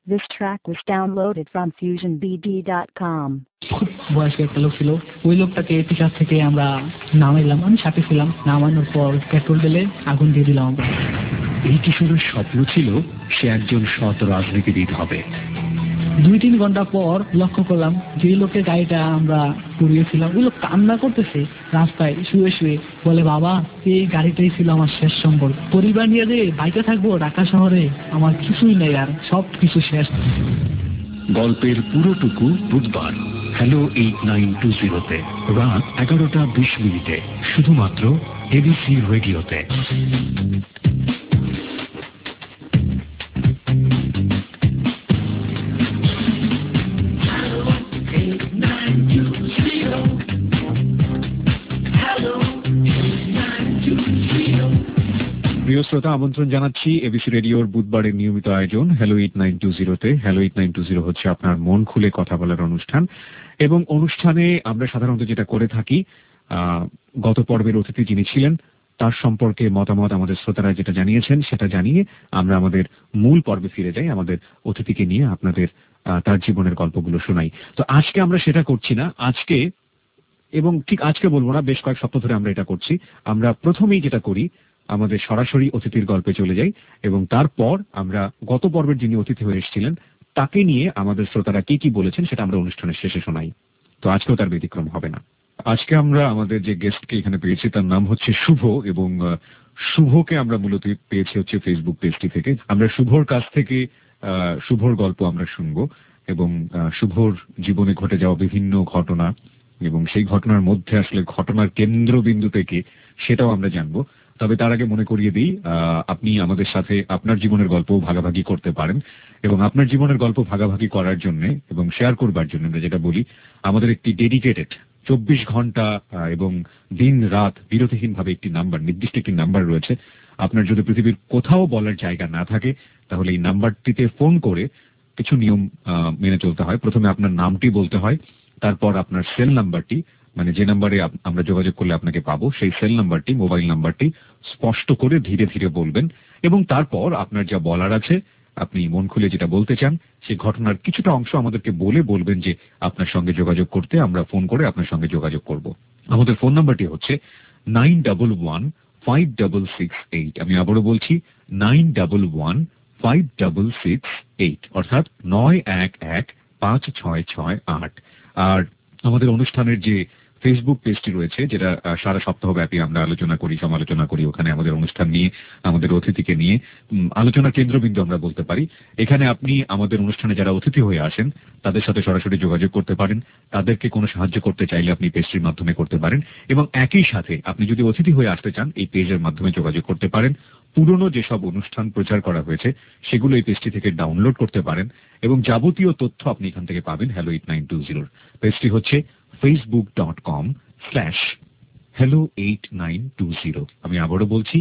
This track was downloaded from FusionBD.com. খুব বয়স্ক একটা লোক ছিল, ওই লোকটাকে পিছার থেকে আমরা নামাইলাম, আমি সাথে ছিলাম। নামানোর পর পেট্রোল ঢেলে আগুন দিয়ে দিলাম আমরা। এই কিশোরের স্বপ্ন ছিল সে একজন সৎ রাজনীতিবিদ হবে। 2-3 ঘন্টা পর লক্ষ্য করলাম যে লোকের গাড়িটা আমরা পুড়িয়েছিলাম, ওই লোক কান্না করতেছে রাস্তায় শুয়ে শুয়ে, বলে বাবা এই গাড়িটাই ছিল আমার শেষ সম্বল, পরিবার নিয়ে যে বাইকে থাকবো ঢাকা শহরে, আমার কিছুই নেই আর, সব কিছু শেষ। গল্পের পুরোটুকু বুধবার হ্যালো 8920-তে রাত 11:20 শুধুমাত্র এবিসি রেডিওতে। প্রিয় শ্রোতা, আমন্ত্রণ জানাচ্ছি এবিসি রেডিওর বুধবারের নিয়মিত আয়োজন হ্যালো 8920-তে। হ্যালো 8920 হচ্ছে আপনার মন খুলে কথা বলার অনুষ্ঠান, এবং অনুষ্ঠানে আমরা সাধারণত যেটা করে থাকি, গত পর্বের অতিথি যিনি ছিলেন তার সম্পর্কে মতামত আমাদের শ্রোতারা যেটা জানিয়েছেন সেটা জানিয়ে আমরা আমাদের মূল পর্বে ফিরে যাই, আমাদের অতিথিকে নিয়ে আপনাদের তার জীবনের গল্পগুলো শোনাই। তো আজকে আমরা সেটা করছি না, আজকে, এবং ঠিক আজকে বলবো না, বেশ কয়েক সপ্তাহ ধরে আমরা এটা করছি। আমরা প্রথমেই যেটা করি, আমাদের সরাসরি অতিথির গল্পে চলে যাই, এবং তারপর আমরা গত পর্বের যিনি অতিথি হয়ে এসেছিলেন তাকে নিয়ে আমাদের শ্রোতারা কি কি বলেছেন সেটা আমরা অনুষ্ঠানের শেষে শোনাই। তো আজকেও তার ব্যতিক্রম হবে না। আজকে আমরা আমাদের যে গেস্টকে এখানে পেয়েছি তার নাম হচ্ছে শুভ, এবং শুভকে আমরা মূলত পেয়েছি হচ্ছে ফেসবুক পেজটি থেকে। আমরা শুভর কাছ থেকে শুভর গল্প আমরা শুনবো, এবং শুভর জীবনে ঘটে যাওয়া বিভিন্ন ঘটনা, এবং সেই ঘটনার মধ্যে আসলে ঘটনার কেন্দ্রবিন্দু থেকে সেটাও আমরা জানবো। তবে তার আগে মনে করিয়ে দিই, আপনি আমাদের সাথে আপনার জীবনের গল্প ভাগাভাগি করতে পারেন, এবং আপনার জীবনের গল্প ভাগাভাগি করার জন্য এবং শেয়ার করবার জন্য আমরা যেটা বলি, আমাদের একটি ডেডিকেটেড 24 ঘন্টা এবং দিন রাত বিরতিহীন ভাবে একটি নাম্বার, নির্দিষ্ট একটি নাম্বার রয়েছে। আপনার যদি পৃথিবীর কোথাও বলার জায়গা না থাকে তাহলে এই নাম্বারটিতে ফোন করে কিছু নিয়ম মেনে চলতে হয়। প্রথমে আপনার নামটি বলতে হয়, তারপর আপনার সেল নাম্বারটি, মানে যে নাম্বারে আমরা যোগাযোগ করলে আপনাকে পাবো সেই সেল নাম্বারটি, মোবাইল নাম্বারটি স্পষ্ট করে ধীরে ধীরে বলবেন, এবং তারপর আপনার যা বলার আছে, আপনি মন খুলে যেটা বলতে চান সেই ঘটনার কিছুটা অংশ আমাদেরকে বলবেন যে আপনার সঙ্গে যোগাযোগ করতে আমরা ফোন করে আপনার সঙ্গে যোগাযোগ করব। আমাদের ফোন নাম্বারটি হচ্ছে 91156668। আমি আবারও বলছি 91156668, অর্থাৎ 91156668। আর আমাদের অনুষ্ঠানের যে ফেসবুক পেজটি রয়েছে, যেটা সারা সপ্তাহ ব্যাপী আমরা আলোচনা করি, সমালোচনা করি, ওখানে আমাদের অনুষ্ঠান নিয়ে, আমাদের অতিথিকে নিয়ে আলোচনার কেন্দ্রবিন্দু আমরা বলতে পারি। এখানে আপনি আমাদের অনুষ্ঠানে যারা অতিথি হয়ে আসেন তাদের সাথে সরাসরি যোগাযোগ করতে পারেন, তাদেরকে কোনো সাহায্য করতে চাইলে আপনি পেজটির মাধ্যমে করতে পারেন, এবং একই সাথে আপনি যদি অতিথি হয়ে আসতে চান এই পেজের মাধ্যমে যোগাযোগ করতে পারেন। পুরনো যেসব অনুষ্ঠান প্রচার করা হয়েছে সেগুলো এই পেজটি থেকে ডাউনলোড করতে পারেন, এবং যাবতীয় তথ্য আপনি এখান থেকে পাবেন হ্যালো 8920। পেজটি হচ্ছে facebook.com/hello8920। আমি আবারও বলছি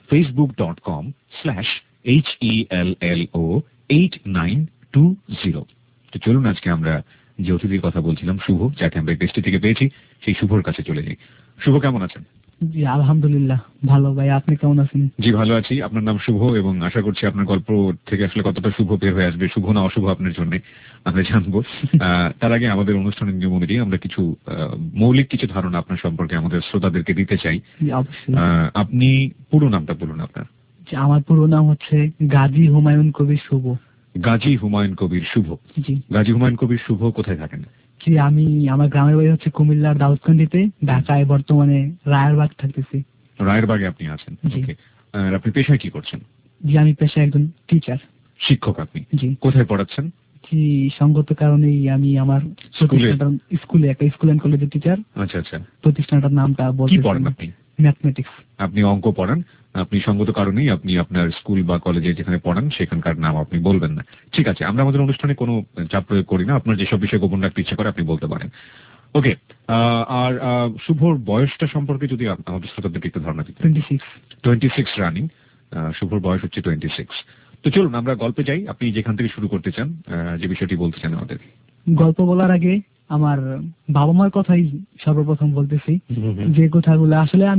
facebook.com/HELLO8920। তো চলুন আজকে আমরা যে অতিথির কথা বলছিলাম, শুভ, যাকে আমরা পেজটি থেকে পেয়েছি, সেই শুভর কাছে চলে যাই। শুভ, কেমন আছেন? জি আলহামদুলিল্লাহ ভালো। ভাই আপনি কেমন আছেন? জি ভালো আছি। আপনার নাম শুভ, এবং আশা করছি আপনার গল্প থেকে আসলে কতটা শুভ বের হয়ে আসবে, শুভ না অশুভ আপনার জন্য আমরা জানবো। তার আগে আমাদের অনুষ্ঠানের নিয়ম অনুযায়ী আমরা কিছু মৌলিক কিছু ধারণা আপনার সম্পর্কে আমাদের শ্রোতাদেরকে দিতে চাই। আপনি পুরো নামটা বলুন আপনার। আমার পুরো নাম হচ্ছে গাজী হুমায়ুন কবির শুভ। গাজী হুমায়ুন কবির শুভ। জি। গাজী হুমায়ুন কবির শুভ কোথায় থাকেন? জি আমি, আমার গ্রামের বাড়ি হচ্ছে কুমিল্লার দাউদকান্দিতে, ঢাকায় বর্তমানে রায়েরবাগ থাকতেছি। রায়েরবাগে আপনি আছেন? ওকে। আর আপনি পেশায় কি করছেন? জি আমি পেশায় একজন টিচার, শিক্ষক। আপনি জি কোথায় পড়াচ্ছেন? জি সঙ্গত কারণেই আমি আমার স্কুলে, একটা স্কুল এন্ড কলেজের টিচার। আচ্ছা আচ্ছা। প্রতিষ্ঠানটার নামটা বলতে কি পড়ান আপনি? ম্যাথমেটিক্স। আপনি অঙ্ক পড়ান। আপনি সঙ্গত কারণেই আপনি আপনার স্কুল বা কলেজে যেখানে পড়ান সেখানকার নাম আপনি বলবেন না। ঠিক আছে, আমরা আমাদের অনুষ্ঠানে কোনো চাপ প্রয়োগ করি না। আপনার যেসব বিষয়ে গোপন রাখতে ইচ্ছা করে আপনি বলতে পারেন। ওকে। আর শুভর বয়সটা সম্পর্কে যদি আমাদের শ্রোতাদেরকে একটু ধারণা দিতেন। 26 রানিং। শুভর বয়স হচ্ছে 26। তো চলুন আমরা গল্পে যাই। আপনি যেখান থেকে শুরু করতে চান, যে বিষয়টি বলতে চান আমাদের। গল্প বলার আগে আমার বাবা মার কথাই সর্বপ্রথম বলতেছি, যে কথাগুলো আসলে আমি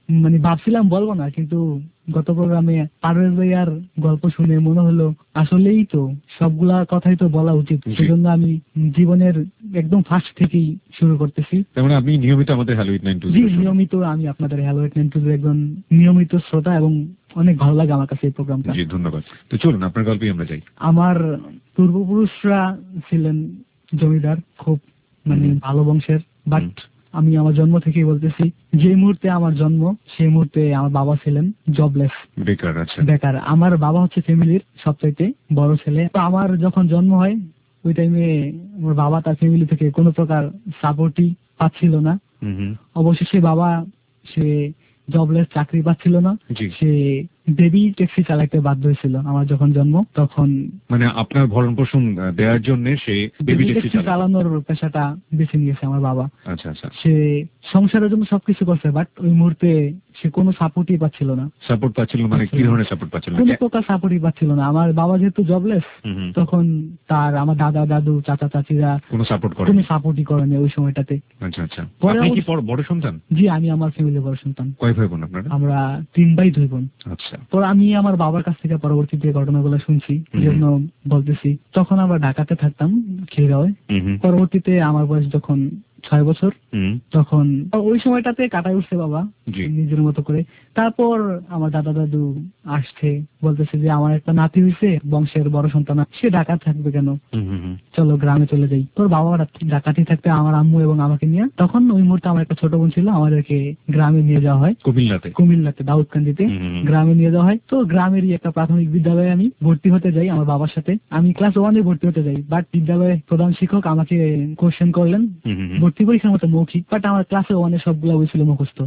মানে ভাবছিলাম বলবো না, কিন্তু গত প্রোগ্রামে পারভেজ ভাইয়ার গল্প শুনে মনে হলো আসলেই তো সবগুলা কথাই তো বলা উচিত। সেজন্য আমি জীবনের একদম ফার্স্ট থেকেই শুরু করতেছি। মানে আপনি নিয়মিত আমাদের হ্যালো ইট 920? জি, নিয়মিত আমি আপনাদের হ্যালো ইট 920 একজন নিয়মিত শ্রোতা এবং অনেক ভালো লাগে আমার কাছে এই প্রোগ্রামটা। জি, ধন্যবাদ। তো চলুন আপনার গল্পে আমরা যাই। আমার পূর্বপুরুষরা ছিলেন জমিদার, খুব মানে ভালো বংশের। বাট আমি আমার জন্ম থেকেই বলতেছি, যে মুহূর্তে আমার জন্ম সেই মুহূর্তে আমার বাবা ছিলেন জবলেস, বেকার। আচ্ছা, বেকার। আমার বাবা হচ্ছে ফ্যামিলির সবচাইতে বড় ছেলে। তো আমার যখন জন্ম হয় ওই টাইমে আমার বাবা তার ফ্যামিলি থেকে কোনো প্রকার সাপোর্টই পাচ্ছিল না। অবশেষে বাবা সে জবলেস, চাকরি পাচ্ছিল না, সে বেবি ট্যাক্সি চালাতে বাধ্য হয়েছিল আমার যখন জন্ম। তখন মানে আপনার ভরণ পোষণ দেওয়ার জন্য সে বেবি ট্যাক্সি চালানোর পেশাটা বেছে নিয়েছে আমার বাবা। আচ্ছা আচ্ছা। সে সংসারের জন্য সবকিছু করছে, বাট ওই মুহূর্তে সে কোনো সাপোর্টই পাচ্ছিল না। সাপোর্ট পাচ্ছিল মানে কি ধরনের সাপোর্ট পাচ্ছিল না? কোনো প্রকার সাপোর্টই পাচ্ছিল না। আমার বাবা যেহেতু জবলেস, তখন তার আমার দাদা দাদু চাচা চাচিরা কোনো সাপোর্টই করেনি ওই সময়টাতে। আচ্ছা আচ্ছা। আপনি কি বড় সন্তান? জি, আমি আমার ফ্যামিলির বড় সন্তান। কয় ভাই বোন আপনারা? আমরা 3 ভাই 2 বোন। আচ্ছা। তো আমি আমার বাবার কাছ থেকে পরবর্তীতে ঘটনাগুলো শুনছি, জন্য বলতেছি। তখন আমরা ঢাকাতে থাকতাম, খিলগাঁওয়ে। পরবর্তীতে আমার বয়স যখন 6 বছর, তখন ওই সময়টাতে কাটাই উঠছে বাবা নিজের মতো করে। তারপর আমার দাদা দাদু আসছে, বলতেছে যে আমার একটা নাতি হয়েছে, বংশের বড় সন্তান, সে ঢাকা থাকবে কেন, চলো গ্রামে চলে যাই। তোর বাবা ঢাকাতেই থাকতে আমার আম্মু এবং আমাকে নিয়ে। তখন ওই মুহূর্তে আমার একটা ছোট বোন ছিল, আমাদেরকে গ্রামে নিয়ে যাওয়া হয়, কুমিল্লাতে দাউদকান্দিতে গ্রামে নিয়ে যাওয়া হয়। তো গ্রামেরই একটা প্রাথমিক বিদ্যালয়ে আমি ভর্তি হতে যাই আমার বাবার সাথে। আমি ক্লাস 1-এ ভর্তি হতে যাই, বাট বিদ্যালয়ে প্রধান শিক্ষক আমাকে কোশ্চেন করলেন ভর্তি পরীক্ষার মতো মৌখিক, বাট আমার ক্লাসে 1-এ সবগুলো হয়েছিল মুখস্থ।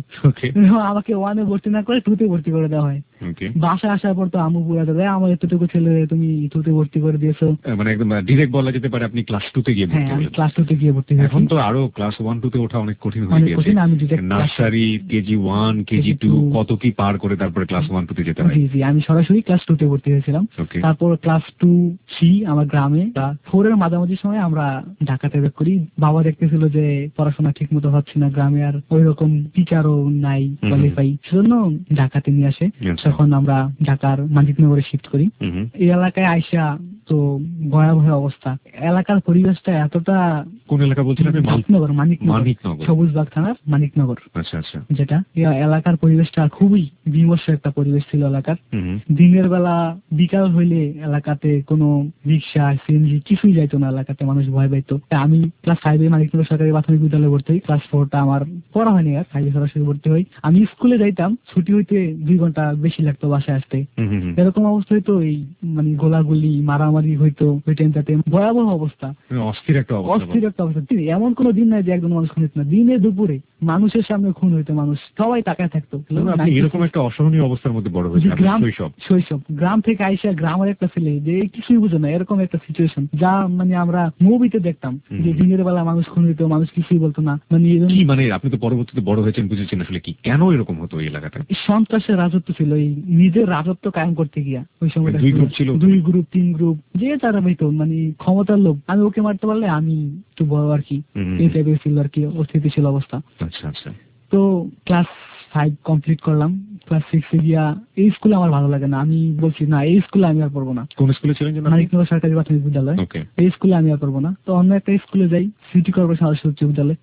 আমাকে 1-এ ভর্তি না করে 2-তে ভর্তি করে দেওয়া হয়। বাসায় আসার পর তো আম্মু পুরা দেয়, আমার এতটুকু ছেলে তুমি 2-তে ভর্তি করে দিয়েছো। মানে একদম ডিরেক্ট বলা যেতে পারে আপনি ক্লাস 2-তে গিয়ে ভর্তি হলেন। ক্লাস 2-তে গিয়ে ভর্তি হয়েছি। এখন তো আরো ক্লাস 1-2-তে ওঠা অনেক কঠিন হয়ে গেছে। নার্সারি, কেজি 1, কেজি 2 কত কি পার করে তারপরে ক্লাস 1-2-তে যেতে হয়। জি, আমি সরাসরি ক্লাস 2-তে ভর্তি হয়েছিলাম। তারপর ক্লাস 2C আমার গ্রামে, 4-এর মাঝামাঝি সময় আমরা ঢাকাতে ব্যাক করি। বাবা দেখতেছিল যে পড়াশোনা ঠিক মতো হচ্ছে না, গ্রামে আর ওই রকম টিচারও নাই কোয়ালিফাই, সেজন্য ঢাকাতে নিয়ে আসে। তখন আমরা ঢাকার মানিকনগরে শিফট করি। এই এলাকায় আইসা তো ভয়াবহ অবস্থা। এলাকার পরিবেশটা এতটা। কোন এলাকা বলছিলেন? মানিকনগর, সবুজবাগ থানার মানিকনগর। আচ্ছা আচ্ছা। যেটা এলাকার পরিবেশটা খুবই বিমর্ষ একটা পরিবেশ ছিল এলাকার। দিনের বেলা বিকাল হইলে এলাকাতে কোনো রিক্সা, সিএনজি কিছুই যাইতো না, এলাকাতে মানুষ ভয় পাইতো। আমি ক্লাস 5-এ মানিকনগর সরকারি প্রাথমিক বিদ্যালয়ে ভর্তি হই। ক্লাস 4টা আমার পড়া হয়নি, আর 5-এ সরাসরি ভর্তি হই। আমি স্কুলে যাইতাম, ছুটি হইতে 2 ঘন্টা বেশি লাগতো বাসায় আসতে। এরকম অবস্থা হইতো, এই মানে গোলাগুলি মারামারি হইতো ওই টাইমটাতে। ভয়াবহ অবস্থা, অস্থির একটা অবস্থা। এমন কোন দিন নাই যে একজন মানুষ খুন হইতো না। দিনে দুপুরে মানুষের সামনে খুন হইতো, মানুষ সবাই তাকায় থাকতো। এরকম একটা অসহনীয় অবস্থার মধ্যে বড় হয়েছে শৈশব। গ্রাম থেকে আইসা গ্রামের একটা ছেলে যে কিছুই বুঝে না, এরকম একটা সিচুয়েশন যা মানে আমরা মুভিতে দেখতাম, যে দিনের বেলা মানুষ খুন হইতো, মানুষ কিছুই বলতো না। মানে আপনি তো পরবর্তীতে বড় হয়েছেন, বুঝেছেন আসলে কি কেন এরকম হতো এই এলাকাটা? সন্ত্রাসের রাজত্ব ছিল, এই নিজের রাজত্ব কায়েম করতে গিয়া। ওই সময় 2 গ্রুপ ছিল, 2 গ্রুপ 3 গ্রুপ, যে তারা হইতো মানে ক্ষমতার লোভ। আমি ওকে মারতে পারলে আমি একটু বড় আর কি, এই টাইপের ছিল আর কি অস্থিতিশীল অবস্থা। আচ্ছা আচ্ছা। তো ক্লাস 5 কমপ্লিট করলাম। ক্লাস 6-এ গিয়া এই স্কুলে আমার ভালো লাগে না, আমি বলছি না এই স্কুলে আমি আর পড়বো না। কোন স্কুলে ছিলেন? মানিকনগর সরকারি প্রাথমিক বিদ্যালয়। এই স্কুলে আমি আর পড়বো না, তো অন্য একটা স্কুলে যাই, সিটি কর্পোরেশন আদর্শ উচ্চ বিদ্যালয়।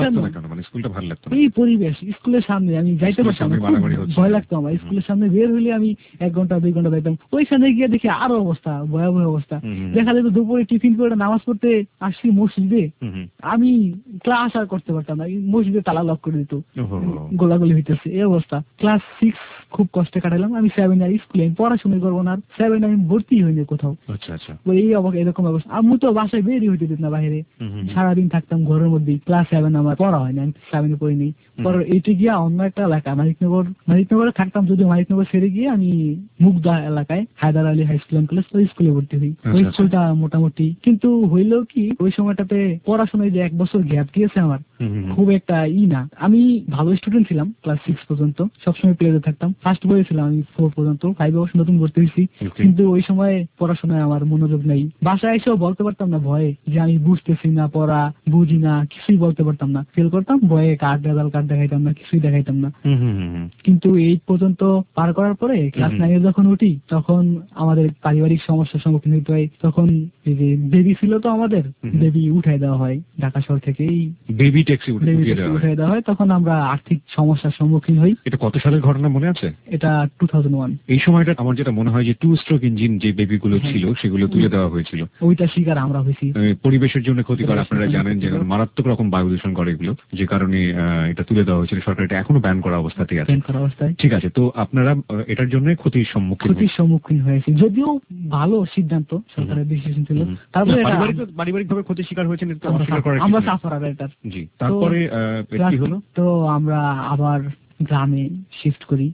এই পরিবেশ স্কুলের সামনে আমি যাইতে পারতাম, ভয় লাগতো আমার। স্কুলের সামনে বের হইলে আমি 1 ঘন্টা 2 ঘন্টা যাইতাম। ওইখানে গিয়ে দেখি আরো অবস্থা, ভয়াবহ অবস্থা। দেখা যেত দুপুরে টিফিন করে নামাজ পড়তে আসছি মসজিদে, আমি ক্লাস আর করতে পারতাম না, মসজিদে তালা লক করে দিত, গোলাগুলি হইতেছে এই অবস্থা। ক্লাস 6 খুব কষ্টে কাটালাম। আমি 7 আর স্কুলে আমি পড়াশোনা করবো না, 7 আমি ভর্তি হইনি কোথাও। এই এরকম অবস্থা। আমি তো বাসায় বেরিয়ে হইতে দিত না বাইরে, সারাদিন থাকতাম ঘরের মধ্যে। ক্লাস 7 আমার পড়া হয়নি, আমি 7-এ পড়িনি। পরে এইটা গিয়া অন্য একটা এলাকা মানিকনগরে থাকতাম, যদিও মানিকনগর ছেড়ে গিয়ে আমি মুগদা এলাকায় Haider Ali high school and college, ওই স্কুলে ভর্তি হই। ওই স্কুলটা মোটামুটি, কিন্তু হইলেও কি ওই সময়টাতে পড়াশোনায় যে 1 বছর গ্যাপ দিয়েছে আমার, খুব একটা না। আমি ভালো স্টুডেন্ট ছিলাম ক্লাস 6 পর্যন্ত সবসময় প্লেতে থাকতাম। ফার্স্ট বয়ে ছিলাম আমি 4 পর্যন্ত, 5 অবশ্য নতুন ভর্তি হয়েছি। কিন্তু ওই সময় পড়াশোনায় আমার মনোযোগ নেই। বাসায় এসেও বলতে পারতাম না ভয়ে যে আমি বুঝতেছি না, পড়া বুঝি না, কিছুই বলতে পারতাম না। ফেল করতাম ভয়ে, রেজাল্ট কার্ড দেখাইতাম না, কিছুই দেখাইতাম না। কিন্তু 8 পর্যন্ত পার করার পরে ক্লাস 9 যখন উঠি তখন আমাদের পারিবারিক সমস্যার সম্মুখীন হতে হয়। তখন এই যে বেবি ছিল তো আমাদের, বেবি উঠাই দেওয়া হয় ঢাকা শহর থেকে, বেবি ট্যাক্সি উঠাই দেওয়া হয়। তখন আমরা আর্থিক সমস্যার সম্মুখীন হই। এটা কত সালের ঘটনা মনে আছে? এটা 2001। এই সময়টা আমার যেটা মনে হয় যে 2 স্ট্রোক ইঞ্জিন যে বেবিগুলো ছিল সেগুলো তুলে দেওয়া হয়েছিল, ওইটা শিকার আমরা হয়েছি। পরিবেশের জন্য ক্ষতিকর, আপনারা জানেন যে মারাত্মক রকম বায়ু দূষণ করে এগুলো, যে কারণে এটা তুলে দেওয়া হয়েছিল। সরকার এটা এখনো ব্যান করা অবস্থাতেই আছে। ঠিক আছে, তো আপনারা এটার জন্য ক্ষতির সম্মুখীন হয়েছে, যদিও ভালো সিদ্ধান্ত সরকারের ডিসিশন ছিল। তারপরে পারিবারিক ভাবে ক্ষতির শিকার হয়েছেন, আমরা সাফারার এটার। জি, তারপরে কি হলো? তো আমরা আবার গ্রামে শিফট করি।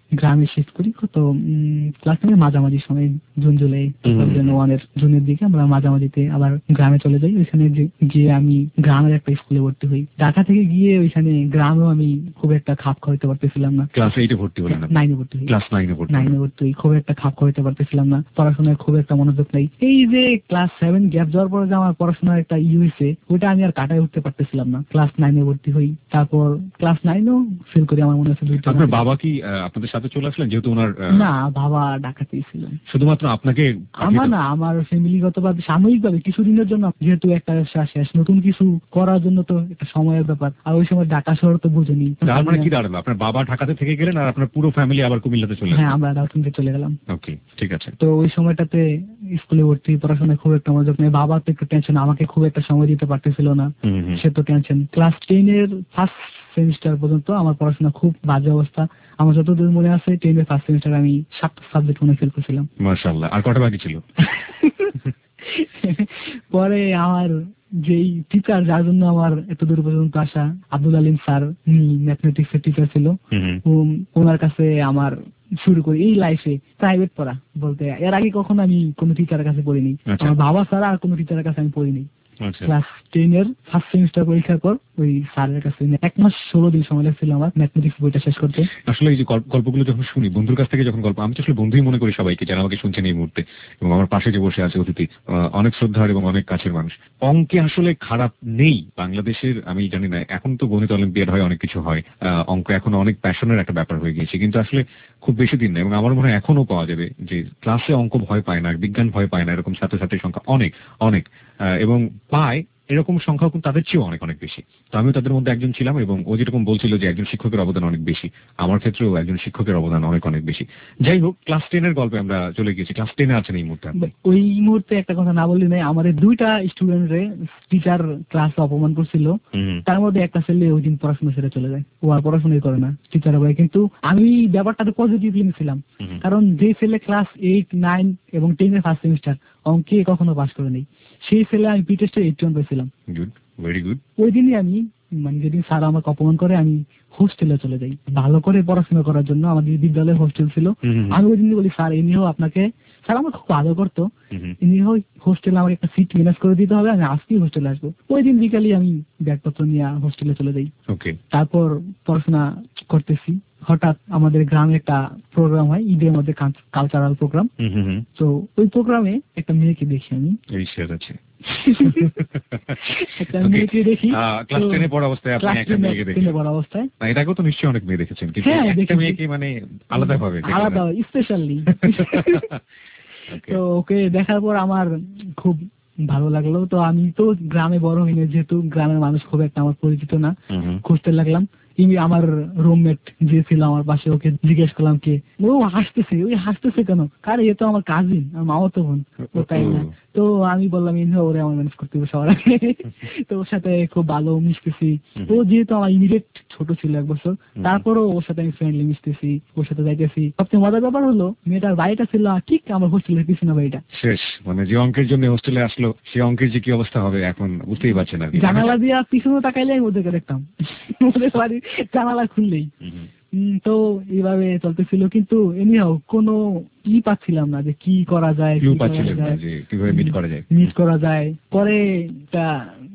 কত ক্লাস 9 মাঝামাঝি সময়, জুন জুলাই 2001 জুনের দিকে আমরা মাঝামাঝিতে আবার গ্রামে চলে যাই। ওইখানে গিয়ে আমি গ্রামের একটা স্কুলে ভর্তি হই। ঢাকা থেকে গিয়ে ওইখানে গ্রামেও আমি খুব একটা খাপ খাওয়াইতে পারতেছিলাম না। ক্লাস 8 ভর্তি হলেন? 9 ভর্তি হই। ক্লাস 9 ভর্তি হই। খুব একটা খাপ খাওয়াইতে পারতেছিলাম না, পড়াশোনায় খুব একটা মনোযোগ নাই। এই যে ক্লাস 7 গ্যাপ যাওয়ার পরে যে আমার পড়াশোনার একটা হয়েছে, ওইটা আমি আর কাটায় উঠতে পারতেছিলাম না। ক্লাস 9 ভর্তি হই, তারপর ক্লাস 9ও ফেল করি। আমার মনে আছে আপনার বাবা কি আপনাদের সাথে চলে আসলেন? যেহেতু ওনার না, বাবা ঢাকাতেই ছিলেন। শুধুমাত্র আপনাকে? আমার ফ্যামিলিগতভাবে সাময়িকভাবে কিছুদিনের জন্য, যেহেতু একটা শেষ নতুন কিছু করার জন্য তো একটা সময়ের ব্যাপার। আর ওই সময় ঢাকা শহর তো বুঝেনি। তার মানে কি দাঁড়ালো, আপনার বাবা ঢাকাতে থেকে গেলেন আর আপনার পুরো ফ্যামিলি আবার কুমিল্লাতে চলে গেলেন? হ্যাঁ, আমরা রাউজানে চলে গেলাম। ওকে, ঠিক আছে। তো ওই সময়টাতে স্কুলে ভর্তি, পড়াশোনায় খুব একটা মনোযোগ নেই। বাবা তো একটু টেনশন, আমাকে খুব একটা সময় দিতে পারতেছিল না, সে তো টেনশন। ক্লাস 10 এর ফার্স্ট সেমিস্টার পর্যন্ত আমার পড়াশোনা খুব বাজে অবস্থা। আমার যতদূর মনে আছে 10 এর ফার্স্ট সেমিস্টার আমি 7টা সাবজেক্ট মনে ফেল করছিলাম। মাশাআল্লাহ। আর কটা বাকি ছিল? পরে আমার যেই টিচার, যার জন্য আমার এত দূর পর্যন্ত আসা, আব্দুল আলিম স্যার, ম্যাথমেটিক্স এর টিচার ছিল, ওনার কাছে আমার শুরু করি এই লাইফে প্রাইভেট পড়া বলতে। এর আগে কখনো আমি কোনো টিচারের কাছে পড়িনি। আমার বাবা ছাড়া আর কোনো টিচারের কাছে আমি পড়িনি। ক্লাস 10 এর ফার্স্ট সেমিস্টার পরীক্ষার পর ওই স্যারের কাছে 1 মাস 16 দিন সময় লাগছিল আমার ম্যাথমেটিক্স বইটা শেষ করতে। আসলে এই যে গল্পগুলো যখন শুনি বন্ধুর কাছ থেকে, যখন গল্প, আমি তো আসলে বন্ধুই মনে করি সবাইকে যারা আমাকে শুনছেন এই মুহূর্তে, এবং আমার পাশে যে বসে আছে অতিথি, অনেক শ্রদ্ধার এবং অনেক কাছের মানুষ। অঙ্কে আসলে খারাপ নেই বাংলাদেশের, আমি জানি না, এখন তো গণিত অলিম্পিয়াড হয়, অনেক কিছু হয়, অঙ্ক এখন অনেক প্যাশনের একটা ব্যাপার হয়ে গিয়েছে, কিন্তু আসলে খুব বেশি দিন না। এবং আমার মনে হয় এখনো পাওয়া যাবে যে ক্লাসে অঙ্ক ভয় পায় না, বিজ্ঞান ভয় পায় না, এরকম ছাত্রছাত্রীর সংখ্যা অনেক অনেক, এবং পায় এরকম সংখ্যা কিন্তু তাদের চেয়েও অনেক অনেক বেশি। তো আমিও তাদের মধ্যে একজন ছিলাম, এবং ও যেরকম বলছিল যে একজন শিক্ষকের অবদান অনেক বেশি, আমার ক্ষেত্রেও একজন শিক্ষকের অবদান অনেক অনেক বেশি। যাই হোক, ক্লাস 10 এর গল্পে আমরা চলে গেছি। ক্লাস 10 এ আছেন এই মুহূর্তে? ওই মুহূর্তে একটা কথা না বললি নাই, আমাদের 2টা স্টুডেন্টরে টিচার ক্লাসে অপমান করছিল। তার মধ্যে একটা ছেলে ওই দিন পড়াশোনা ছেড়ে চলে যায়, ও আর পড়াশোনাই করে না টিচার ভাই। কিন্তু আমি ব্যাপারটাতে পজিটিভলি নিয়েছিলাম, কারণ যে ছেলে ক্লাস 8, 9 এবং 10 এর ফার্স্ট সেমিস্টার অঙ্কে কখনো পাস করে নেই, সেই ছেলে আমি পি টেস্টে 81 পেয়েছিলাম। Good, very good. ওই দিনই আমি, মানে যেদিন স্যার আমাকে অপমান করে, আমি হোস্টেলে চলে যাই ভালো করে পড়াশোনা করার জন্য। আমাদের বিদ্যালয়ে হোস্টেল ছিল। আমি ওই দিন বলি, স্যার এনেও আপনাকে, স্যার আমার খুব ভালো করতো, এনেও হোস্টেলে আমাকে একটা সিট ম্যানেজ করে দিতে হবে, আমি আজকেই হোস্টেলে আসবো। ওই দিন বিকালে আমি ব্যাগপত্র নিয়ে হোস্টেলে চলে যাই। তারপর পড়াশোনা করতেছি, হঠাৎ আমাদের গ্রামে একটা প্রোগ্রাম হয়, ঈদের মধ্যে কালচারাল প্রোগ্রাম। তো ওই প্রোগ্রামে একটা মেয়েকে দেখি আমি, একটা মেয়েকে দেখি ক্লাস 10 এ পড়া অবস্থায়। আপনি একটা মেয়েকে দেখেন? পড়া অবস্থায় না, এটাকেও তো নিশ্চয়ই অনেক মেয়ে দেখেছেন, কিন্তু একটা মেয়েকে মানে আলাদা স্পেশালি। তো ওকে দেখার পর আমার খুব ভালো লাগলো। তো আমি তো গ্রামে বড় হইনি, যেহেতু গ্রামের মানুষ খুব একটা আমার পরিচিত না, খুঁজতে লাগলাম। আমার রুমমেট যে ছিল আমার পাশে, ওকে জিজ্ঞেস করলাম কে, ও হাসতেছে। ওই হাসতেছে কেন? কারণ এ তো আমার কাজিন, আমার মামাতো বোন। ও তাই না? তো আমি বললাম ওরে আমার ম্যানেজ করতে হবে সবার আগে। তো ওর সাথে খুব ভালো মিশতেছি। ও যেহেতু আমার ইমিডিয়েট ছোট ছিল 1 বছর, তারপরও ওর সাথে আমি ফ্রেন্ডলি মিশতেছি, ওর সাথে যাইতেছি। সবচেয়ে মজার ব্যাপার হলো মেয়েটার বাড়িটা ছিল ঠিক আমার হোস্টেলের পিছনে বাড়িটা। শেষ, মানে যে অঙ্কের জন্য হোস্টেলে আসলো, সে অঙ্কের যে কি অবস্থা হবে এখন বুঝতেই পারছে না। জানালা দিয়ে পিছনে তাকাইলে আমি ওদেরকে দেখতাম, ওদের বাড়ি জানালা খুললেই। তো এইভাবে চলতেছিল, কিন্তু এনিহাও কোনো পাচ্ছিলাম না যে কি করা যায়, কিভাবে মিট করা যায়। পরে একটা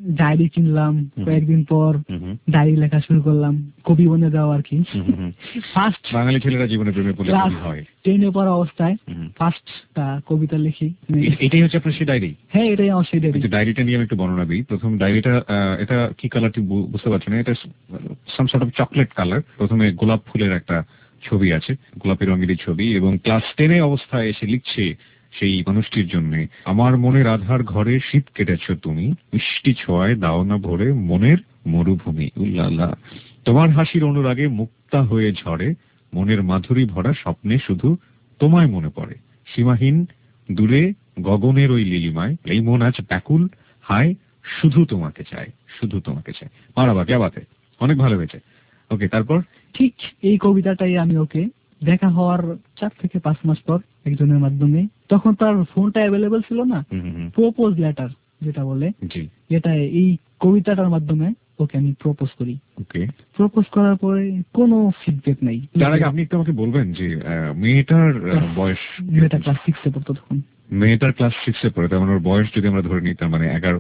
ডায়েরি কিনলাম। কয়েকদিন পর ডায়েরি লেখা শুরু করলাম, কবি বনে যাওয়া আর কি। ফার্স্ট বাঙালি ছেলেরা জীবনে প্রেমে পড়লে কবি হয়। 10-এ পড়া অবস্থায় ফার্স্টটা কবিতা লিখি। এটাই হচ্ছে আপনার সেই ডায়েরি? হ্যাঁ, এটাই আমার সেই ডায়েরি। ডায়েরিটা নিয়ে আমি একটু বর্ণনা দিই। প্রথম ডায়েরিটা, এটা কি কালার ঠিক বুঝতে পারছি না, এটা some sort of chocolate colour. প্রথমে গোলাপ ফুলের একটা ছবি আছে, গোলাপি রঙের ছবি, এবং ক্লাস 10 অবস্থায় এসে লিখছে সেই মানুষটির জন্য: আমার মনের আধার ঘরে শীত কেটেছ তুমি, মিষ্টি ছোঁয়ায় দাও না ভরে মনের মরুভূমি। উল্লাল্লাহ, তোমার হাসির অনুরাগে মুক্তা হয়ে ঝরে, মনের মাধুরী ভরা স্বপ্নে শুধু তোমায় মনে পড়ে, সীমাহীন দূরে গগনের ওই লিলিমায় এই মন আজ ব্যাকুল, হায় শুধু তোমাকে চায়, শুধু তোমাকে চায়। মারাবা, কে বাতে, অনেক ভালো হয়েছে। ওকে, তারপর? ঠিক এই কবিতাটাই আমি ওকে দেখা হওয়ার 4 থেকে 5 মাস পর একজনের মাধ্যমে, তখন তার ফোনটা অ্যাভেলেবল ছিল না, প্রপোজ লেটার যেটা বলে, এটা এই কবিতাটার মাধ্যমে ওকে আমি প্রপোজ করি। ওকে, প্রপোজ করার পরে কোনো ফিডব্যাক নাই। তার আগে আপনি একটু আমাকে বলবেন যে মেয়েটার বয়স? মেয়েটা ক্লাস 6-এ পড়তো তখন। মেয়েটার ক্লাস 6-এ পড়ে, তার মানে ওর বয়স যদি আমরা ধরে নিই, তার মানে 11।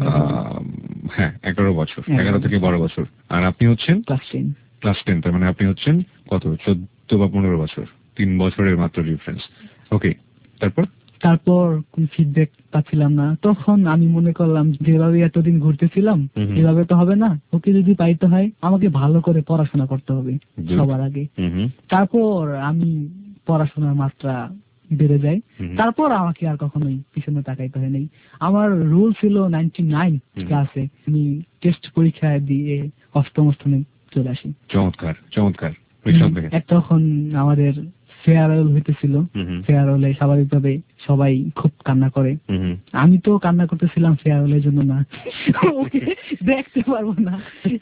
হ্যাঁ, 11 বছর, 11 থেকে 12 বছর। আর আপনি হচ্ছেন ক্লাস 10। ক্লাস 10, তার মানে আপনি হচ্ছেন কত, 14 বা 15 বছর, 3 বছরের মাত্র ডিফারেন্স। ওকে, তারপর কোন ফিডব্যাক পাচ্ছিলাম না। তখন আমি মনে করলাম যেভাবে এতদিন ঘুরতেছিলাম এভাবে তো হবে না, ওকে যদি পাইতে হয় আমাকে ভালো করে পড়াশোনা করতে হবে সবার আগে। তারপর আমি পড়াশোনার মাত্রা বেড়ে যায়। তারপর আমাকে আর কখনোই পিছনে তাকাইতে হয় নাই। আমার রুল ছিল 99 ক্লাসে আমি টেস্ট পরীক্ষা দিয়ে 8ম স্থানে চলে আসি। চমৎকার, চমৎকার। তখন আমাদের ফেয়ারওয়েল হইতেছিল। ফেয়ারওয়েলে স্বাভাবিকভাবে সবাই খুব কান্না করে। আমি তো কান্না করতেছিলাম ফেয়ারওয়েলের জন্য না, ওকে দেখতে পারবো না।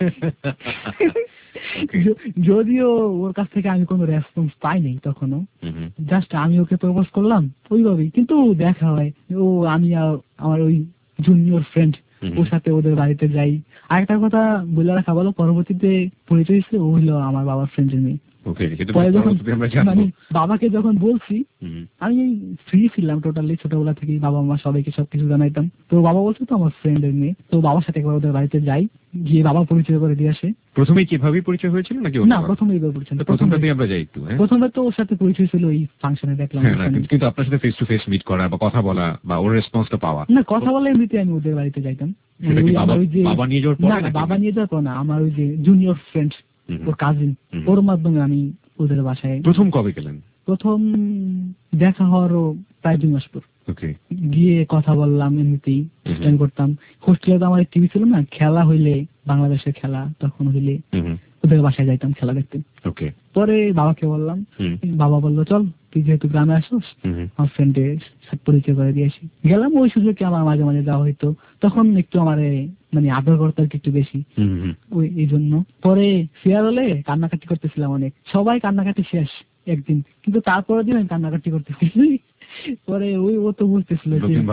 যদিও ওর কাছ থেকে আমি কোনো রেসপন্স পাইনি তখনো, জাস্ট আমি ওকে প্রপোজ করলাম ওইভাবেই। কিন্তু দেখা হয় ও, আমি আমার ওই জুনিয়র ফ্রেন্ড, ওর সাথে ওদের বাড়িতে যাই। আরেকটা কথা বলে রাখা ভালো, পরবর্তীতে পরিচয় হয়েছে ও হলো আমার বাবার ফ্রেন্ডের মেয়ে। মানে বাবাকে যখন বলছি, আমি ফ্রি ছিলাম টোটালি, ছোটবেলা থেকে বাবা মা সবাইকে সবকিছু জানাইতাম। তো বাবা বলছে তো আমার ফ্রেন্ডের মেয়ে, তো বাবার সাথে একবার ওদের বাড়িতে যাই, গিয়ে বাবা পরিচয় করে দিয়ে আসে। প্রথমে কিভাবে পরিচয় হয়েছিল নাকি? না, প্রথমেই পরিচয়। প্রথমটাতেই আমরা যাই একটু। প্রথমে তো ওর সাথে পরিচয় ছিল এই ফাংশনে, দেখলাম। কিন্তু আপনার সাথে ফেস টু ফেস মিট করা বা কথা বলা বা ওর রেসপন্সটা পাওয়া? না, কথা বলা এমনিতে আমি ওদের বাড়িতে যাইতাম। বাবা নিয়ে যাওয়ার পর? বাবা নিয়ে যাওয়ার পর না, আমার ওই যে জুনিয়র ফ্রেন্ড, ওর কাজিন, ওর মাধ্যমে আমি ওদের বাসায়। প্রথম কবে গেলেন? প্রথম দেখা হওয়ারও প্রায় 2 মাস পর গিয়ে কথা বললাম, এমনিতেই স্ট্যান্ড করতাম। হোস্টেলে তো আমার টিভি ছিল না, খেলা হইলে, বাংলাদেশের খেলা তখন হইলে ওদের বাসায় যাইতাম খেলা দেখতে। পরে বাবাকে বললাম, বাবা বললো চল তুই যেহেতু গ্রামে আসোস, আমার ফ্রেন্ডের সাথে পরিচয় করে দিয়ে আসি। গেলাম, ওই সুযোগে আমার মাঝে মাঝে যাওয়া হইতো। তখন একটু আমার মানে আদর করতে একটু বেশি, ওই এই জন্য। পরে ফেয়ার হলে কান্নাকাটি করতেছিলাম অনেক, সবাই কান্নাকাটি শেষ একদিন, কিন্তু তারপরের দিন আমি কান্নাকাটি করতেছি। পরে ওই ও তো বুঝতেছিল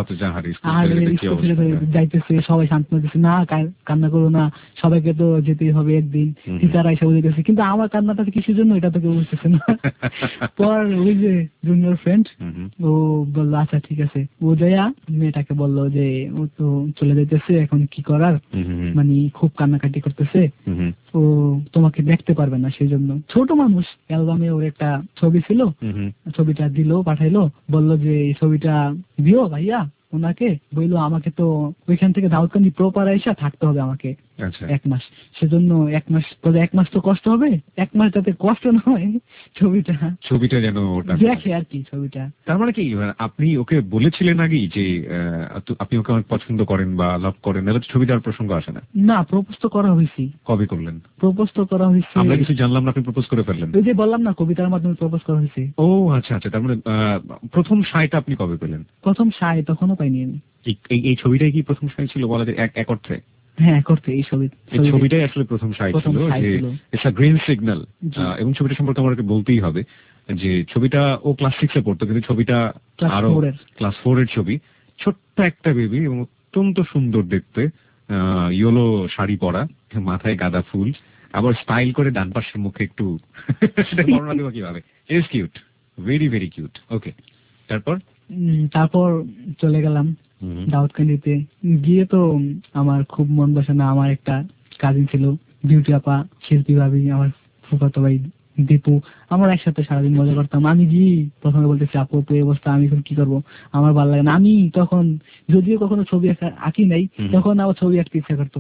যাইতেছে, সবাই শান্ত দিচ্ছে, না কান্না করো না, সবাইকে তো যেতেই হবে একদিন, টিচাররা এসে বুঝতেছে। কিন্তু আমার কান্নাটা কিসের জন্য এটা তো কেউ বুঝতেছে না। পর ওই যে জুনিয়র ফ্রেন্ড ও বললো আচ্ছা ঠিক আছে। ও যাইয়া মেয়েটাকে বললো যে ও তো চলে যাইতেছে, এখন কি করার, মানে খুব কান্নাকাটি করতেছে, ও তোমাকে দেখতে পারবে না, সেই জন্য। ছোট মানুষ, অ্যালবামে ওর একটা ছবি ছিল, ছবিটা দিলো, পাঠাইলো, বললো যে এই ছবিটা দিও ভাইয়া ওনাকে। বললো আমাকে তো ওইখান থেকে দাউদকান্দি প্রপার আইসা থাকতে হবে আমাকে 1 মাস, সেজন্য 1 মাস তো কষ্ট হবে, 1 মাস যাতে কষ্ট না হয় ছবিটা যেন দেখে আর কি ছবিটা। তার মানে কি আপনি ওকে বলেছিলেন আগেই যে আপনি ওকে অনেক পছন্দ করেন বা লাভ করেন, নাহলে ছবি দেওয়ার প্রসঙ্গ আসে না? না, প্রপোজ তো করা হয়েছে। কবে করলেন? প্রপোজ তো করা হয়েছে, আমরা কিছু জানলাম না, আপনি প্রপোজ করে ফেললেন। ওই যে বললাম না, কবিতার মাধ্যমে প্রপোজ করা হয়েছে। ও আচ্ছা আচ্ছা, তার মানে প্রথম সাইটা আপনি কবে পেলেন? প্রথম সাই তখনও পাইনি আমি। এই ছবিটাই কি প্রথম সাই ছিল বলা যায় এক অর্থে? হ্যাঁ, করতে এই ছবিটাই আসলে প্রথম সাইট ছিল, যে ইটস আ গ্রিন সিগন্যাল। এবং ছবিটা সম্পর্কে আমাকে বলতেই হবে যে ছবিটা ও ক্লাস 6-এ পড়তো, কিন্তু ছবিটা আরো ক্লাস 4-এর ছবি। ছোট্ট একটা বেবি এবং অত্যন্ত সুন্দর দেখতে, ইয়েলো শাড়ি পরা, মাথায় গাঁদা ফুল, আবার স্টাইল করে ডান পাশের মুখে একটু বর্ণনা দেবো কিভাবে, it's cute, very very cute. Okay, তারপর তারপর চলে গেলাম দাউদকান্দিতে গিয়ে তো আমার খুব মন বসে না। আমার একটা কাজিন ছিল, বিউটি আপা, শিল্পী ভাবি, আমার ফুফাতো ভাই দীপু, আমরা একসাথে সারাদিন মজা করতাম। আমি গিয়ে প্রথমে বলতেছি, আপু তো এই অবস্থা, আমি এখন কি করবো, আমার ভালো লাগে না। আমি তখন যদিও কখনো ছবি আঁকি নাই, তখন আমার ছবি আঁকতে ইচ্ছা করতো।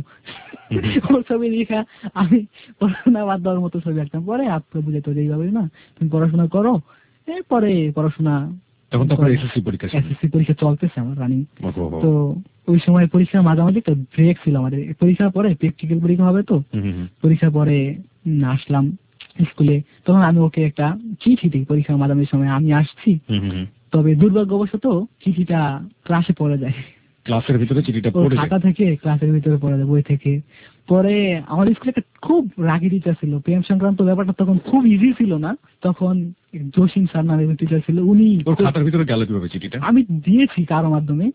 ওর ছবি দেখা আমি পড়াশোনা বাদ দেওয়ার মতো ছবি আঁকতাম। পরে আপনি বুঝাইতো যে এইভাবে না, তুমি পড়াশোনা করো। এরপরে পড়াশোনা, তখন তো এসএসসি পরীক্ষা ছিল। এসএসসি পরীক্ষা চলতেছে আমার রানিং। তো ওই সময় পরীক্ষার মাঝামাঝি একটা ব্রেক ছিল আমাদের। পরীক্ষার পরে প্র্যাকটিক্যাল পরীক্ষা হবে, তো পরীক্ষার পরে আসলাম স্কুলে। তখন আমি ওকে একটা চিঠি দিই পরীক্ষার মাঝামাঝি সময়, আমি আসছি। তবে দুর্ভাগ্যবশত চিঠিটা ক্লাসে পড়ে যায়, ক্লাসের ভিতরে চিঠিটা পড়ে যায়, খাতা থেকে ক্লাসের ভিতরে পড়ে যায়, বই থেকে। পরে আমাদের স্কুলে একটা খুব রাগী টিচার ছিল। প্রেম সংক্রান্ত ব্যাপারটা তখন খুব ইজি ছিল না। তখন জসিম স্যার নামের টিচার ছিল, উনি খাতার ভিতরে গেল কিভাবে চিঠিটা? আমি দিয়েছি কারো মাধ্যমে।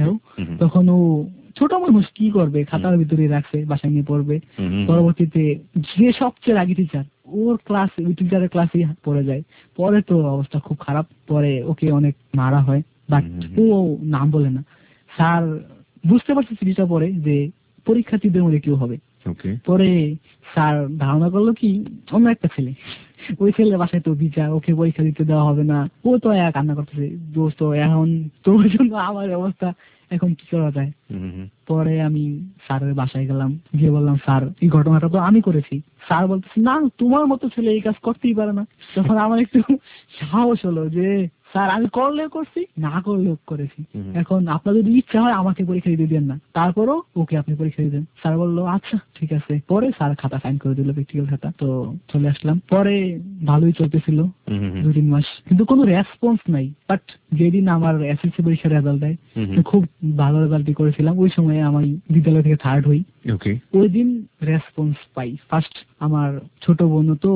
তখন ও ছোট মানুষ কি করবে, খাতার ভিতরে রাখছে, বাসায় নিয়ে পড়বে। পরবর্তীতে যে সবচেয়ে রাগী টিচার, ওর ক্লাস, ওই টিচারের ক্লাসে পড়ে যায়। পরে তো অবস্থা খুব খারাপ, পরে ওকে অনেক মারা হয়, বাট ও নাম বলে না। স্যার বুঝতে পারছে চিঠিটা পরে যে পরীক্ষার্থীদের মধ্যে কেউ হবে। পরে স্যার ধারণা করলো কি অন্য একটা ছেলে, ওই ছেলের বাসায় তো বিচার, ওকে পরীক্ষা দিতে দেওয়া হবে না। ও তো কান্না করতেছে, দোস্ত এখন তোর জন্য আমার অবস্থা, এখন কি করা যায়। পরে আমি স্যারের বাসায় গেলাম, গিয়ে বললাম, স্যার এই ঘটনাটা তো আমি করেছি। স্যার বলতেছে, না তোমার মতো ছেলে এই কাজ করতেই পারে না। তখন আমার একটু সাহস হলো যে স্যার আমি করলেও করছি, না করলেও করেছি, এখন আপনার যদি ইচ্ছা হয় আমাকে পরীক্ষা দিতে দেন না, তারপরও ওকে আপনি পরীক্ষা দিতেন। স্যার বললো আচ্ছা ঠিক আছে। পরে স্যার খাতা সাইন করে দিল, প্র্যাকটিক্যাল খাতা। তো চলে আসলাম। পরে ভালোই চলতেছিল 2-3 মাস, কিন্তু কোনো রেসপন্স নাই। বাট যেদিন আমার এসএসসি পরীক্ষার রেজাল্ট দেয়, খুব ভালো রেজাল্টই করেছিলাম। ওই সময় আমি বিদ্যালয় থেকে 3rd হই। ওই দিন রেসপন্স পাই ফার্স্ট। আমার ছোট বোন তো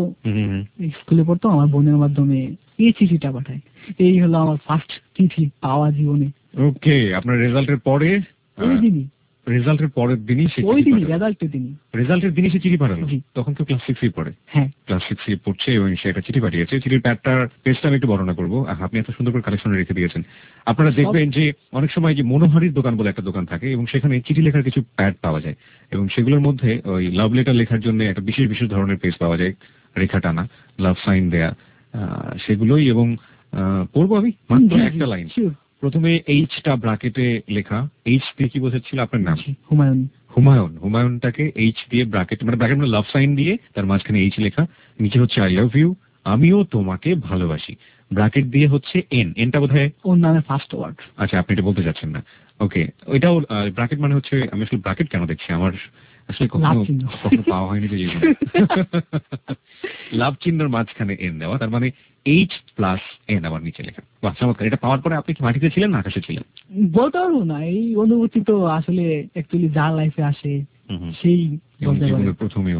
স্কুলে পড়তো, আমার বোনের মাধ্যমে এই চিঠিটা পাঠায়। এই হলো আমার ফার্স্ট চিঠি পাওয়া জীবনে। ওকে, আপনার রেজাল্টের পরে, ওই দিনই, রেজাল্টের পরের দিনই, ওই দিনই রেজাল্টের দিনই সে চিঠি পাঠালো। তখন তো ক্লাস 6 পড়ে। হ্যাঁ, ক্লাস 6 পড়ছে এবং সে একটা চিঠি পাঠিয়েছে। চিঠির পেজটা আমি একটু বর্ণনা করবো। আপনি এত সুন্দর করে কালেকশনে রেখে দিয়েছেন। আপনারা দেখবেন যে অনেক সময় যে মনোহারির দোকান বলে একটা দোকান থাকে, এবং সেখানে চিঠি লেখার কিছু প্যাড পাওয়া যায়, এবং সেগুলোর মধ্যে ওই লাভ লেটার লেখার জন্য একটা বিশেষ বিশেষ ধরনের পেজ পাওয়া যায়, রেখা টানা, লাভ সাইন দেয়া, সেগুলোই। এবং পড়বো আমি মাত্র একটা লাইন। প্রথমে এইচটা ব্র্যাকেটে লেখা। এইচ দিয়ে কি বোঝাচ্ছিল আপনার নাম? হুমায়ুন। হুমায়ুনটাকে এইচ দিয়ে ব্র্যাকেট, মানে ব্র্যাকেট মানে লাভ সাইন দিয়ে, তার মাঝখানে এইচ লেখা, নিচে হচ্ছে আই লাভ ইউ, আমিও তোমাকে ভালোবাসি, ব্র্যাকেট দিয়ে হচ্ছে এন। এনটা বোধহয় ওর নামে ফার্স্ট ওয়ার্ড। আচ্ছা, আপনি এটা বলতে যাচ্ছেন না। ওকে, ওইটাও ব্র্যাকেট মানে হচ্ছে, আমি আসলে ব্র্যাকেট কেন দেখছি, আমার আসলে কখনো পাওয়া হয়নি যে লাভ চিহ্নের মাঝখানে এন দেওয়া, তার মানে এইচ প্লাস এন আবার নিচে লেখা। বাহ, চমৎকার। এটা পাওয়ার পরে আপনি কি মাটিতে ছিলেন না আকাশে ছিলেন? বলতে পারবো না, এই অনুভূতি তো আসলে অ্যাকচুয়ালি যার লাইফে আসে সেই জীবনের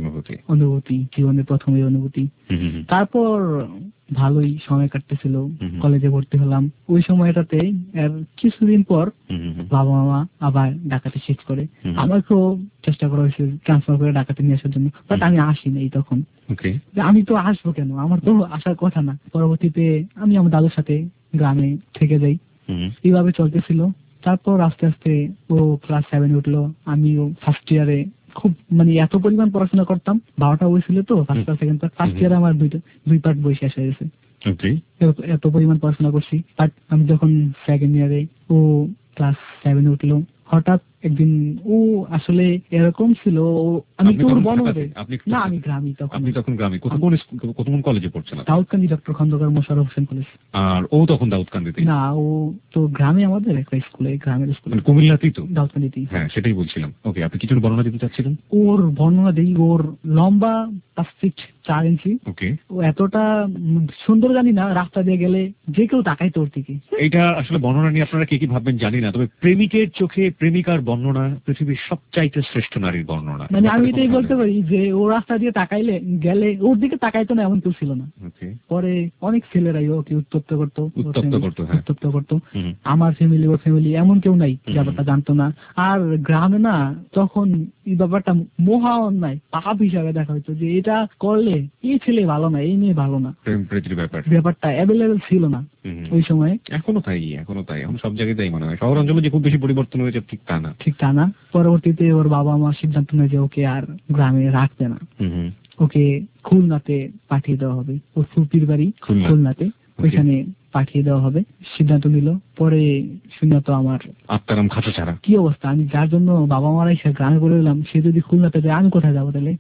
প্রথমে অনুভূতি। তারপর ভালোই সময় কাটতেছিল, কলেজে ভর্তি হলাম। ওই সময়টাতে কিছুদিন পর বাবা মা আবার ঢাকাতে শিফট করে। আমাকেও চেষ্টা করা হয়েছে ট্রান্সফার করে ঢাকাতে নিয়ে আসার জন্য, বাট আমি আসি নাই তখন। আমি তো আসবো কেন, আমার তো আসার কথা না। পরবর্তীতে আমি আমার দাদুর সাথে গ্রামে থেকে যাই। এইভাবে চলতেছিল। তারপর আস্তে আস্তে ও ক্লাস 7 উঠলো, আমিও ফার্স্ট ইয়ারে খুব মানে এত পরিমাণ পড়াশোনা করতাম। 12টা বই ছিল তো, first part second part. First ইয়ারে আমার 2 পার্ট বই শেষ হয়ে গেছে। এত পরিমাণ পড়াশোনা করছি। বাট আমি যখন সেকেন্ড ইয়ারে, ও ক্লাস 7 উঠলো, হঠাৎ একদিন ও আসলে এরকম ছিল, আমি তোর বনবে না, আমি গ্রামে তখন। আপনি তখন গ্রামে কোন কলেজে পড়ছেন? Daudkandi doctor Khondokar Mosharraf Hossain college. আর ও তখন দাউদকান্দিতে? না, ও তো গ্রামে, আমাদের একটা স্কুলে, গ্রামের স্কুল, মানে কুমিল্লাতেই তো? দাউদকান্দিতেই। হ্যাঁ, সেটাই বলছিলাম। ওকে, আপনি কিছু বর্ণনা দিতে চাচ্ছিলেন? ওর বর্ণনা দেই। ওর লম্বা 5 ফিট 4 ইঞ্চি। ওকে, ও এতটা সুন্দর, জানি না, রাস্তা দিয়ে গেলে যে কেউ তাকায় তোর দিকে। এটা আসলে বর্ণনা নিয়ে আপনারা কি কি ভাববেন জানি না, তবে প্রেমিকের চোখে প্রেমিকার বর্ণনা পৃথিবীর সবচাইতে শ্রেষ্ঠ নারীর বর্ণনা। মানে আমি এটাই বলতে পারি যে ও রাস্তা দিয়ে তাকাইলে গেলে ওর দিকে তাকাইতো না এমন কেউ ছিল না। পরে অনেক ছেলেরাই ওকে উত্তপ্ত করতো। আমার ফ্যামিলি, ওর ফ্যামিলি, এমন কেউ নাই ব্যাপারটা জানতো না। আর গ্রামে না তখন এই ব্যাপারটা মহা অন্যায় পাপ হিসাবে দেখা হইতো, যে এটা করলে এই ছেলে ভালো না, এই মেয়ে ভালো না, প্রেম প্রীতির ব্যাপারটা অ্যাভেলেবেল ছিল না ওই সময়। এখনো তাই এখন সব জায়গায় তাই মনে হয়। শহর অঞ্চলে যে খুব বেশি পরিবর্তন হয়েছে ঠিক তা না। পরবর্তীতে ওর বাবা মা সিদ্ধান্ত নেয় যে ওকে আর গ্রামে রাখবে না, ওকে খুলনাতে পাঠিয়ে দেওয়া হবে। ওর ফুপির বাড়ি খুলনাতে, ওইখানে পাঠিয়ে দেওয়া হবে সিদ্ধান্ত নিল। পরে শুনে তো আমার আত্মারাম খাঁচা ছাড়া কি অবস্থা, আমি যার জন্য বাবা মারা এসে গ্রামে করে এলাম, সে যদি খুলনাতে যায় আমি কোথায় যাবো তাহলে।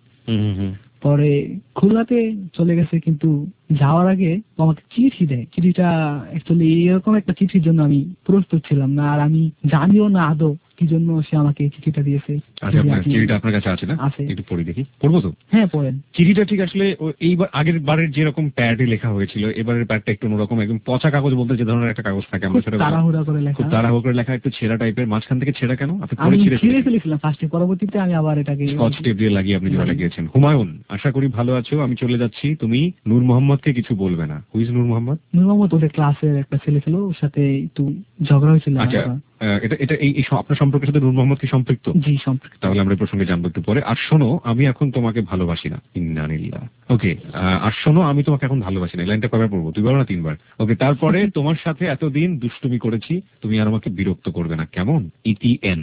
পরে খুলনাতে চলে গেছে, কিন্তু যাওয়ার আগে আমাকে চিঠি দেয়। চিঠিটা অ্যাকচুয়ালি এরকম একটা চিঠির জন্য আমি প্রস্তুত ছিলাম না, আর আমি জানিও না আদৌ কি জন্য সে আমাকে চিঠিটা দিয়েছে। চিঠিটা আপনার কাছে আছে না? আছে, একটু পড়ে দেখি। পড়বো তো? হ্যাঁ পড়েন। চিঠিটা ঠিক আসলে এইবার আগের বারের যেরকম প্যাডে লেখা হয়েছিল, এবারের প্যাডটা একটু অন্যরকম, একদম পচা কাগজ বলতে যে ধরনের একটা কাগজ থাকে, আমরা সেটা তাড়াহুড়া করে লেখা, খুব তাড়াহুড়ো করে লেখা, একটু ছেঁড়া টাইপের। মাঝখান থেকে ছেঁড়া কেন? আপনি ছিঁড়ে ফেলেছিলাম ফার্স্টে, পরবর্তীতে আমি আবার এটাকে স্কচ টেপ দিয়ে লাগিয়ে আপনি জোড়া লাগিয়েছেন। হুমায়ুন, আশা করি ভালো আছো। আমি চলে যাচ্ছি, তুমি নূর মোহাম্মদকে কিছু বলবে না। হুইজ নূর মোহাম্মদ? নূর মোহাম্মদ ওদের ক্লাসের একটা ছেলে ছিল, ওর সাথে একটু ঝগড়া হয়েছিল। আচ্ছা, এটা এই আপনার সম্পর্কের সাথে নূর মোহাম্মদ কি সম্পৃক্ত? জি সম্পৃক্ত। তাহলে আমরা এই প্রসঙ্গে জানবো একটু পরে। আর শোনো, আমি এখন তোমাকে ভালোবাসি না। ইন্নালিল্লাহ। ওকে, আর শোনো, আমি তোমাকে এখন ভালোবাসি না। এই লাইনটা কয়বার পড়বো? 2 বার না 3 বার? ওকে, তারপরে তোমার সাথে এতদিন দুষ্টুমি করেছি, তুমি আর আমাকে বিরক্ত করবে না, কেমন? ইটিএন।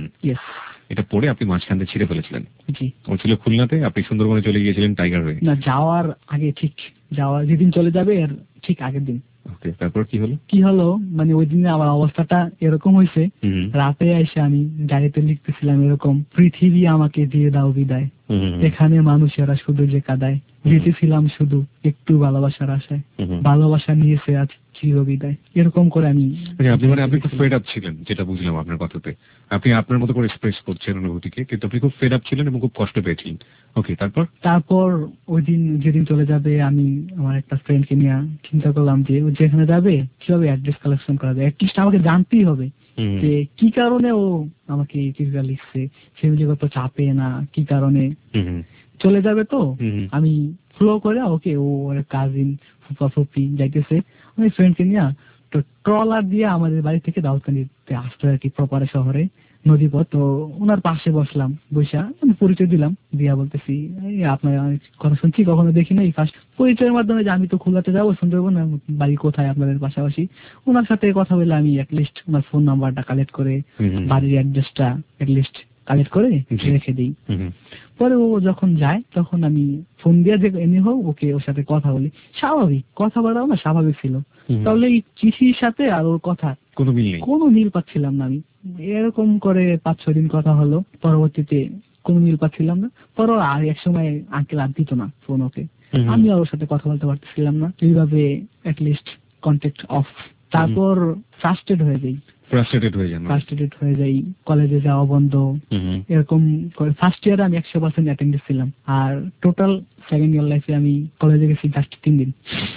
এটা পড়ে আপনি মাঝখান দিয়ে ছিঁড়ে ফেলেছিলেন। জি। ও ছিল খুলনাতে, আপনি সুন্দরবনে চলে গিয়েছিলেন টাইগার হয়ে। না, যাওয়ার আগে, ঠিক যাওয়ার যেদিন চলে যাবে এর ঠিক আগের দিন। ওকে, তারপর কি হলো? মানে ওই দিনে আমার অবস্থাটা এরকম হয়েছে, রাতে এসে আমি ডায়েরিতে লিখতেছিলাম এরকম, পৃথিবী আমাকে দিয়ে দাও বিদায়, এখানে মানুষেরা শুধু যে কাদায়, বেঁচেছিলাম শুধু একটু ভালোবাসার আশায়, ভালোবাসা নিয়েছে আজ চিরবিদায়। এরকম করে আমি আপনি খুব ফেড আপ ছিলেন, যেটা বুঝলাম আপনার কথাতে। আপনি আপনার মতো করে এক্সপ্রেস করছেন অনুভূতিকে, কিন্তু আপনি খুব ফেড আপ ছিলেন এবং খুব কষ্ট পেয়েছিলেন। ওকে, তারপর ওই দিন যেদিন চলে যাবে, আমি আমার একটা ফ্রেন্ডকে নিয়ে চিন্তা করলাম যে যেখানে যাবে কিভাবে অ্যাড্রেস কালেকশন করা যায়। অ্যাটলিস্ট আমাকে জানতেই হবে যে কি কারণে ও আমাকে এই চিঠিটা লিখছে, ফ্যামিলিগত চাপে না কি কারণে চলে যাবে। তো আমি ফ্লো করে ওকে, ও কাজিন ফুপা ফুপি যাইতেছে, আমি ফ্রেন্ডকে নিয়ে তো ট্রলার দিয়ে আমাদের বাড়ি থেকে দাউদকান্দিতে আসতো আর কি, প্রপার শহরে নদীপথ। তো ওনার পাশে বসলাম, বৈশা আমি পরিচয় দিলাম, দিয়া বলতেছি আপনার কথা শুনছি, কখনো দেখি নাই, ফার্স্ট পরিচয়ের মাধ্যমে যে আমি তো খুলনাতে যাবো, সুন্দরবন, বাড়ি কোথায় আপনাদের পাশাপাশি। ওনার সাথে কথা বলে আমি অ্যাটলিস্ট ওনার ফোন নাম্বারটা কালেক্ট করে, বাড়ির অ্যাড্রেসটা অ্যাটলিস্ট কালেক্ট করে রেখে দিই। পরে ও যখন যায় তখন আমি ফোন দিয়ে যে এমনি হোক ওকে, ওর সাথে কথা বলি, স্বাভাবিক কথা বলাও না, স্বাভাবিক ছিল। তাহলে এই চিঠির সাথে আর ওর কথা কোনো মিল পাচ্ছিলাম না। আমি এরকম করে 5-6 দিন কথা হলো, পরবর্তীতে কোনো মিল পাচ্ছিলাম না। পরে আর এক সময় আঙ্কেল আর দিত না ফোন ওকে, আমি আর ওর সাথে কথা বলতে পারতেছিলাম না, এইভাবে অ্যাটলিস্ট কন্ট্যাক্ট অফ। তারপর ফ্রাস্ট্রেটেড হয়ে যাই, কলেজে যাওয়া বন্ধ, এরকম করে ফার্স্ট ইয়ারে আমি 100% অ্যাটেন্ডেন্স ছিলাম, আর টোটাল সেকেন্ড ইয়ার লাইফে আমি কলেজে গেছি জাস্ট 3 দিন।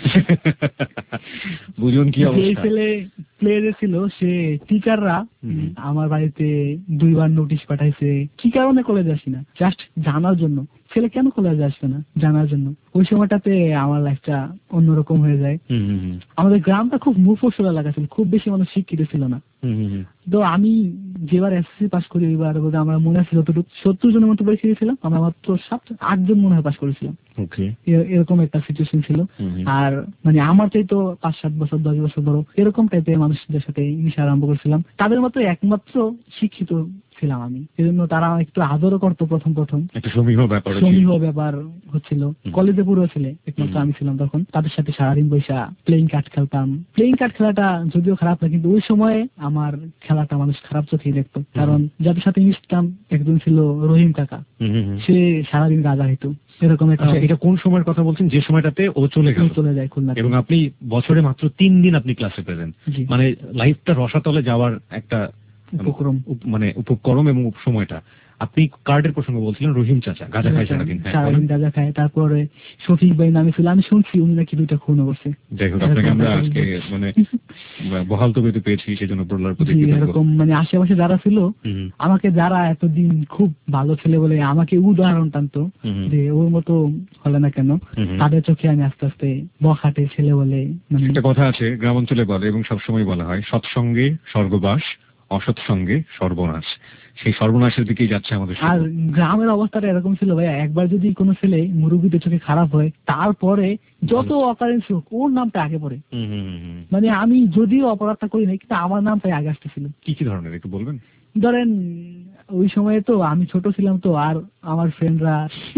বুঝুন কি অবস্থা। ছেলে প্লেয়ারে ছিল, সে টিচাররা আমার বাড়িতে 2 বার নোটিশ পাঠাইছে, কি কারণে কলেজে আসি না, জাস্ট জানার জন্য। ছেলে কেন কলেজে আসবে না, জানার জন্য। ওই সময়টাতে আমার লাইফটা অন্যরকম হয়ে যায়। আমাদের গ্রামটা খুব মুফস্বল এলাকা ছিল, খুব বেশি মানুষ শিক্ষিত ছিল না। তো আমি যেবার এসএসসি পাস করি, ওইবার আমার মনে আছে যতটুকু 70 জনের মতো পরীক্ষা দিয়েছিলাম, আমরা মাত্র 7-8 জন মনে হয় পাস করেছিলাম। এরকম একটা সিচুয়েশন ছিল। আর মানে আমার চাই তো 5-7 বছর 10 বছর বড় এরকম টাইপের মানুষদের সাথে মিশে আরম্ভ করেছিলাম। তাদের মতো একমাত্র শিক্ষিত ছিলাম আমি, এজন্য তারা একটু আদরও করতো। প্রথম একটা সমীহ ব্যাপার হচ্ছিল। কলেজে পুরো ছেলে একমাত্র আমি ছিলাম তখন। তাদের সাথে সারাদিন বৈশা প্লেইং কার্ড খেলতাম। প্লেইং কার্ড খেলাটা যদিও খারাপ না, কিন্তু ওই সময় আমার খেলাটা মানুষ খারাপ চোখেই দেখতো। কারণ যাদের সাথে মিশতাম একজন ছিল রহিম কাকা, সে সারাদিন গাঁজা হইতো। এরকম এটা কোন সময়ের কথা বলছেন? যে সময়টাতে ও চলে যায় খুলনা, এবং আপনি বছরে মাত্র 3 দিন আপনি ক্লাসে প্রেজেন্ট। মানে লাইফটা রসাতলে যাওয়ার একটা উপক্রম এবং সময়টা। আপনি কার্ডের প্রসঙ্গ বলছিলেন, রহিম চাচা গাঁজা খায় সারাদিন গাঁজা খায়। তারপরে শফিক ভাই নামে ছিল, আমি শুনছি উনি নাকি 2টা খুনও করছে। যাই হোক, আপনাকে আমরা আজকে বহাল তবিয়তে পেয়েছি, সেজন্য প্রহ্লার প্রতি এরকম আশেপাশে যারা ছিল, আমাকে যারা এতদিন খুব ভালো ছেলে বলে আমাকে উদাহরণ টানতো যে ওর মতো হলে না কেন, তাদের চোখে আমি আস্তে আস্তে বখাটে ছেলে বলে। একটা কথা আছে গ্রামাঞ্চলে বলে এবং সবসময় বলা হয়, সৎসঙ্গে স্বর্গবাস, অসৎ সঙ্গে সর্বনাশ, সেই সর্বনাশের দিকেই যাচ্ছে আমাদের আর শুধু। গ্রামের অবস্থাটা এরকম ছিল ভাইয়া, একবার যদি কোনো ছেলে মুরব্বীদের চোখে খারাপ হয়, তারপরে যত অকারেন্স হোক ওর নামটা আগে পড়ে। মানে আমি যদিও অপরাধটা করি নাই, কিন্তু আমার নামটাই আগে আসতেছিল। কি কি ধরনের একটু বলবেন? ধরেন ওই সময়ে তো আমি ছোট ছিলাম, তো আর আমার ফ্রেন্ডরা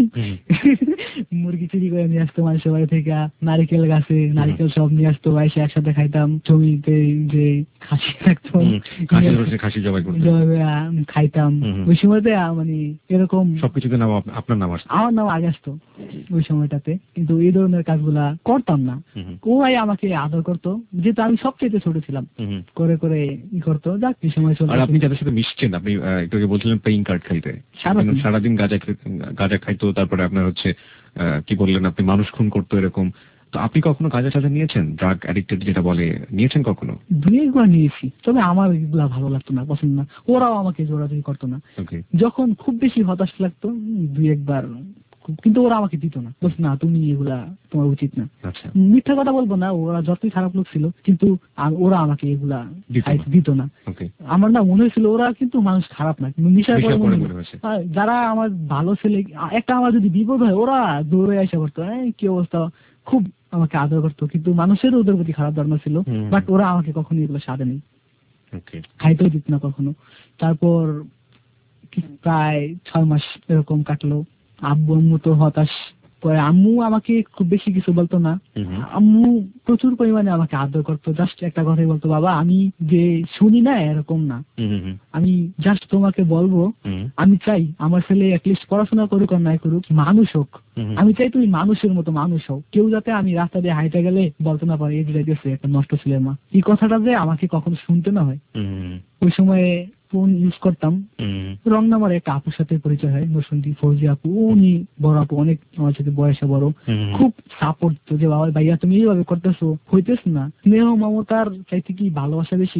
মুরগি চুরি করে নিয়ে আসতো মানুষের বাড়ি থেকে, নারিকেল গাছে নারিকেল সব নিয়ে আসতো, এসে একসাথে খাইতাম। জমিতে যে খাসি থাকতো খাসি জবাই করতো, খাইতাম। ওই সময়তে মানে এরকম সবকিছুতে নাম আপনার নাম আসতো, আমার নাম আগে আসতো ওই সময়টাতে। কিন্তু এই ধরনের কাজগুলা করতাম না। ওরাই আমাকে আদর করতো, যেহেতু আমি সবচেয়ে ছোট ছিলাম, করে করে ই করতো। যাক, এই সময় চলতো। আর আপনি যাদের সাথে মিশছেন, আপনি একটু আগে বলছিলেন প্লেইং কার্ড খাইতে, সারাদিন গাঁজা খাইতো, তারপরে আপনার হচ্ছে কি বললেন আপনি মানুষ খুন করতো, এরকম। তো আপনি কখনো গাঁজা টাজা নিয়েছেন, ড্রাগ অ্যাডিক্টেড যেটা বলে, নিয়েছেন কখনো? দুইবার নিয়েছি, তবে আমার এগুলা ভালো লাগতো না, পছন্দ না। ওরাও আমাকে জোরাজোরি করতো না। যখন খুব বেশি হতাশ লাগতো, দুই একবার, কিন্তু ওরা আমাকে দিত না, বলছে না তুমি এগুলা তোমার উচিত না। মিথ্যা কথা বলবো না, ওরা যতই খারাপ লোক ছিল, কিন্তু ওরা আমাকে এগুলা দিত না। আমার না মনে হয়েছিল ওরা কিন্তু মানুষ খারাপ না, নেশার পরে মনে হয়েছে যারা আমার ভালো ছেলে, একটা আমার যদি বিপদ হয় ওরা দৌড়ে আসা করতো, কি অবস্থা, খুব আমাকে আদর করতো। কিন্তু মানুষের ওদের প্রতি খারাপ ধারণা ছিল, বাট ওরা আমাকে কখনো এগুলো সাধে নেই, খাইতেও দিত না কখনো। তারপর প্রায় 6 মাস এরকম কাটলো। আব্বু আম্মু তো হতাশ করে, আম্মু আমাকে খুব বেশি কিছু বলতো না। আম্মু প্রচুর পরিমাণে আমাকে আদর করতো, জাস্ট একটা কথাই বলতো, বাবা আমি যে শুনি না এরকম না, আমি জাস্ট তোমাকে বলবো, আমি চাই আমার ছেলে অ্যাটলিস্ট পড়াশোনা করুক আর নাই করুক, মানুষ হোক। আমি চাই তুমি মানুষের মতো মানুষ হও, কেউ যাতে আমি রাস্তা দিয়ে হাইটে গেলে বলতে না পারে এই গেছে একটা নষ্ট ছেলের মা। এই কথাটা যে আমাকে কখনো শুনতে না হয়। ওই সময় ফোন ইউজ করতাম, রং নাম্বার একটা আপুর সাথে পরিচয় হয়, নরসিংদী ফৌজি আপু। উনি বড় আপু, অনেক আমার সাথে বয়সে বড়, খুব সাপোর্ট তো, যে বাবা ভাইয়া তুমি এইভাবে করতেছো, হইতেছ না। স্নেহ মমতার চাইতে কি ভালোবাসা বেশি?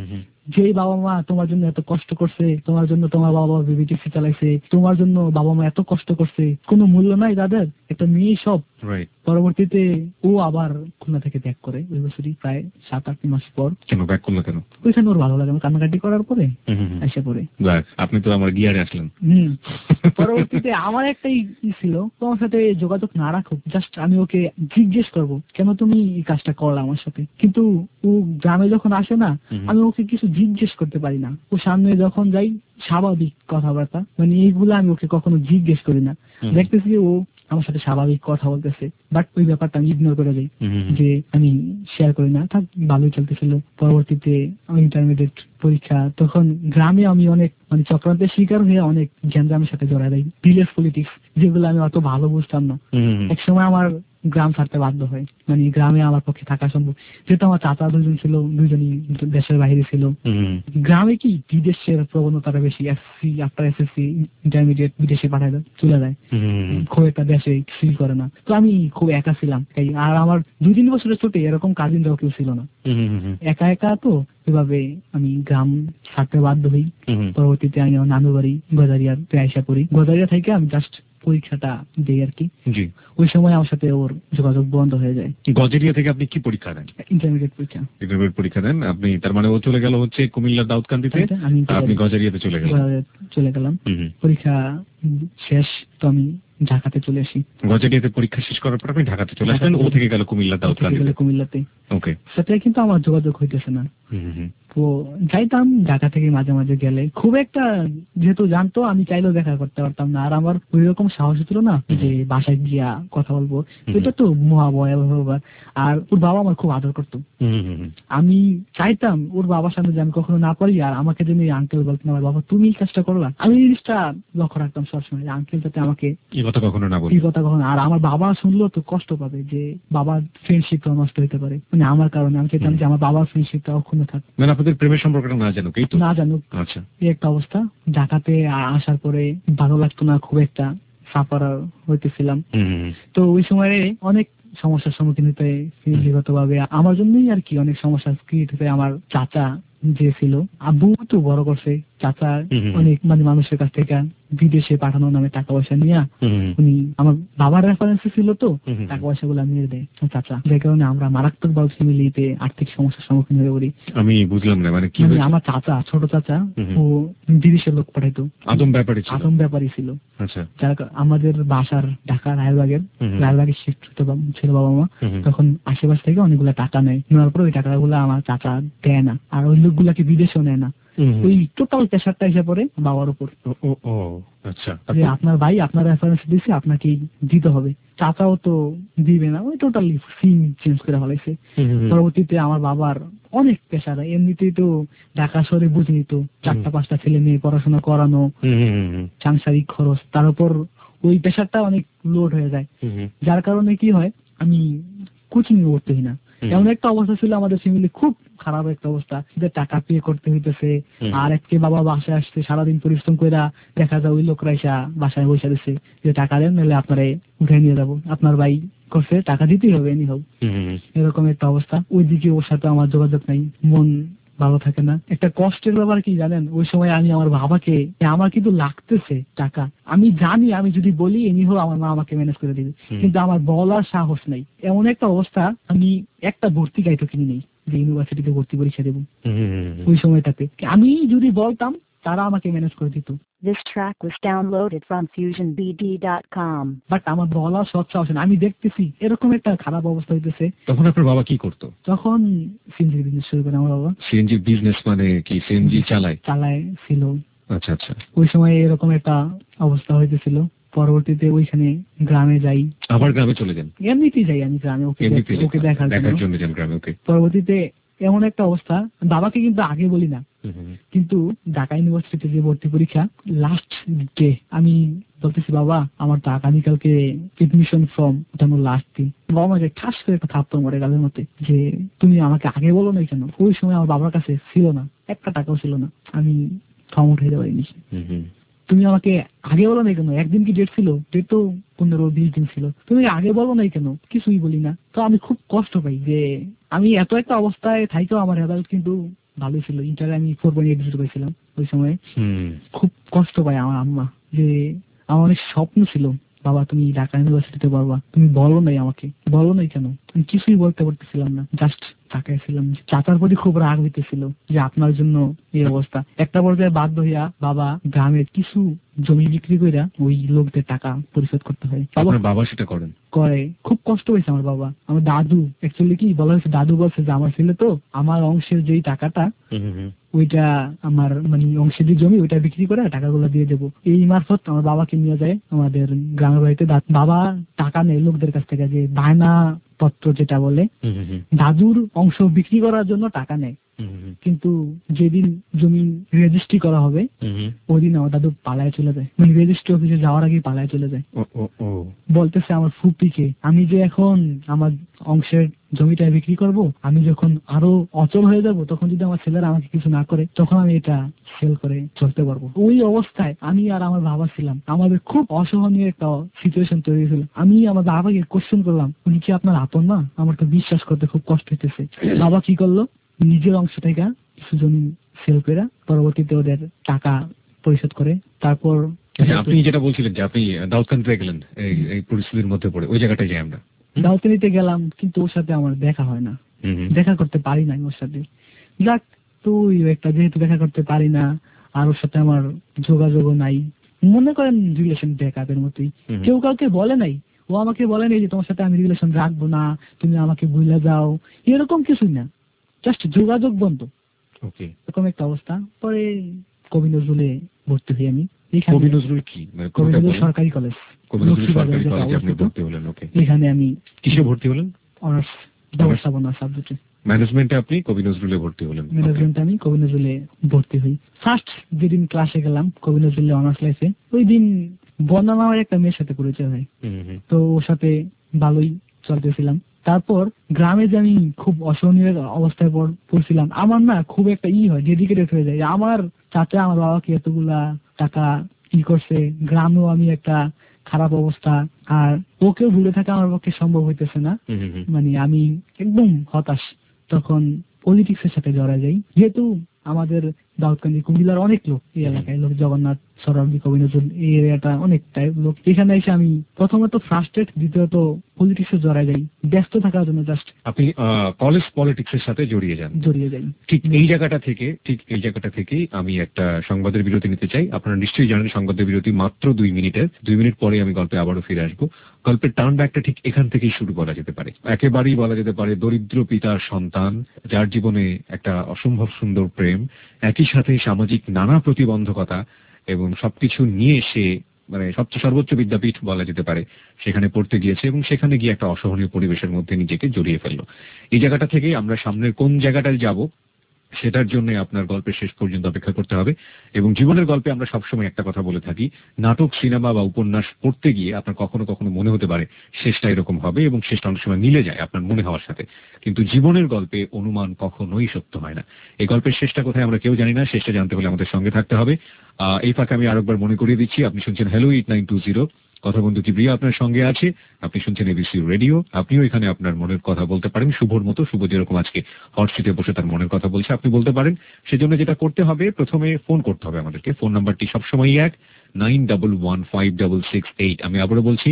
যেই বাবা মা তোমার জন্য এত কষ্ট করছে, তোমার জন্য তোমার বাবা বিবিটিসি চালাইছে, তোমার জন্য বাবা মা এত কষ্ট করছে, কোনো মূল্য নাই তাদের? একটা মেয়ে সব। পরবর্তীতে ও আবার খুলনা থেকে ব্যাক করে ওই বছরই, প্রায় 7-8 মাস পর। কেন ব্যাক করলো? কেন? ওইখানে ওর ভালো লাগে, কান্নাকাটি করার পরে এসে পরে। আপনি তো আমার গিয়ারে আসলেন। পরবর্তীতে আমার একটাই ছিল, তোমার সাথে যোগাযোগ না রাখুক, জাস্ট আমি ওকে জিজ্ঞেস করবো কেন তুমি এই কাজটা করলা আমার সাথে। কিন্তু ও গ্রামে যখন আসে না, আমি ওকে কিছু জিজ্ঞেস করতে পারি না। ও সামনে যখন যাই স্বাভাবিক কথাবার্তা, মানে এইগুলো আমি ওকে কখনো জিজ্ঞেস করি না। দেখতেছি ও আমার সাথে স্বাভাবিক কথা বলতেছে, বাট ওই ব্যাপারটা আমি ইগনোর করে যাই, যে আমি শেয়ার করি না। থাক, ভালোই চলতেছিল। পরবর্তীতে ইন্টারমিডিয়েট পরীক্ষা, তখন গ্রামে আমি অনেক মানে চক্রান্তের শিকার হয়ে অনেক গ্যাঞ্জামের সাথে জড়াই যাই, ভিলেজ পলিটিক্স, যেগুলো আমি অত ভালো বুঝতাম না। এক সময় আমার গ্রাম ছাড়তে বাধ্য হয়, মানে গ্রামে আমার পক্ষে থাকা সম্ভব, যেহেতু আমার চাচা দুজন ছিল, দুজনই দেশের বাইরে ছিল। গ্রামে কি বিদেশের প্রবণতাটা বেশি, এসএসসি আফটার এসএসসি ইন্টারমিডিয়েট বিদেশে পাঠায় চলে যায়, খুব একটা দেশে ফিল করে না। তো আমি খুব একা ছিলাম, আর আমার 2-3 বছরের ছোটে এরকম কাজিনরাও কেউ ছিল না, একা একা। তো এভাবে আমি গ্রাম ছাড়তে বাধ্য হই। পরবর্তীতে আমি আমার নানু বাড়ি গজারিয়াতে আইসা করি, গজারিয়া থেকে আমি জাস্ট পরীক্ষাটা দিই আর কি। ওই সময় আমার সাথে ওর যোগাযোগ বন্ধ হয়ে যায়। গজারিয়া থেকে আপনি কি পরীক্ষা দেন? ইন্টারমিডিয়েট পরীক্ষা দেন আপনি। তার মানে ও চলে গেল হচ্ছে কুমিল্লার দাউদকান্দিতে, আপনি গজারিয়াতে চলে গেলাম। পরীক্ষা শেষ, তো আমি ঢাকাতে চলে আসি। গজারিয়াতে পরীক্ষা শেষ করার পর আপনি ঢাকাতে চলে আসলেন, ও থেকে গেল কুমিল্লাতে। ওকে, সাথে কিন্তু আমার যোগাযোগ হইতেছে না। তো যাইতাম ঢাকা থেকে মাঝে মাঝে গেলে, খুব একটা যেহেতু জানতো, আমি চাইলেও দেখা করতে পারতাম না। আর আমার ওই রকম সাহস ছিল না যে বাসায় গিয়া কথা বলবো, এটা তো মহাভয়াবহ। আর ওর বাবা আমার খুব আদর করতো, আমি চাইতাম ওর বাবার সামনে যে আমি কখনো না পারি, আর আমাকে যদি আঙ্কেল বলতেন আমার বাবা তুমি এই কাজটা করলা, আমি এই জিনিসটা লক্ষ্য রাখতাম সবসময়, যে আঙ্কেল যাতে আমাকে এই কথা কখনো না বলে, এই কথা কখনো। আর আমার বাবা শুনলেও তো কষ্ট পাবে, যে বাবার ফ্রেন্ডশিপটা নষ্ট হতে পারে, মানে আমার কারণে। আমি চাইতাম যে আমার বাবার ফ্রেন্ডশিপটা অক্ষুণ্ণ থাক, মানে আপনাদের প্রেমের সম্পর্কটা না জানুক, এই তো না জানুক। আচ্ছা, এই একটা অবস্থা। ঢাকাতে আসার পরে ভালো লাগতো না, খুব একটা সাফার হইতেছিলাম। তো ওই সময় অনেক সমস্যার সম্মুখীন হতে, ফ্যামিলিগত ভাবে আমার জন্যই আর কি অনেক সমস্যা ক্রিয়েট হতে। আমার চাচা যে ছিল, আব্বু তো বড় করছে, চাচা অনেক মানে মানুষের কাছ থেকে বিদেশে পাঠানোর নামে টাকা পয়সা নিয়ে উনি আমার বাবার রেফারেন্সে ছিল তো টাকা পয়সা গুলো নিয়ে দেয় চাচা, যে কারণে আমরা মারাত্মক ভাবে ফ্যামিলিতে আর্থিক সমস্যার সম্মুখীন হয়ে পড়ি। আমি বুঝলাম না, মানে কি আমার চাচা, ছোট চাচা, ও বিদেশের লোক পাঠাইতো, আদম ব্যাপারই ছিল। আচ্ছা, আমাদের বাসার ঢাকা রায়বাগে শিফট ছিল বাবা মা, তখন আশেপাশ থেকে অনেকগুলো টাকা নেয়, নেওয়ার পর ওই টাকাগুলো আমার চাচা দেয় না, আর ওই লোকগুলাকে বিদেশেও নেয় না। ওই টোটাল প্রেশারটা এসে পড়ে বাবার উপর। আচ্ছা, যে আপনার ভাই আপনার রেফারেন্স দিয়েছে, আপনাকে দিতে হবে। চাচাও তো দিবে না, ওই টোটালি সিন চেঞ্জ করে ফেলাইছে। পরবর্তীতে আমার বাবার অনেক প্রেশার, এমনিতেই তো ঢাকা শহরে বুঝিনি তো 4-5টা ছেলে মেয়ে পড়াশোনা করানো, সাংসারিক খরচ, তার উপর ওই প্রেশারটা অনেক লোড হয়ে যায়, যার কারণে কি হয় আমি কোচিং করতে হই না। এমন একটা অবস্থা ছিল আমাদের ফ্যামিলি, খুব খারাপ একটা অবস্থা, যে টাকা পে করতে হইতেছে। আর একটি বাবা বাসায় আসছে, সারাদিন পরিশ্রম করে দেখা যায় ওই লোকরা এসে বাসায় বসে দিচ্ছে যে টাকা দেন, নাহলে আপনারা উঠে নিয়ে যাবো, আপনার ভাই করছে, টাকা দিতেই হবে এনি হোক। এরকম একটা অবস্থা। ওইদিকে ওর সাথে আমার যোগাযোগ নাই, মন ভালো থাকে না। একটা কষ্টের ব্যাপার কি জানেন, ওই সময় আমি আমার বাবাকে, আমার কিন্তু লাগতেছে টাকা, আমি জানি আমি যদি বলি এনি হোক আমার মা আমাকে ম্যানেজ করে দিবে, কিন্তু আমার বলার সাহস নাই। এমন একটা অবস্থা, আমি একটা ভর্তি গাইতো কিনি নেই যে ইউনিভার্সিটিতে ভর্তি পরীক্ষা দেবো। ওই সময়টাতে আমি যদি বলতাম তারা আমাকে ম্যানেজ করে দিত। This track was downloaded from FusionBD.com. But আমার বলার সাহস না। আমি দেখতেছি এরকম একটা খারাপ অবস্থা হইতেছে। তখন আপনার বাবা কি করতো? তখন সিএনজি বিজনেস শুরু করে আমার বাবা। সিএনজি বিজনেস মানে কি? সিএনজি চালায় ছিল। আচ্ছা আচ্ছা। ওই সময় এরকম একটা অবস্থা হইতেছিল। পরবর্তীতে ওইখানে গ্রামে যাই। আবার গ্রামে চলে যান? এমনিতেই যাই আমি গ্রামে, ওকে দেখার জন্য যান গ্রামে। ওকে। পরবর্তীতে এমন একটা অবস্থা, বাবাকে কিন্তু আগে বলি না, কিন্তু ঢাকা ইউনিভার্সিটিতে যে ভর্তি পরীক্ষা লাস্ট ডে আমি বলতেছি বাবা আমার তো আগামীকালকে এডমিশন ফর্ম ওঠানোর লাস্ট দিন। বাবা আমাকে ঠাস করে একটা থাপ্পড় মারে গালের মধ্যে, যে তুমি আমাকে আগে বলো না কেন। ওই সময় আমার বাবার কাছে ছিল না, একটা টাকাও ছিল না, আমি থম উঠে যেতে পারিনি। তুমি আমাকে আগে বলো না কেন, একদিন কি ডেট ছিল? ডেট তো 15-20 দিন ছিল, তুমি আগে বলো না কেন? কিছুই বলি না। তো আমি খুব কষ্ট পাই যে আমি এত একটা অবস্থায় থাইকেও আমার রেজাল্ট কিন্তু ভালোই ছিল। ইন্টারে আমি 4.8 পেয়েছিলাম ওই সময়। খুব কষ্ট পাই আমার আম্মা, যে আমার অনেক স্বপ্ন ছিল, বাবা তুমি ঢাকা ইউনিভার্সিটিতে পারবা, তুমি বলো নাই আমাকে, বলো নাই কেন? আমি কিছুই বলতে পারতেছিলাম না, জাস্ট তাকাইছিলাম। চাচার প্রতি খুব রাগ হইতেছিল যে আপনার জন্য এই অবস্থা। একটা পর্যায়ে বাধ্য হইয়া বাবা গ্রামের কিছু জমি বিক্রি করে ওই লোকদের টাকা পরিশোধ করতে হয়। বাবা সেটা করে। খুব কষ্ট হয়েছে আমার বাবা। আমার দাদু অ্যাকচুয়ালি কি বলা হয়েছে, দাদু বলছে যে আমার ছেলে তো আমার অংশের যেই টাকাটা ওইটা আমার মানে অংশের যে জমি ওইটা বিক্রি করে টাকাগুলো দিয়ে দেবো। এই মারফত আমার বাবাকে নিয়ে যায় আমাদের গ্রামের বাড়িতে। বাবা টাকা নেই লোকদের কাছ থেকে, যে বায়না পত্র যেটা বলে, দাদুর অংশ বিক্রি করার জন্য টাকা নেয়। কিন্তু যেদিন জমি রেজিস্ট্রি করা হবে ওই দিন আমার দাদু পালায় চলে যায়, মানে রেজিস্ট্রি অফিসে যাওয়ার আগে পালায় চলে যায়। বলতেছে আমার ফুপিকে, আমি যে এখন আমার অংশের জমিটা বিক্রি করব, আমি যখন আরো অচল হয়ে যাব তখন যদি আমার ছেলেরা আমাকে কিছু না করে তখন আমি এটা সেল করে চলতে পারবো। ওই অবস্থায় আমি আর আমার বাবা ছিলাম, আমাদের খুব অসহনীয় একটা সিচুয়েশন তৈরি হয়েছিল। আমি আমার বাবাকে কোশ্চেন করলাম, উনি কি আপনার আপন না? আমার তো বিশ্বাস করতে খুব কষ্ট হইতেছে। বাবা কি করলো, নিজের অংশ থেকে কিছু জমি সেল করে পরবর্তীতে ওদের টাকা পরিশোধ করে। তারপর আপনি যেটা বলছিলেন যে আপনি দাউদকান্দিতে গেলেন এই পরিস্থিতির মধ্যে পড়ে, ওই জায়গাটায় যাই আমরা। দাউদকান্দিতে গেলাম, কিন্তু ওর সাথে আমার দেখা হয় না, দেখা করতে পারি না ওর সাথে। যাক, তুই একটা যেহেতু দেখা করতে পারি না আর ওর সাথে আমার যোগাযোগও নাই, মনে করেন রিলেশন ব্রেকআপের মতোই। কেউ কাউকে বলে নাই, ও আমাকে বলে নাই যে তোমার সাথে আমি রিলেশন রাখবো না, তুমি আমাকে ভুলে যাও, এরকম কিছুই না, জাস্ট যোগাযোগ বন্ধ। এরকম একটা অবস্থা। পরে কবি নজরুলে ভর্তি হই আমি। কবি নজরুল কি? কবি নজরুল সরকারি কলেজ। এখানে আমি কিসে ভর্তি হলেন? অনার্স ব্যবস্থাপনা সাবজেক্টে। ম্যানেজমেন্টে আপনি কবি নজরুলে ভর্তি হলেন? ম্যানেজমেন্টে আমি কবি নজরুলে ভর্তি হই। ফার্স্ট যেদিন ক্লাসে গেলাম কবি নজরুলে অনার্স লাইফে, ওই দিন বন্দনা নামের একটা মেয়ের সাথে পরিচয় হয়। তো ওর সাথে ভালোই চলতেছিলাম। তারপর গ্রামে যে আমি খুব অসহনীয় অবস্থায় পড়ছিলাম, আমার না খুব একটা হয় ডেডিকেটেড হয়ে যায়। আমার চাচা আমার বাবাকে এতগুলা টাকা করছে, গ্রামেও আমি একটা খারাপ অবস্থা, আর ওকেও ভুলে থাকা আমার পক্ষে সম্ভব হইতেছে না, মানে আমি একদম হতাশ। তখন পলিটিক্স এর সাথে জড়া যাই, যেহেতু আমাদের দাউদকান্দি, কুমিল্লার অনেক লোক এই এলাকায়, লোক জগন্নাথ, সরাবি, কবিনজরুল, এই এরিয়াটা অনেকটাই লোক। এখানে এসে আমি প্রথমত ফ্রাস্ট্রেট, দ্বিতীয়ত পলিটিক্সে জড়াই যাই, ব্যস্ত থাকার জন্য জাস্ট। আপনি কলেজ পলিটিক্সের সাথে জড়িয়ে যাই। ঠিক এই জায়গাটা থেকেই আমি একটা সংবাদের বিরতি নিতে চাই। আপনারা নিশ্চয়ই জানেন সংবাদের বিরতি মাত্র 2 মিনিটের। 2 মিনিট পরে আমি গল্পে আবারও ফিরে আসবো। গল্পের টার্ন ব্যাকটা ঠিক এখান থেকেই শুরু করা যেতে পারে। একেবারেই বলা যেতে পারে দরিদ্র পিতার সন্তান, যার জীবনে একটা অসম্ভব সুন্দর প্রেম, একই সাথে সামাজিক নানা প্রতিবন্ধকতা এবং সবকিছু নিয়ে সে মানে সবচেয়ে সর্বোচ্চ বিদ্যাপীঠ বলা যেতে পারে সেখানে পড়তে গিয়েছে এবং সেখানে গিয়ে একটা অসহনীয় পরিবেশের মধ্যে নিজেকে জড়িয়ে ফেললো। এই জায়গাটা থেকে আমরা সামনের কোন জায়গাটায় যাব সেটার জন্য আপনার গল্পের শেষ পর্যন্ত অপেক্ষা করতে হবে। এবং জীবনের গল্পে আমরা সবসময় একটা কথা বলে থাকি, নাটক, সিনেমা বা উপন্যাস পড়তে গিয়ে আপনার কখনো কখনো মনে হতে পারে শেষটা এরকম হবে এবং শেষটা অনেক সময় মিলে যায় আপনার মনে হওয়ার সাথে, কিন্তু জীবনের গল্পে অনুমান কখনোই সত্য হয় না। এই গল্পের শেষটা কোথায় আমরা কেউ জানি না, শেষটা জানতে হলে আমাদের সঙ্গে থাকতে হবে। এই ফাঁকে আমি আরেকবার মনে করিয়ে দিচ্ছি, আপনি শুনছেন হ্যালো 8920, কথা বন্ধু কিবরিয়া আপনার সঙ্গে আছে। আপনি শুনছেন এবিসি রেডিও। আপনিও এখানে আপনার মনের কথা বলতে পারেন শুভর মতো। শুভ যেরকম আজকে হট সিটে বসে তার মনের কথা বলছে, আপনি বলতে পারেন। সেজন্য যেটা করতে হবে, প্রথমে ফোন করতে হবে আমাদেরকে। ফোন নাম্বারটি সবসময় 91156668। আমি আবারও বলছি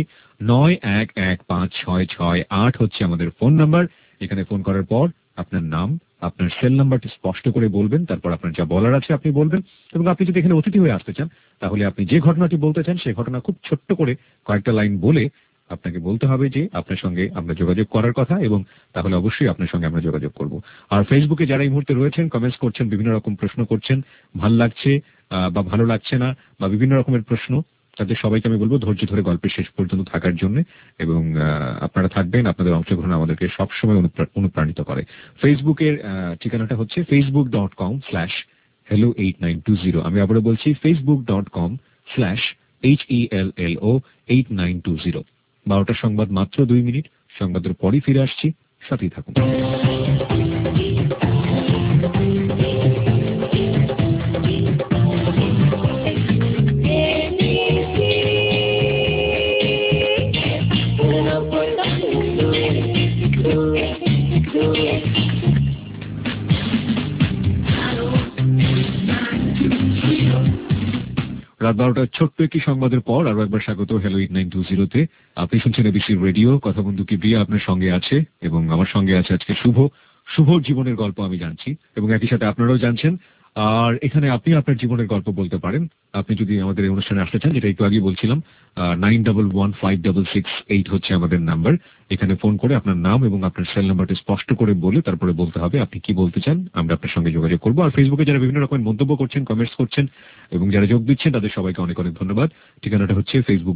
91156668 হচ্ছে আমাদের ফোন নাম্বার। এখানে ফোন করার পর আপনার নাম, আপনার সেল নাম্বারটি স্পষ্ট করে বলবেন, তারপর আপনার যা বলার আছে আপনি বলবেন। এবং আপনি যদি এখানে অতিথি হয়ে আসতে চান, তাহলে আপনি যে ঘটনাটি বলতে চান সেই ঘটনা খুব ছোট্ট করে কয়েকটা লাইন বলে আপনাকে বলতে হবে যে আপনার সঙ্গে আমরা যোগাযোগ করার কথা, এবং তাহলে অবশ্যই আপনার সঙ্গে আমরা যোগাযোগ করব। আর ফেসবুকে যারা এই মুহূর্তে রয়েছেন, কমেন্টস করছেন, বিভিন্ন রকম প্রশ্ন করছেন, ভাল লাগছে বা ভালো লাগছে না বা বিভিন্ন রকমের প্রশ্ন, তাদের সবাইকে আমি বলবো ধৈর্য ধরে গল্পের শেষ পর্যন্ত থাকার জন্য। এবং আপনারা থাকবেন, আপনাদের অংশগ্রহণ আমাদেরকে সবসময় অনুপ্রাণিত করে। ফেসবুকের ঠিকানাটা হচ্ছে facebook.com/hello8920। আমি আবারও বলছি facebook.com/HELLO8920। 12টার সংবাদ মাত্র 2 মিনিট, সংবাদের পরই ফিরে আসছি, সাথেই থাকুন। রাত 12টার ছোট্ট একটি সংবাদের পর আরো একবার স্বাগত হ্যালো 8920-তে। আপনি শুনছেন এবিসি রেডিও, কথা বন্ধু কিবরিয়া আপনার সঙ্গে আছে এবং আমার সঙ্গে আছে আজকে শুভ। শুভর জীবনের গল্প আমি জানছি এবং একই সাথে আপনারাও জানছেন। আর এখানে আপনি আপনার জীবনের গল্প বলতে পারেন। আপনি যদি আমাদের এই অনুষ্ঠানে আসতে চান, যেটা একটু আগে বলছিলাম, 91156668 হচ্ছে আমাদের নাম্বার। এখানে ফোন করে আপনার নাম এবং আপনার সেল নাম্বারটি স্পষ্ট করে বলে তারপরে বলতে হবে আপনি কি বলতে চান, আমরা আপনার সঙ্গে যোগাযোগ করবো। আর ফেসবুকে যারা বিভিন্ন রকমের মন্তব্য করছেন, কমেন্টস করছেন এবং যারা যোগ দিচ্ছেন, তাদের সবাইকে অনেক অনেক ধন্যবাদ। ঠিকানাটা হচ্ছে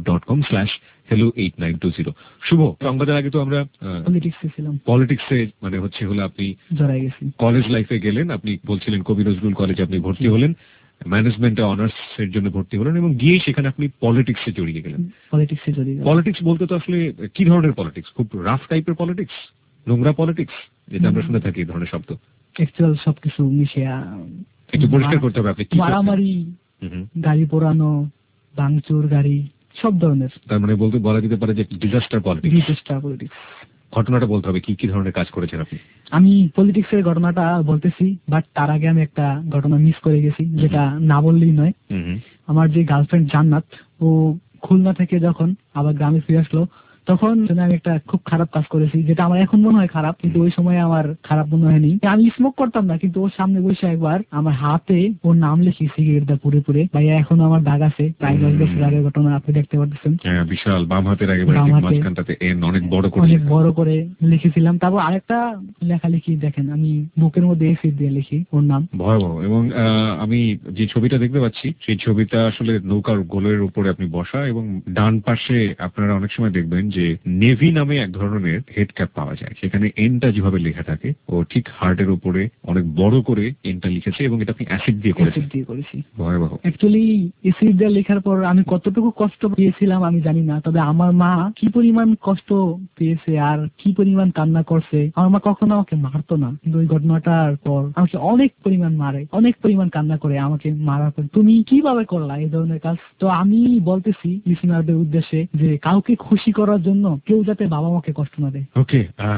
facebook.com/hello8920। শুভ, সংবাদের আগে তো আমরা পলিটিক্সে মানে হলো আপনি কলেজ লাইফে গেলেন, আপনি বলছিলেন কবি নজরুল কলেজে আপনি ভর্তি হলেন, ম্যানেজমেন্টে অনার্স এর জন্য ভর্তি হলেন এবং গিয়ে সেখানে আপনি পলিটিক্সে জড়িয়ে গেলেন। পলিটিক্স বলতে তো আসলে কি ধরনের পলিটিক্স? খুব রাফ টাইপের পলিটিক্স, নোংরা পলিটিক্স, যেটা আমরা শুনে থাকি এই ধরনের শব্দ? অ্যাকচুয়াল সবকিছু মিশে একটু পরিষ্কার করতে হবে আপনি কি মারামারি, গাড়ি পোড়ানো, ভাঙচুর, গাড়ি, সব ধরনের। তার মানে বলা যেতে পারে যে ডিজাস্টার পলিটিক্স। ঘটনাটা বলতে হবে, কি কি ধরনের কাজ করেছেন আপনি? আমি পলিটিক্স এর ঘটনাটা বলতেছি, বাট তার আগে আমি একটা ঘটনা মিস করে গেছি, যেটা না বললেই নয়। আমার যে গার্লফ্রেন্ড জান্নাত, ও খুলনা থেকে যখন আবার গ্রামে ফিরে আসলো, তখন আমি একটা খুব খারাপ কাজ করেছি, যেটা আমার এখন মনে হয় খারাপ, কিন্তু ওই সময় আমার খারাপ মনে হয়নি। আমি স্মোক করতাম না, কিন্তু ওর সামনে বসে একবার আমার হাতে ওর নাম লিখি সিগারেট দা পুরে পুরে। ভাইয়া এখন আমার দাগ আছে, প্রায় 10 বছর আগের ঘটনা, আপনি দেখতে পাচ্ছেন। বিশাল বাম হাতের মাঝখানটাতে এন অনেক বড় করে লিখেছিলাম। তারপর আরেকটা লেখালেখি দেখেন, আমি বুকের মধ্যে এসিড দিয়ে লিখি ওর নাম। ভয়াবহ। এবং আমি যে ছবিটা দেখতে পাচ্ছি, সেই ছবিটা আসলে নৌকার গোলের উপরে আপনি বসা, এবং ডান পাশে আপনারা অনেক সময় দেখবেন যে নেভি নামে এক ধরনের হেড ক্যাপ পাওয়া যায়, সেখানে এনটা যেভাবে লেখা থাকে, ও ঠিক হার্টের উপরে অনেক বড় করে এনটা লিখেছে এবং এটা আপনি অ্যাসিড দিয়ে করেছি। ভয়াবহ। অ্যাকচুয়ালি অ্যাসিড দিয়ে লেখার পর আমি কতটুকু কষ্ট পেয়েছিলাম আমি জানি না, তবে আমার মা কি পরিমাণ কষ্ট পেয়েছে আর কি পরিমাণ কান্না করছে। আমার মা কখনো আমাকে মারতো না, কিন্তু ওই ঘটনাটার পর আমাকে অনেক পরিমাণ মারে, অনেক পরিমাণ কান্না করে আমাকে মারার পর তুমি কিভাবে করলা এই ধরনের কাজ। তো আমি বলতেছি লিসনারদের উদ্দেশ্যে যে কাউকে খুশি করার জন্য কেউ যাতে বাবা মাকে কষ্ট না দেয়। ওকে,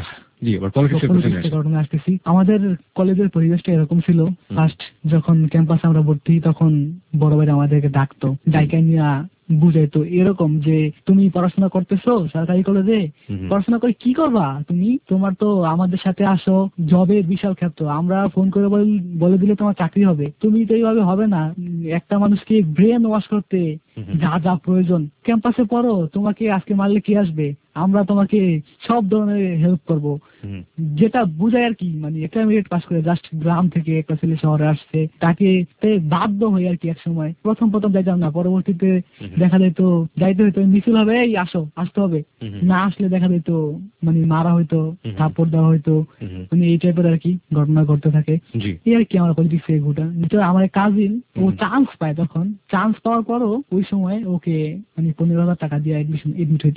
জি, এবার পলিটিক্সের প্রশ্নে আসি। ঘটনা আসতেছি। আমাদের কলেজের পরিবেশটা এরকম ছিল, ফার্স্ট যখন ক্যাম্পাসে আমরা ভর্তি তখন বড় ভাইরা আমাদেরকে ডাকতো, ডাইকা নিয়ে বুঝাইতো এরকম যে তুমি পড়াশোনা করতেছো সরকারি কলেজে, পড়াশোনা করে কি করবা তুমি, তোমার তো আমাদের সাথে আসো, জবের বিশাল ক্ষেত্র, আমরা ফোন করে বলে দিলে তোমার চাকরি হবে, তুমি তো এইভাবে হবে না, একটা মানুষকে ব্রেন ওয়াশ করতে যা যা প্রয়োজন ক্যাম্পাসে পড়ো, তোমাকে আজকে মারলে কি আসবে, আমরা তোমাকে সব ধরনের হেল্প করব, যেটা বুঝায় আর কি। মানে ইন্টারমিডিয়েট পাস করে জাস্ট গ্রাম থেকে একটা ছেলে শহরে আসছে, তাকে বাধ্য হয়ে আর কি এক সময় প্রথম যাইতাম না, পরবর্তীতে দেখা যেত যাইতে হইতো, মিছিল হবে এই আসো, আসতে হবে, না আসলে দেখা যেত মানে মারা হইতো, থাপ্পড় দেওয়া হইতো, মানে এই টাইপের আর কি ঘটনা ঘটতে থাকে। এই আর কি আমরা পলিটিক্স এ ঘুটা। আমার কাজিন ও চান্স পায়, তখন চান্স পাওয়ার পরও ওই সময় ওকে মানে 15,000 টাকা দিয়ে এডমিট হইতো।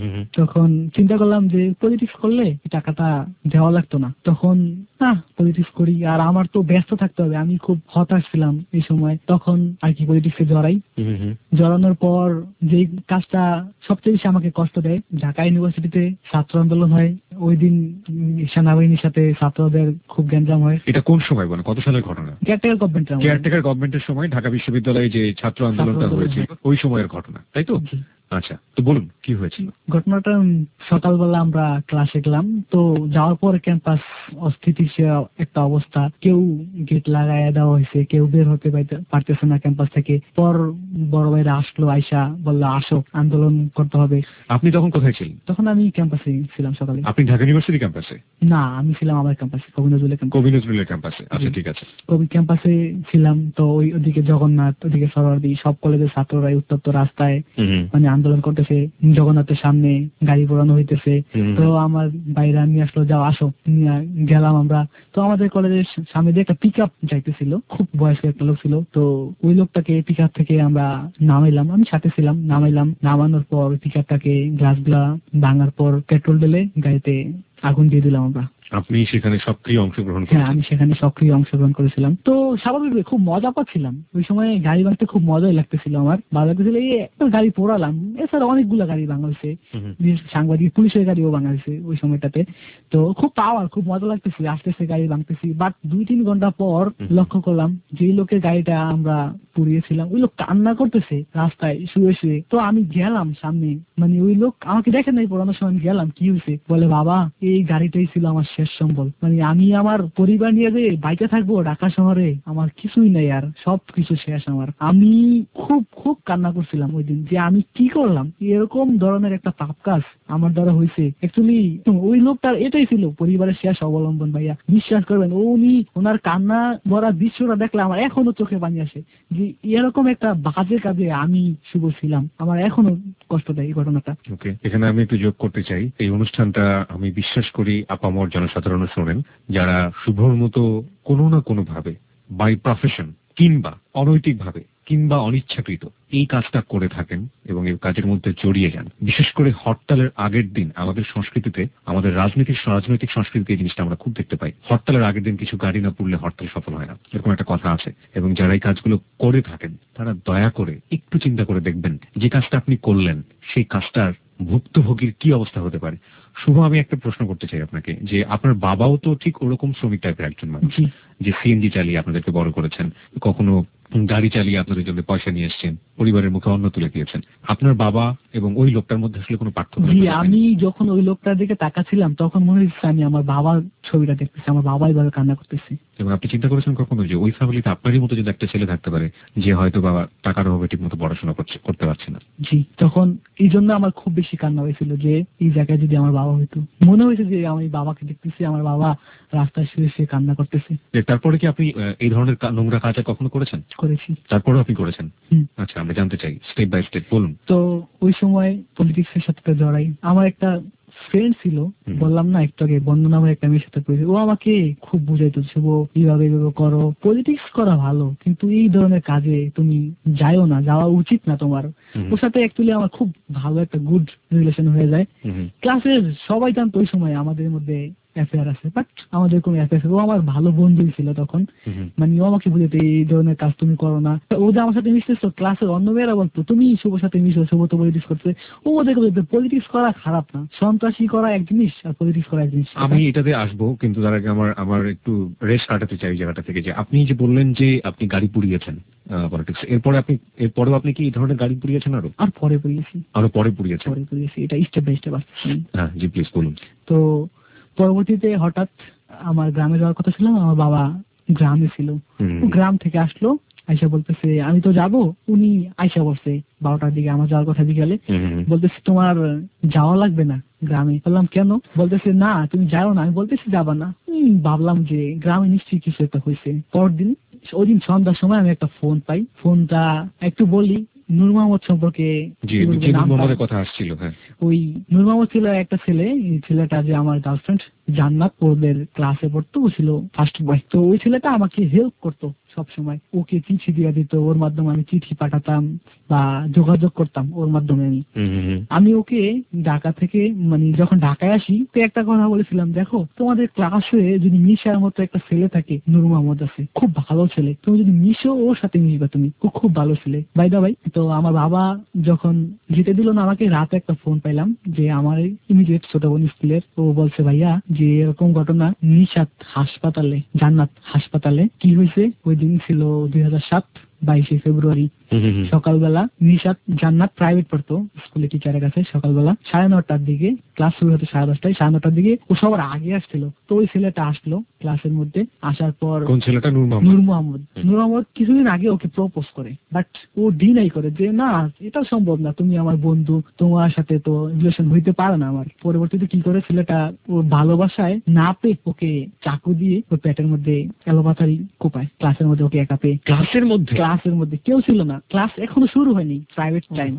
তখন চিন্তা করলাম যে পলিটিক্স করলে টাকাটা দেওয়া লাগতো না, তখন না পলিটিক্স করি, আর আমার তো ব্যস্ত থাকতে হবে, আমি খুব হতাশ ছিলাম এই সময়, তখন আর কি পলিটিক্সে জড়ানোর পর যে কাজটা সবচেয়ে বেশি আমাকে কষ্ট দেয়, ঢাকা ইউনিভার্সিটিতে ছাত্র আন্দোলন হয়, ওই দিন সেনাবাহিনীর সাথে ছাত্রদের খুব গ্যাঞ্জাম হয়। এটা কোন সময় বলেন, কত সালের ঘটনা? কেয়ারটেকার গভর্নমেন্টের সময় ঢাকা বিশ্ববিদ্যালয়ে যে ছাত্র আন্দোলনটা হয়েছিল ওই সময়ের ঘটনা, তাই তো? আচ্ছা, তো বলুন কি হয়েছিল ঘটনাটা। সকালবেলা আমরা ক্লাসে গেলাম, তো যাওয়ার পর ক্যাম্পাস অস্থিতিশীল একটা অবস্থা, কেউ গেট লাগাইয়া দেওয়া হয়েছে, কেউ বের হতে পারতেছে না ক্যাম্পাস থেকে। পর বড় ভাইরা আসলো, আইসা বললো আসো আন্দোলন করতে হবে। আপনি তখন কোথায় ছিলেন? তখন আমি ক্যাম্পাসে ছিলাম সকালে। আপনি ঢাকা ইউনিভার্সিটি ক্যাম্পাসে? না, আমি ছিলাম আমার ক্যাম্পাসে, কবি নজরুলের ক্যাম্পাসে। আচ্ছা ঠিক আছে, কবি ক্যাম্পাসে ছিলাম। তো ওদিকে জগন্নাথ, ওদিকে সরোয়ার্দী, সব কলেজের ছাত্ররা উত্তপ্ত রাস্তায় মানে আন্দোলন করতেছে, জগন্নাথের সামনে গাড়ি পোড়ানো হইতেছে। তো আমার বাইরা নিয়ে আসলো, যাও আসো, নিয়ে গেলাম আমরা। তো আমাদের কলেজের সামনে দিয়ে একটা পিক আপ যাইতেছিল, খুব বয়স্ক একটা লোক ছিল, তো ওই লোকটাকে পিক আপ থেকে আমরা নামাইলাম, আমি সাথে ছিলাম, নামানোর পর পিক আপটাকে গ্লাসগুলা ভাঙার পর পেট্রোল ঢেলে গাড়িতে আগুন দিয়ে দিলাম আমরা। আপনি সেখানে সক্রিয় অংশগ্রহণ করেছেন? হ্যাঁ, আমি সেখানে সক্রিয় অংশগ্রহণ করেছিলাম। তো স্বাভাবিকভাবে খুব মজা পাচ্ছিলাম ওই সময়, গাড়ি ভাঙতে খুব মজাই লাগতেছিল, আমার ভালো লাগতেছিল। এই গাড়ি পোড়ালাম, এছাড়া অনেকগুলো গাড়ি ভাঙা হয়েছে, সাংবাদিক পুলিশের গাড়িও ভাঙা হয়েছে ওই সময়টাতে। তো খুব খুব মজা লাগতেছিল, আস্তে আস্তে গাড়ি ভাঙতেছি। বাট 2-3 ঘন্টা পর লক্ষ্য করলাম যে লোকের গাড়িটা আমরা পুড়িয়েছিলাম ওই লোক কান্না করতেছে রাস্তায় শুয়ে শুয়ে। তো আমি গেলাম সামনে, মানে ওই লোক আমাকে দেখে নাই পোড়ানোর সময়, আমি গেলাম, কি হয়েছে, বলে বাবা এই গাড়িটাই ছিল আমার শেষ সম্বল, মানে আমি আমার পরিবার নিয়ে যে বাইকে থাকবো ঢাকা শহরে, আমার কিছুই নাই আর, সব কিছু শেষ আমার। আমি খুব খুব কান্না করছিলাম ওই দিন যে আমি কি করলাম, এরকম ধরনের একটা পাপ কাজ আমার দ্বারা হয়েছে। অ্যাকচুয়ালি ওই লোকটার এটাই ছিল পরিবারের শেষ অবলম্বন। ভাইয়া বিশ্বাস করবেন, ওনার কান্না ভরা দৃশ্যটা দেখলে আমার এখনো চোখে পানি আসে যে এরকম একটা বাজে কাজে আমি শুভ ছিলাম, আমার এখনো কষ্ট দেয় এই ঘটনাটা। ওকে, এখানে আমি একটু যোগ করতে চাই, এই অনুষ্ঠানটা আমি বিশ্বাস করি আপামর জনসাধারণ শোনেন, যারা শুভর মতো কোনো না কোনো ভাবে বাই প্রফেশন কিংবা অনৈতিক ভাবে কিংবা অনিচ্ছাকৃত এই কাজটা করে থাকেন এবং এই কাজের মধ্যে জড়িয়ে যান। বিশেষ করে হরতালের আগের দিন আমাদের সংস্কৃতিতে, আমাদের রাজনৈতিক সংস্কৃতিতে এই জিনিসটা আমরা খুব দেখতে পাই। হরতালের আগের দিন কিছু গাড়ি না পুড়লে হরতাল সফল হয় না, এরকম একটা কথা আছে। এবং যারা এই কাজগুলো করে থাকেন তারা দয়া করে একটু চিন্তা করে দেখবেন যে কাজটা আপনি করলেন সেই কাজটার ভুক্তভোগীর কি অবস্থা হতে পারে। শুভ, আমি একটা প্রশ্ন করতে চাই আপনাকে, যে আপনার বাবাও তো ঠিক ওরকম শ্রমিক টাইপের একজন মানুষ, যে সিএনজি চালিয়ে আপনাদেরকে বড় করেছেন, কখনো গাড়ি চালিয়ে আপনাদের জন্য পয়সা নিয়ে এসছেন, পরিবারের মুখে অন্ন তুলে দিয়েছেন। আপনার বাবা এবং ওই লোকটার মধ্যে আসলে কোনো পার্থক্য? আমি যখন ওই লোকটার দিকে তাকাচ্ছিলাম তখন মনে হচ্ছে আমি আমার বাবার ছবিটা দেখতেছি, আমার বাবা এইভাবে কান্না করতেছি। এবং আপনি চিন্তা করেছেন কখনো যে ওই ফ্যামিলিতে আপনারই মতো যদি একটা ছেলে থাকতে পারে যে হয়তো বাবা টাকার অভাবে ঠিক মতো পড়াশোনা করতে পারছে না? জি, তখন এই জন্য আমার খুব বেশি কান্না হয়েছিল যে এই জায়গায় যদি আমার বাবা হইতো। মনে হয়েছে যে আমি বাবাকে দেখতেছি, আমার বাবা রাস্তায় শুয়ে শুয়ে কান্না করতেছে। তারপরে কি আপনি এই ধরনের নোংরা কাজ কখনো করেছেন? করেছি। তারপরেও আপনি করেছেন? আচ্ছা, আমরা জানতে চাই স্টেপ বাই স্টেপ, বলুন। তো ওই সময় পলিটিক্স এর সাথে জড়াই। আমার একটা ফ্রেন্ড ছিল, বললাম না একটু আগে, বন্ধু নামের একটা মেয়ের সাথে পরিচয়, ও আমাকে খুব বুঝাইতো যে এইভাবে করো, পলিটিক্স করা ভালো কিন্তু এই ধরনের কাজে তুমি যাইও না, যাওয়া উচিত না তোমার। ওর সাথে অ্যাকচুয়ালি আমার খুব ভালো একটা গুড রিলেশন হয়ে যায়। ক্লাসের সবাই জানতো ওই সময় আমাদের মধ্যে অ্যাফেয়ার আছে, বাট আমাদের কোনো অ্যাফেয়ার, ও আমার ভালো বন্ধুই ছিল তখন। মানে ও আমাকে বুঝতে এই ধরনের কাজ তুমি করো না। ও যে আমার সাথে মিশতেছো, ক্লাসের অন্য মেয়েরা বলতো তুমি শুভর সাথে মিশো, শুভ তো পলিটিক্স করছে। ও ওদেরকে বলতো পলিটিক্স করা খারাপ না, সন্ত্রাসী করা এক জিনিস আর পলিটিক্স করা এক জিনিস। আমি এটাতে আসবো, কিন্তু তার আগে আমার একটু রেস্ট কাটাতে চাই জায়গাটা থেকে। যে আপনি যে বললেন যে আপনি গাড়ি পুড়িয়েছেন পলিটিক্স, এরপরেও আপনি কি এই ধরনের গাড়ি পুড়িয়েছেন? আর পরে পুড়িয়েছি, পরে পুড়িয়েছেন? এটা স্টেপ বাই স্টেপ আসছে। হ্যাঁ জি, প্লিজ বলুন। তো পরবর্তীতে হঠাৎ আমার গ্রামে যাওয়ার কথা ছিল, আমার বাবা গ্রামে ছিল, গ্রাম থেকে আসলো, আয়সা বলতেছে আমি তো যাব। উনি আয়সা বলছে 12টার দিকে, আমার যাওয়ার কথা বিকালে, বলতেছে তোমার যাওয়া লাগবে না গ্রামে। বললাম কেন? বলতেছে না তুমি যাও না। আমি বলতেছি যাবা না। ভাবলাম যে গ্রামে নিশ্চয়ই কিছু একটা হয়েছে। পরদিন ওই দিন সন্ধ্যার সময় আমি একটা ফোন পাই। ফোনটা একটু বলি, নূর মোহাম্মদ সম্পর্কে কথা আসছিল। হ্যাঁ, ওই নূর মোহাম্মদ ছিল একটা ছেলে, এই ছেলেটা যে আমার গার্লফ্রেন্ড জান্নাত, ওদের ক্লাসে পড়তো, ও ছিল ফার্স্ট বয়। তো ওই ছেলেটা আমাকে হেল্প করতো সব সময়, ওকে চিঠি দিয়ে দিত, ওর মাধ্যমে আমি চিঠি পাঠাতাম বা যোগাযোগ করতাম ওর মাধ্যমে। আমি ওকে ঢাকা থেকে, মানে যখন ঢাকায় আসি, তো একটা কথা বলেছিলাম, দেখো তোমাদের ক্লাসে যদি মিশার মতো একটা ছেলে থাকে, নূর মোহাম্মদ আছে, খুব ভালো ছেলে, তুমি যদি মিশো ওর সাথে মিশবা, তুমি ও খুব ভালো ছেলে। বাই দা ভাই, তো আমার বাবা যখন যেতে দিল না আমাকে, রাতে একটা ফোন পাইলাম যে আমার ইমিডিয়েট ছোট বোন স্কুলের, ও বলছে ভাইয়া যে এরকম ঘটনা নিশাত হাসপাতালে, জান্নাত হাসপাতালে। কি হয়েছে? ওই দিন ছিল 2007, 22শে ফেব্রুয়ারি সকালবেলা। নিশাত জান্নাত প্রাইভেট পড়তো, স্কুলে টিচারের কাছে। সকালবেলা 9:30টার দিকে, ক্লাস শুরু হতো 10:30টায়, 9:30টার দিকে ও সবার আগে আসছিল। তো ওই ছেলেটা আসলো ক্লাসের মধ্যে। আসার পর কোন ছেলেটা? নূর মোহাম্মদ কিছুদিন আগে ওকে প্রপোজ করে, বাট ও ডিনাই করে যে না এটা সম্ভব না, তুমি আমার বন্ধু, তোমার সাথে তো রিলেশন হইতে পারে না আমার। পরবর্তীতে কি করে ছেলেটা ওর ভালোবাসায় না পেয়ে ওকে চাকু দিয়ে ওর পেটের মধ্যে এলোপাথারি কোপায়, ক্লাসের মধ্যে ওকে একা পেয়ে। ক্লাসের মধ্যে কেউ ছিল না, ক্লাস এখনো শুরু হয়নি, প্রাইভেট টাইম।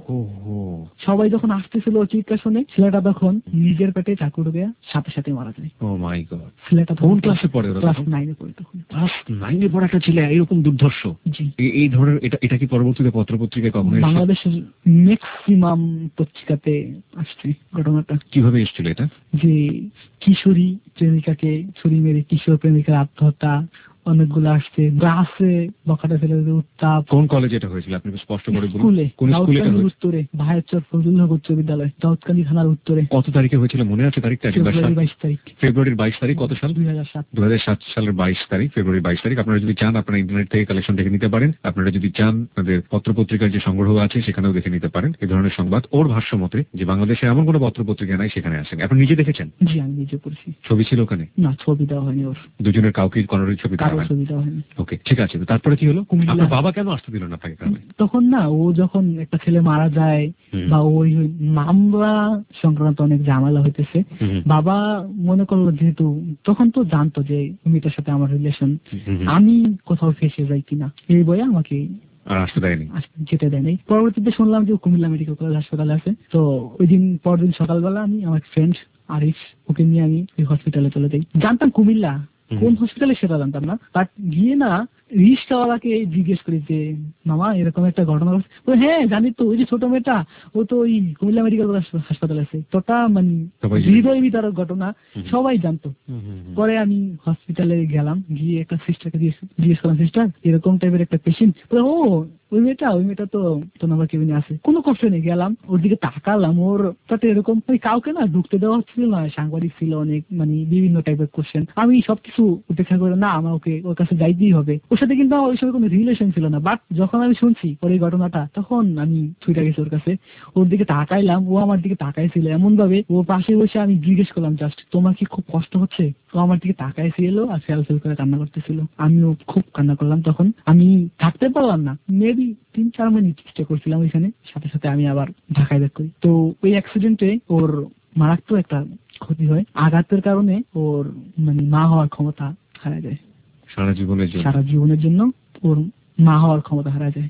সবাই যখন আসতেছিল চিৎকার শুনে, ছেলেটা তখন নিজের পেটে চাকু ঢুকে সাথে সাথে মারা যায়। Oh my god! ছেলেটা কোন ক্লাসে পড়ে? ক্লাস 9-এ পড়ে তখন। ক্লাস 9-এ পড়া একটা ছেলে এরকম দুর্ধর্ষ! জি। এই ধরনের এটা কি পরবর্তীতে পত্রপত্রিকায় কখনো এসেছে? বাংলাদেশের ম্যাক্সিমাম পত্রিকাতে আসছে ঘটনাটা। কিভাবে এসেছিল এটা? যে কিশোরী প্রেমিকাকে ছুরি মেরে কিশোর প্রেমিকার আত্মহত্যা, অনেকগুলো আসছে। ক্লাসে বকাটা ছেলেদের উত্তাপ। কোন কলেজে এটা হয়েছিল আপনি স্পষ্ট করে বলুন? স্কুলে, কোন স্কুলে এটা হয়েছিল? উত্তরে ভায়াচর ফজলুল হক উচ্চ বিদ্যালয়, দাউদকান্দি থানার উত্তরে। কত তারিখে হয়েছিল মনে আছে তারিখটা? ফেব্রুয়ারি 22 তারিখ। ফেব্রুয়ারির 22 তারিখ। কত সাল? 2007 সালের 22 তারিখ, ফেব্রুয়ারি 22 তারিখ। আপনারা যদি চান আপনারা ইন্টারনেট থেকে কালেকশন দেখে নিতে পারেন। আপনারা যদি চান আপনাদের পত্রপত্রিকার যে সংগ্রহ আছে সেখানেও দেখে নিতে পারেন এই ধরনের সংবাদ। ওর ভাষ্য মতে যে বাংলাদেশে এমন কোনো পত্রপত্রিকা নাই সেখানে আসেন। আপনি নিজে দেখেছেন? জি, আমি নিজে পড়ছি। ছবি ছিল ওখানে? না, ছবি দেওয়া হয়নি ওর। দুজনের কাউকে কোনো ছবি দেওয়া হয়নি। ওকে, ঠিক আছে। তারপরে কি হলো? আপনার বাবা কেন আসতে দিল না আপনাকে গ্রামে? তখন না, ও যখন একটা ছেলে মারা যায় বা ওই মামলা সংক্রান্ত অনেক ঝামেলা হইতেছে, বাবা মনে করলো যেহেতু তখন তো জানতো যে মেয়েটার সাথে আমার রিলেশন, আমি কোথাও ফেসে যাই কিনা, এই বয়ে আমাকে আর আসতে দেয়নি, যেতে দেয়নি। পরবর্তীতে শুনলাম যে কুমিল্লা মেডিকেল কলেজ হাসপাতালে আছে। তো ওই দিন পরদিন সকালবেলা আমি আমার ফ্রেন্ড আরিফ, ওকে নিয়ে আমি ওই হসপিটালে চলে যাই। জানতাম কুমিল্লা, কোন হসপিটালে সেটা জানতাম না, বাট গিয়ে না রিক্সাওয়ালাকে জিজ্ঞেস করি যে মামা এরকম একটা ঘটনা ঘটছে। হ্যাঁ জানি তো, ওই যে ছোট মেয়েটা, ও তো ওই কুমিল্লা মেডিকেল হাসপাতালে আছে। তোটা মানে হৃদয় বিদারক ঘটনা, সবাই জানতো। পরে আমি হসপিটালে গেলাম, গিয়ে একটা সিস্টারকে জিজ্ঞেস করলাম, সিস্টার এরকম টাইপের একটা পেশেন্ট। ও ওই মেয়েটা তো নাম্বার কেবিনে আছে। কোনো কষ্ট নেই, গেলাম ওর দিকে তাকালাম, ওর তাতে এরকম ওই কাউকে না ঢুকতে দেওয়া হচ্ছিল না, সাংবাদিক ছিল অনেক, মানে বিভিন্ন টাইপের কোশ্চেন। আমি সবকিছু উপেক্ষা করে না, আমার ওর কাছে যাইতেই হবে। ওর সাথে কিন্তু ওই সময় কোনো রিলেশন ছিল না, বাট যখন আমি শুনছি ওর এই ঘটনাটা, তখন আমি ছুটে গেছি ওর কাছে, ওর দিকে তাকাইলাম, ও আমার দিকে তাকাইছিল এমন ভাবে, ও পাশে বসে, আমি জিজ্ঞেস করলাম জাস্ট তোমার কি খুব কষ্ট হচ্ছে? ও আমার দিকে তাকাইছিল আর ফেল করে কান্না করতেছিল। আমিও খুব কান্না করলাম তখন, আমি থাকতে পারলাম না। মেবি 3-4 মিনিট চেষ্টা করছিলাম ওইখানে, সাথে সাথে আমি আবার ঢাকায় ব্যাক করি। তো ওই অ্যাক্সিডেন্টে ওর মারাত্মক একটা ক্ষতি হয়, আঘাতের কারণে ওর মানে মা হওয়ার ক্ষমতা হারা যায়। সারা জীবনের জন্য ওর মা হওয়ার ক্ষমতা হারা যায়।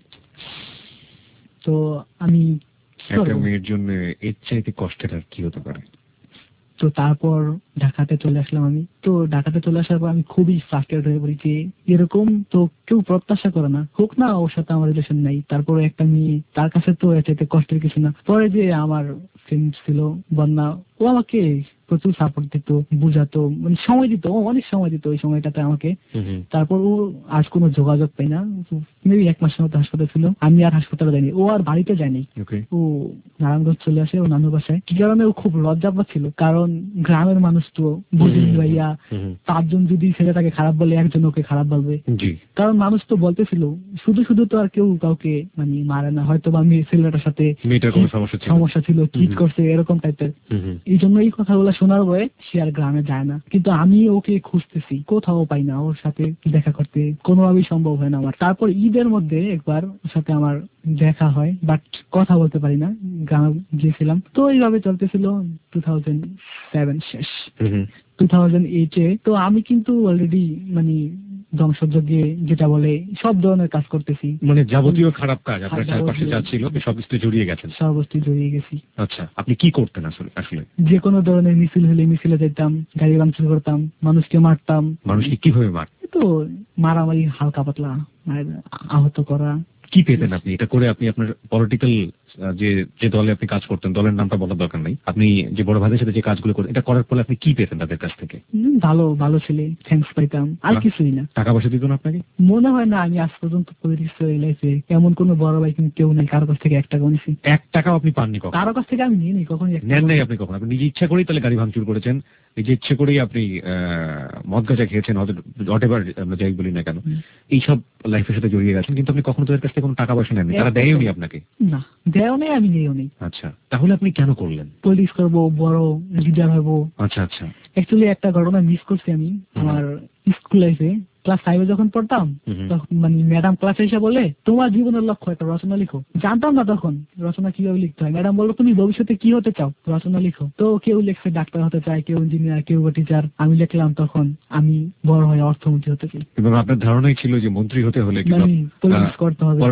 তো আমি একটা মেয়ের জন্য এর চাইতে কষ্টের আর কি হতে পারে? তো তারপর ঢাকাতে চলে আসলাম আমি। তো ঢাকাতে চলে আসার পর আমি খুবই ফ্রাস্ট্রেটেড হয়ে পড়ি যে এরকম তো কেউ প্রত্যাশা করে না, হোক না ওর সাথে আমার রিলেশন নাই, তারপরে একটা মেয়ে, তার কাছে তো এটাতে কষ্টের কিছু না। পরে যে আমার ফ্রেন্ড ছিল বন্যা, ও আমাকে প্রচুর সাপোর্ট দিত, বুঝাতো, মানে সময় দিত, অনেক সময় দিত ওই সময়টাতে আমাকে। তারপর ও আজ কোনো যোগাযোগ পাই না, মেবি 1 মাসের মতো হাসপাতাল ছিল, আমি আর হাসপাতালে যাইনি, ও আর বাড়িতে যায়নি, ও নারায়ণগঞ্জ চলে আসে ও নানুর বাসায়। কি কারণে ও খুব লজ্জা পাচ্ছিল, কারণ গ্রামের মানুষ তো বুঝিনি ভাইয়া, 5 জন যদি ছেলেটাকে খারাপ বলে 1 জন ওকে খারাপ বলবে, কারণ মানুষ তো বলতেছিল শুধু শুধু তো আর কেউ কাউকে মানে মারে না, হয়তো বা ছেলেটার সাথে সমস্যা ছিল, কিট করছে এরকম টাইপের। এই জন্য এই কথাগুলো শোনার পরে সে আর গ্রামে যায় না। কিন্তু আমি ওকে খুঁজতেছি, কোথাও পাই না, ওর সাথে দেখা করতে কোনোভাবেই সম্ভব হয় না আমার। তারপর ঈদের মধ্যে একবার ওর সাথে আমার দেখা হয়, বাট কথা বলতে পারি না, গ্রামে গিয়েছিলাম। তো এইভাবে চলতেছিল 2007 শেষ, 2008-এ তো আমি কিন্তু অলরেডি মানে ধ্বংসযজ্ঞে যেটা বলে সব ধরনের কাজ করতেছি, মানে যাবতীয় খারাপ কাজ আপনার চারপাশে যা ছিল সব কিছু জড়িয়ে গেছেন। সব বস্তু জড়িয়ে গেছি। আচ্ছা, আপনি কি করতেন আসলে? যে কোনো ধরনের মিছিল হলে মিছিলে যেতাম, গাড়ি ভাঙচুর করতাম, মানুষকে মারতাম। মানুষকে কিভাবে মারতেন? তো মারামারি, হালকা পাতলা আহত করা। কি পেতেন আপনি এটা করে? আপনি আপনার পলিটিক্যাল যে দলে আপনি কাজ করতেন, দলের নামটা বলার দরকার নাই, আপনি যে বড় ভাইদের সাথে যে কাজগুলো করতেন, এটা করার ফলে আপনি কি পেতেন তাদের কাছ থেকে? ভালো ছেলে, থ্যাঙ্কস পাইতাম, আর কিছুই না। টাকা পয়সা দিত না আপনাকে? মনে হয় না, আমি আজ পর্যন্ত লাইফে এমন কোন বড় ভাই কিন্তু কেউ নেই কারো কাছ থেকে 1 টাকা নিয়েছি। 1 টাকাও আপনি পাননি কখনো? কারো কাছ থেকে আমি নিয়ে নেই কখনো। নেন নাই আপনি কখনো? আপনি নিজে ইচ্ছা করেই তাহলে গাড়ি ভাঙচুর করেছেন, নিজে ইচ্ছে করেই আপনি মদ গাঁজা খেয়েছেন, হোয়াটএভার আমরা যাই বলি না কেন, এইসব লাইফের সাথে জড়িয়ে গেছেন, কিন্তু আপনি কখনো তাদের কাছ থেকে কোনো টাকা পয়সা নেননি, তারা দেয়নি আপনাকে? না, দেয়ও নেই, আমি নিয়েও নেই। আচ্ছা, তাহলে আপনি কেন করলেন? পলিটিক্স করবো, বড় লিডার হবো। আচ্ছা, অ্যাকচুয়ালি একটা ঘটনা মিস করছি আমি আমার স্কুল লাইফে। ক্লাস 5-এ যখন পড়তাম তখন মানে ম্যাডাম ক্লাসে এসে বলে, তোমার জীবনের লক্ষ্য একটা রচনা লিখো। জানতাম না তখন রচনা কিভাবে লিখতে হয়। ম্যাডাম বললো, তুমি ভবিষ্যতে কি হতে চাও, রচনা লিখো। তো কেউ লিখছে ডাক্তার হতে চায়, কেউ ইঞ্জিনিয়ার, কেউ টিচার। আমি লিখলাম তখন আমি বড় হয়ে অর্থমন্ত্রী হতে চাই। এবং আপনার ধারণাই ছিল যে মন্ত্রী হতে হলে পলিটিক্স করতে হবে।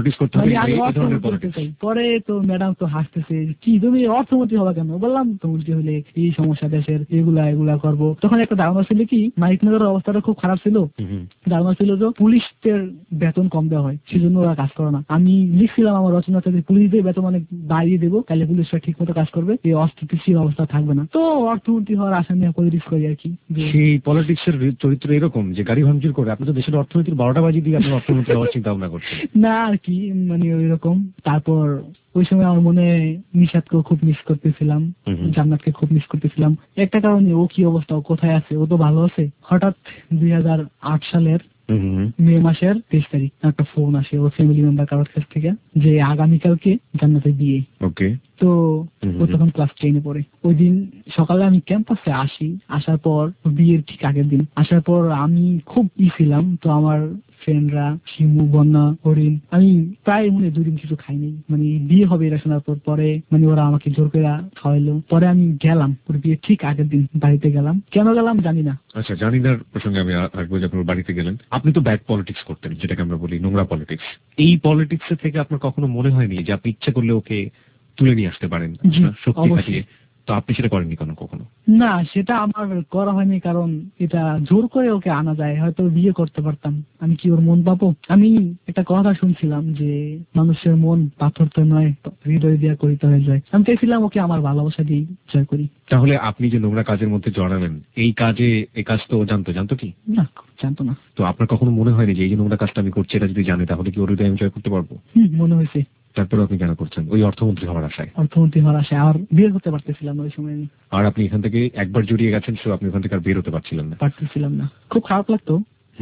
পরে তো ম্যাডাম তো হাসতেছে, কি তুমি অর্থমন্ত্রী হবা কেন? বললাম অর্থমন্ত্রী হলে এই সমস্যা দেশের, এগুলা করবো। তখন একটা ধারণা ছিল কি, মানিকনগরের অবস্থাটা খুব খারাপ ছিল, ধারণা ছিল যে পুলিশদের বেতন কম দেওয়া হয়, সেজন্য ওরা কাজ করে না। আমি লিখছিলাম আমার রচনাতে যে পুলিশদের বেতন অনেক বাড়িয়ে দেবো, তাহলে পুলিশরা ঠিক মতো কাজ করবে, এই অস্থিতিশীল অবস্থা থাকবে না। তো অর্থমন্ত্রী হওয়ার আশা নিয়ে পলিটিক্স করি আর কি। সেই পলিটিক্সের চরিত্র এরকম যে গাড়ি ভাঙচুর করে আপনি তো দেশের অর্থনীতির 12টা বাজি দিয়ে আপনার অর্থমন্ত্রী হওয়ার চিন্তা ভাবনা করছেন না আর কি, মানে ওই রকম। তারপর ওই সময় আমার মনে নিশাদকেও খুব মিস করতেছিলাম, জান্নাতকে খুব মিস করতেছিলাম। একটা কারণে, ও কি অবস্থা, ও কোথায় আছে? ও তো ভালো আছে। হঠাৎ 2008 সালের মে মাসের 23 তারিখ একটা ফোন আসে ওর ফ্যামিলি মেম্বার কারোর কাছ থেকে যে আগামীকালকে জান্নাতের বিয়ে। তো ও তখন ক্লাস 10-এ পড়ে। ওই দিন সকালে আমি ক্যাম্পাসে আসি, আসার পর বিয়ের ঠিক আগের দিন আসার পর আমি খুব ছিলাম। তো আমার ফ্রেন্ডরা শিমু, বন্যা, হরিণ, আমি প্রায় 2 দিন কিছু খাইনি, মানে বিয়ে হবে এটা শোনার পর। পরে মানে ওরা আমাকে জোর করে খাওয়াইলো। পরে আমি গেলাম ওর বিয়ে ঠিক আগের দিন, বাড়িতে গেলাম। কেন গেলাম জানি না। আচ্ছা, জানিনার প্রসঙ্গে আমি আসবো যে আপনার বাড়িতে গেলেন। আপনি তো ব্যাড পলিটিক্স করতেন, যেটাকে আমরা বলি নোংরা পলিটিক্স। এই পলিটিক্স থেকে আপনার কখনো মনে হয়নি যে আপনি ইচ্ছা করলে ওকে তুলে নিয়ে আসতে পারেন শক্তি খাটিয়ে? তো আপনি সেটা করেননি কখনো? না, সেটা আমার করা হয়নি, কারণ এটা জোর করে ওকে আনা যায়, হয়তো বিয়ে করতে পারতাম। আমি কি ওর মন পাবো? আমি একটা কথা শুনছিলাম যে মানুষের মন পাথর তো নয়, হৃদয় দিয়া করিতে হয়ে যায়। আমি চাইছিলাম ওকে আমার ভালোবাসা দিয়ে জয় করি। তাহলে আপনি যে নোংরা কাজের মধ্যে জড়ালেন, এই কাজ তো জানতো কি? না, জানতো না। তো আপনার কখনো মনে হয়নি যে এই যে নোংরা কাজটা আমি করছি, এটা যদি জানে তাহলে কি ওর হৃদয় আমি জয় করতে পারবো? মনে হয়েছে। তারপরে আপনি কেন করছেন? ওই অর্থমন্ত্রী হওয়ার আশায়। আর বিয়ে করতে পারতেছিলাম না ওই সময়। আর আপনি এখান থেকে একবার জড়িয়ে গেছেন, সো আপনি ওখান থেকে আর বের হতে পারছিলেন না। খুব খারাপ লাগতো,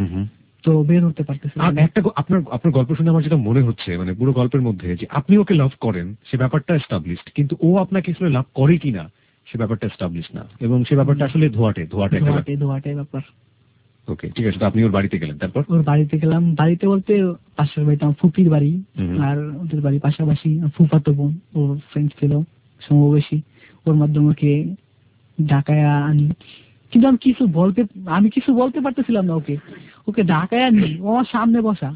তো বের হতে পারতেছিলাম। আর একটা আপনার গল্প শুনে আমার যেটা মনে হচ্ছে, মানে পুরো গল্পের মধ্যে যে আপনি ওকে লাভ করেন সে ব্যাপারটা এস্টাবলিশড, কিন্তু ও আপনাকে আসলে লাভ করে কিনা সে ব্যাপারটা এস্টাবলিশড না, এবং সে ব্যাপারটা আসলে ধোয়াটে ব্যাপার। ওকে, ঠিক আছে। তো আপনি ওর বাড়িতে গেলেন, তারপর? ওর বাড়িতে গেলাম। বাড়িতে বলতে পাশের বাড়িতে আমার ফুপির বাড়ি, আর ওদের বাড়ি পাশাপাশি। ফুফাতো বোন, ওর ফ্রেন্ড ছিল সমবয়সী, ওর মাধ্যমে ওকে ঢাকায় আনি। কিন্তু আমি কিছু বলতে পারতেছিলাম না ওকে ঢাকায় আনি। ও আমার সামনে বসা,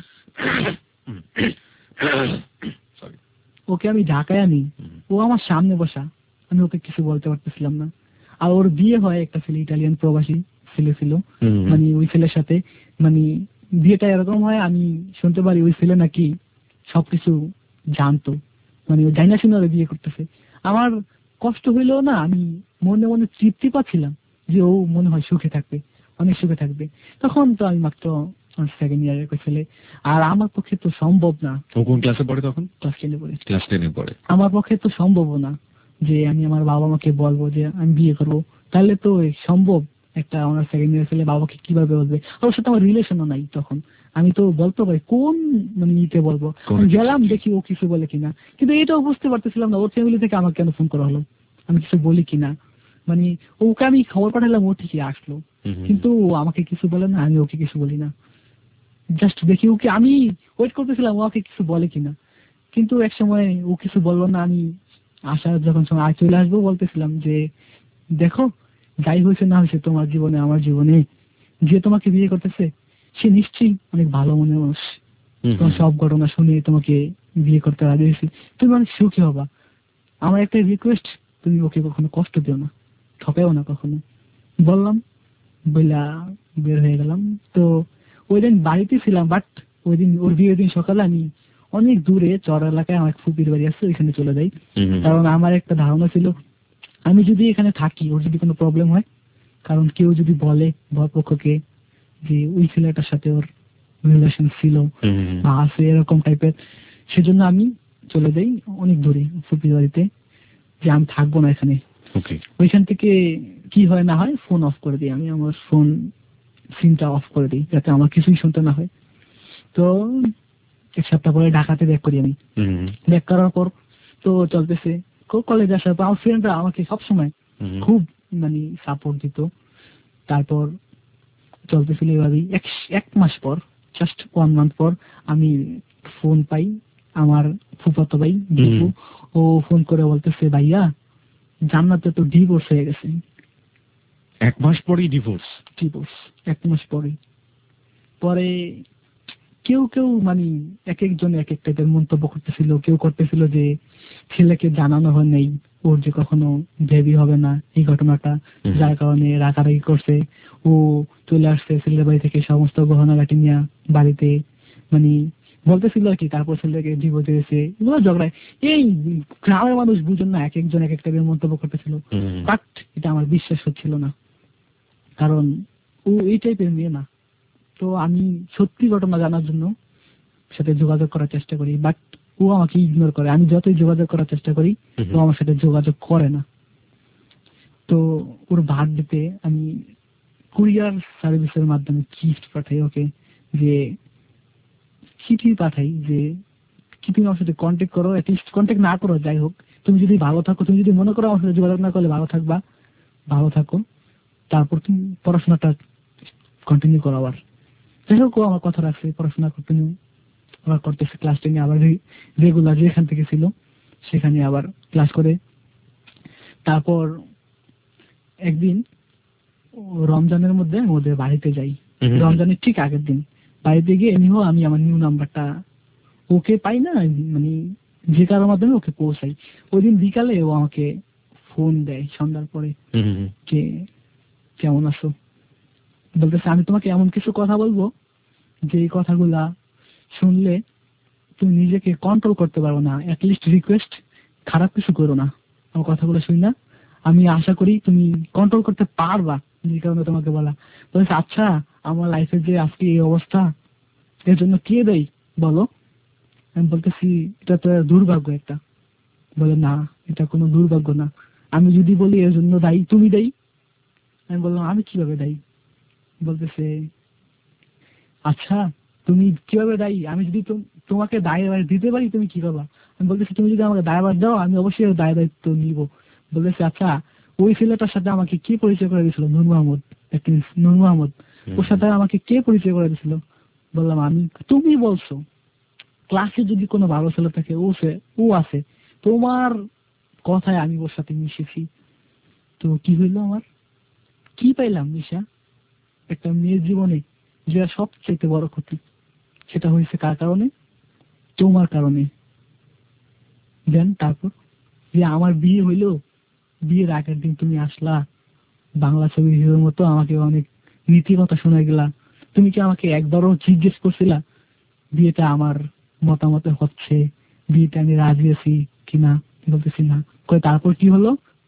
ওকে আমি ঢাকায় আনি, ও আমার সামনে বসা, আমি ওকে কিছু বলতে পারতেছিলাম না। আর ওর বিয়ে হয় একটা ছেলে, ইটালিয়ান প্রবাসী ছেলে ছিল, মানে ওই ছেলের সাথে মানে বিয়েটা এরকম হয়, আমি শুনতে পারি ওই ছেলে নাকি সবকিছু জানতো, মানে জানা শুনে বিয়ে করতেছে। আমার কষ্ট হইলেও না আমি মনে মনে তৃপ্তি পাচ্ছিলাম যে ও মনে হয় সুখে থাকবে, অনেক সুখে থাকবে। তখন তো আমি মাত্র সেকেন্ড ইয়ারের ছেলে, আর আমার পক্ষে তো সম্ভব না। ও কোন ক্লাসে পড়ে তখন? ক্লাস 10 পড়ে। ক্লাস 10 পড়ে। আমার পক্ষে তো সম্ভব না যে আমি আমার বাবা মাকে বলবো যে আমি বিয়ে করবো। তাহলে তো সম্ভব একটা আমার সেকেন্ড ইয়ার ছেলে বাবাকে কিভাবে বলবে? ওর সাথে আমার রিলেশনও নাই তখন। আমি তো বলতে পারি কোন মানে নিতে বলবো। আমি গেলাম দেখি ও কিছু বলে কিনা, কিন্তু এটাও বুঝতে পারতেছিলাম না ওর ফ্যামিলি থেকে আমার কেন ফোন করা হলো, আমি কিছু বলি কিনা। মানে ওকে আমি খবর পাঠালাম, ও ঠিকই আসলো, কিন্তু ও আমাকে কিছু বলে না, আমি ওকে কিছু বলি না। জাস্ট দেখি ওকে, আমি ওয়েট করতেছিলাম ও আমাকে কিছু বলে কিনা, কিন্তু এক সময় ও কিছু বললো না। আমি আসার যখন সময় আজ চলে আসবো বলতেছিলাম যে দেখো যাই হয়েছে না হয়েছে তোমার জীবনে আমার জীবনে, যে তোমাকে বিয়ে করতেছে সে নিশ্চয়ই অনেক ভালো মনের মানুষ। তোমার সব ঘটনা শুনে তোমাকে বিয়ে করতে রাজি হয়েছি, তুমি অনেক সুখী হবা। আমার একটা রিকোয়েস্ট, তুমি ওকে কখনো কষ্ট দিও না, ঠকাইও না কখনো। বললাম, বইলা বের হয়ে গেলাম। তো ওই দিন বাড়িতে ছিলাম, বাট ওই দিন ওর বিয়ের দিন সকালে আমি অনেক দূরে চর এলাকায় আমার ফুপির বাড়ি আছে, ওইখানে চলে যাই। কারণ আমার একটা ধারণা ছিল আমি যদি এখানে থাকি ওর যদি কোনো প্রবলেম হয়, কারণ কেউ যদি বলে বরপক্ষকে যে ওই ছেলেটার সাথে ওর রিলেশন ছিল বা আছে এরকম টাইপের, সেজন্য আমি চলে যাই অনেক দূরে ফুপির বাড়িতে, যে আমি থাকবো না এখানে। ওইখান থেকে কি হয় না হয় ফোন অফ করে দিই, আমি আমার ফোন সিমটা অফ করে দিই যাতে আমার কিছুই শুনতে না হয়। তো এক সপ্তাহ পরে ঢাকাতে ব্যাক করি আমি। ব্যাক করার পর তো চলতেছে, কলেজে আসার পর আমার ফ্রেন্ডরা আমাকে সবসময় খুব মানে সাপোর্ট দিত। তারপর চলতেছিল এভাবেই। এক মাস পর, জাস্ট 1 মান্থ পর আমি ফোন পাই আমার ফুফাতো ভাই দীপু। ও ফোন করে বলতেছে ভাইয়া জান্নাতে তো ডিভোর্স হয়ে গেছে। 1 মাস পরেই ডিভোর্স? ডিভোর্স 1 মাস পরে। পরে কেউ কেউ মানে এক একজন এক এক টাইপের মন্তব্য করতেছিল। কেউ করতেছিল যে ছেলেকে জানানো হয় নাই ওর যে কখনো বেবি হবে না এই ঘটনাটা, যার কারণে রাগারাগি করছে। ও চলে আসছে ছেলের বাড়ি থেকে সমস্ত গহনাগাটি নিয়ে বাড়িতে, মানে বলতেছিল আর কি। তারপর ছেলেকে ডিভোর্স দিয়েছে, এগুলো ঝগড়ায়। এই গ্রামের মানুষ বুঝুন না, এক একজন এক এক টাইপের মন্তব্য করতেছিল। বাট এটা আমার বিশ্বাস হচ্ছিল না, কারণ ও এই টাইপের মেয়ে না। তো আমি সত্যি ঘটনা জানার জন্য সাথে যোগাযোগ করার চেষ্টা করি, বাট ও আমাকে ইগনোর করে। আমি যতই যোগাযোগ করার চেষ্টা করি ও আমার সাথে যোগাযোগ করে না। তো ওর বার্থডেতে আমি কুরিয়ার সার্ভিসের মাধ্যমে গিফট পাঠাই ওকে, যে চিঠি পাঠাই যে কি তুমি আমার সাথে কন্ট্যাক্ট করো, অ্যাটলিস্ট কন্ট্যাক্ট না করো যাই হোক, তুমি যদি ভালো থাকো, তুমি যদি মনে করো আমার সাথে যোগাযোগ না করলে ভালো থাকবা, ভালো থাকো, তারপর তুমি পড়াশোনাটা কন্টিনিউ করো। আবার যাই হোক ও আমার কথা রাখছে, পড়াশোনা কন্টিনিউ আবার করতেছে। ক্লাস 10 আবার রেগুলার যেখান থেকে ছিল সেখানে আবার ক্লাস করে। তারপর একদিন রমজানের মধ্যে ওদের বাড়িতে যাই, রমজানের ঠিক আগের দিন বাড়িতে গিয়ে এমনিও আমি আমার নিউ নাম্বারটা ওকে পাই না, মানে যে কারোর মাধ্যমে ওকে পৌঁছাই। ওই দিন বিকালে ও আমাকে ফোন দেয় সন্ধ্যার পরে, যে কেমন আছো, বলতেছে আমি তোমাকে এমন কিছু কথা বলবো যে এই কথাগুলা শুনলে তুমি নিজেকে কন্ট্রোল করতে পারবো না, অ্যাটলিস্ট রিকোয়েস্ট খারাপ কিছু করো না, আমার কথাগুলো শুনি না, আমি আশা করি তুমি কন্ট্রোল করতে পারবা, যে কারণে তোমাকে বলা। বলছে আচ্ছা আমার লাইফের যে আজকে এই অবস্থা এর জন্য কে দেয় বলো? আমি বলতেছি এটা তো দুর্ভাগ্য একটা। বলে না এটা কোনো দুর্ভাগ্য না, আমি যদি বলি এর জন্য দায়ী তুমি দায়ী। আমি বললাম আমি কিভাবে দায়ী? বলতেছে আচ্ছা তুমি কিভাবে দায়ী, আমি যদি তোমাকে দায়ভার দিতে পারি তুমি কি করবা? আমি বলতেছি তুমি যদি আমাকে দায়ভার দাও আমি অবশ্যই দায় দায়িত্ব নিব। বলতেছে আচ্ছা ওই ছেলেটার সাথে আমাকে কে পরিচয় করে দিয়েছিল? নূর মাহমুদ, নূর মাহমুদ, ওর সাথে আমাকে কে পরিচয় করে দিয়েছিল? বললাম আমি। তুমি বলছো ক্লাসে যদি কোনো ভালো ছেলে থাকে ও আছে, তোমার কথায় আমি ওর সাথে মিশেছি। তো কি হইলো আমার? কি পাইলাম নিশা? একটা মেয়ের জীবনে যেটা সবচেয়ে বড় ক্ষতি, সেটা হয়েছে কার কারণে? তোমার কারণে। দেন তারপর যে আমার বিয়ে হইলো, বিয়ের আগের দিন তুমি আসলা বাংলা ছবির হিরোর মতো আমাকে অনেক নীতি কথা শোনা গেলা। তুমি কি আমাকে একবারও জিজ্ঞেস করছিলা বিয়েটা আমার মতামতে হচ্ছে, বিয়েতে আমি রাজি আছি কিনা? বলতেছি না। তারপর কি হলো?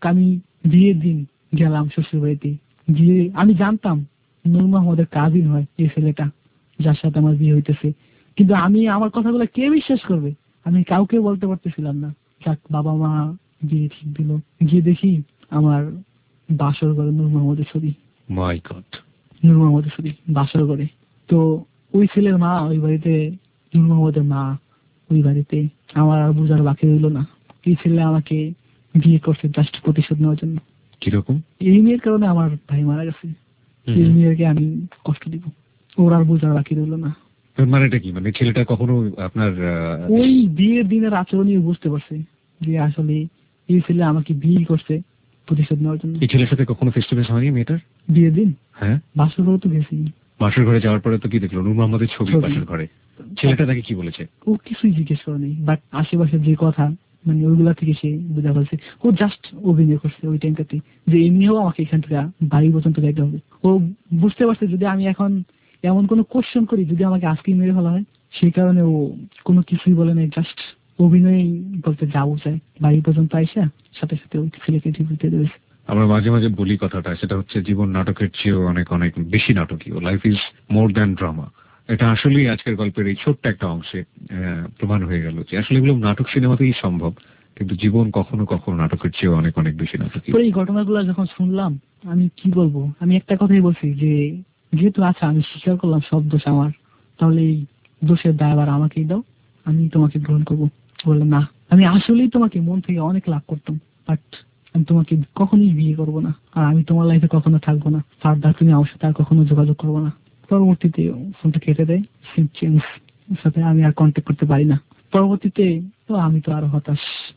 আমি বিয়ের দিন গেলাম শ্বশুর বাড়িতে, গিয়ে আমি জানতাম নূর মোহাম্মদের কাজিন হয় এই ছেলেটা যার সাথে আমার বিয়ে হইতেছে, কিন্তু আমি আমার কথাগুলো কে বিশ্বাস করবে, আমি কাউকে বলতে পারতেছিলাম না। যাক, বাবা মা বিয়ে ঠিক দিল, গিয়ে দেখি আমার বাসর ঘরে নূর মোহাম্মদের ছবি। মাই গড। নূর মোহাম্মদের ছবি বাসর ঘরে। তো ওই ছেলের মা ওই বাড়িতে, নূর মোহাম্মদের মা ওই বাড়িতে। আমার আর বুঝার বাকি রইল না, এই ছেলে আমাকে বিয়ে করছে জাস্ট প্রতিশোধ নেওয়ার জন্য। কিরকম? এই মেয়ের কারণে আমার ভাই মারা গেছে, এই মেয়েকে আমি কষ্ট দিব, ওর আর বুঝার বাকি রইল না। মানেটা কি? মানে ছেলেটা কখনো আপনার ওই বিয়ের দিনের আচরণই বুঝতে পারছে যে আসলে এই ছেলে আমাকে বিয়ে করছে প্রতিশোধ নেওয়ার জন্য। এই ছেলের সাথে কখনো ফেস টু ফেস হয়নি মেয়েটার? বিয়ের দিন হ্যাঁ, বাসর ঘরে তো গেছি। বাসর ঘরে যাওয়ার পরে তো কি দেখলো? নূর মোহাম্মদের ছবি বাসর ঘরে। ছেলেটা তাকে কি বলেছে? ও কিছুই জিজ্ঞেস করেনি, বাট আশেপাশে যে কথা মানে ওইগুলা থেকে সে বুঝা ফেলছে। ও জাস্ট অভিনয় করছে ওই টাইমটাতে যে এমনিও আমাকে এখান থেকে বাড়ি পর্যন্ত যাইতে হবে। ও বুঝতে পারছে যদি আমি এখন এমন কোনো কোশ্চেন করি যদি আমাকে আজকেই মেরে ফেলা হয়, সেই কারণে ও কোনো কিছুই বলে নাই, জাস্ট অভিনয় বলতে যাবো চাই বাড়ি পর্যন্ত আইসা সাথে সাথে ওই ছেলেকে ঢুকতে দিয়েছে। আমরা মাঝে মাঝে বলি কথাটা, সেটা হচ্ছে জীবন নাটকের চেয়েও অনেক অনেক বেশি নাটকীয়। Life is more than drama. এটা আসলেই আজকের গল্পের এই ছোট্ট একটা অংশে প্রমাণ হয়ে গেল যে আসলে এগুলো নাটক সিনেমাতেই সম্ভব, কিন্তু জীবন কখনো কখনো নাটকের চেয়েও অনেক অনেক বেশি নাটকীয়। এই ঘটনাগুলো যখন শুনলাম আমি কি বলবো, আমি একটা কথাই বলছি যে যেহেতু আচ্ছা আমি স্বীকার করলাম সব দোষ আমার, তাহলে এই দোষের দায়ভার আমাকেই দাও, আমি তোমাকে গ্রহণ করবো। বললাম না, আমি আসলেই তোমাকে মন থেকে অনেক লাভ করতাম, বাট আমি তোমাকে কখনোই বিয়ে করবো না, আর আমি তোমার লাইফে কখনো থাকবো না, ফার্দার তুমি আমার সাথে আর কখনো যোগাযোগ করবো না। পরবর্তীতে ফোনটা কেটে দেয়, সিম চেঞ্জ, সাথে আমি আর কন্ট্যাক্ট করতে পারি না। পরবর্তীতে তো আমি তো আরো হতাশ।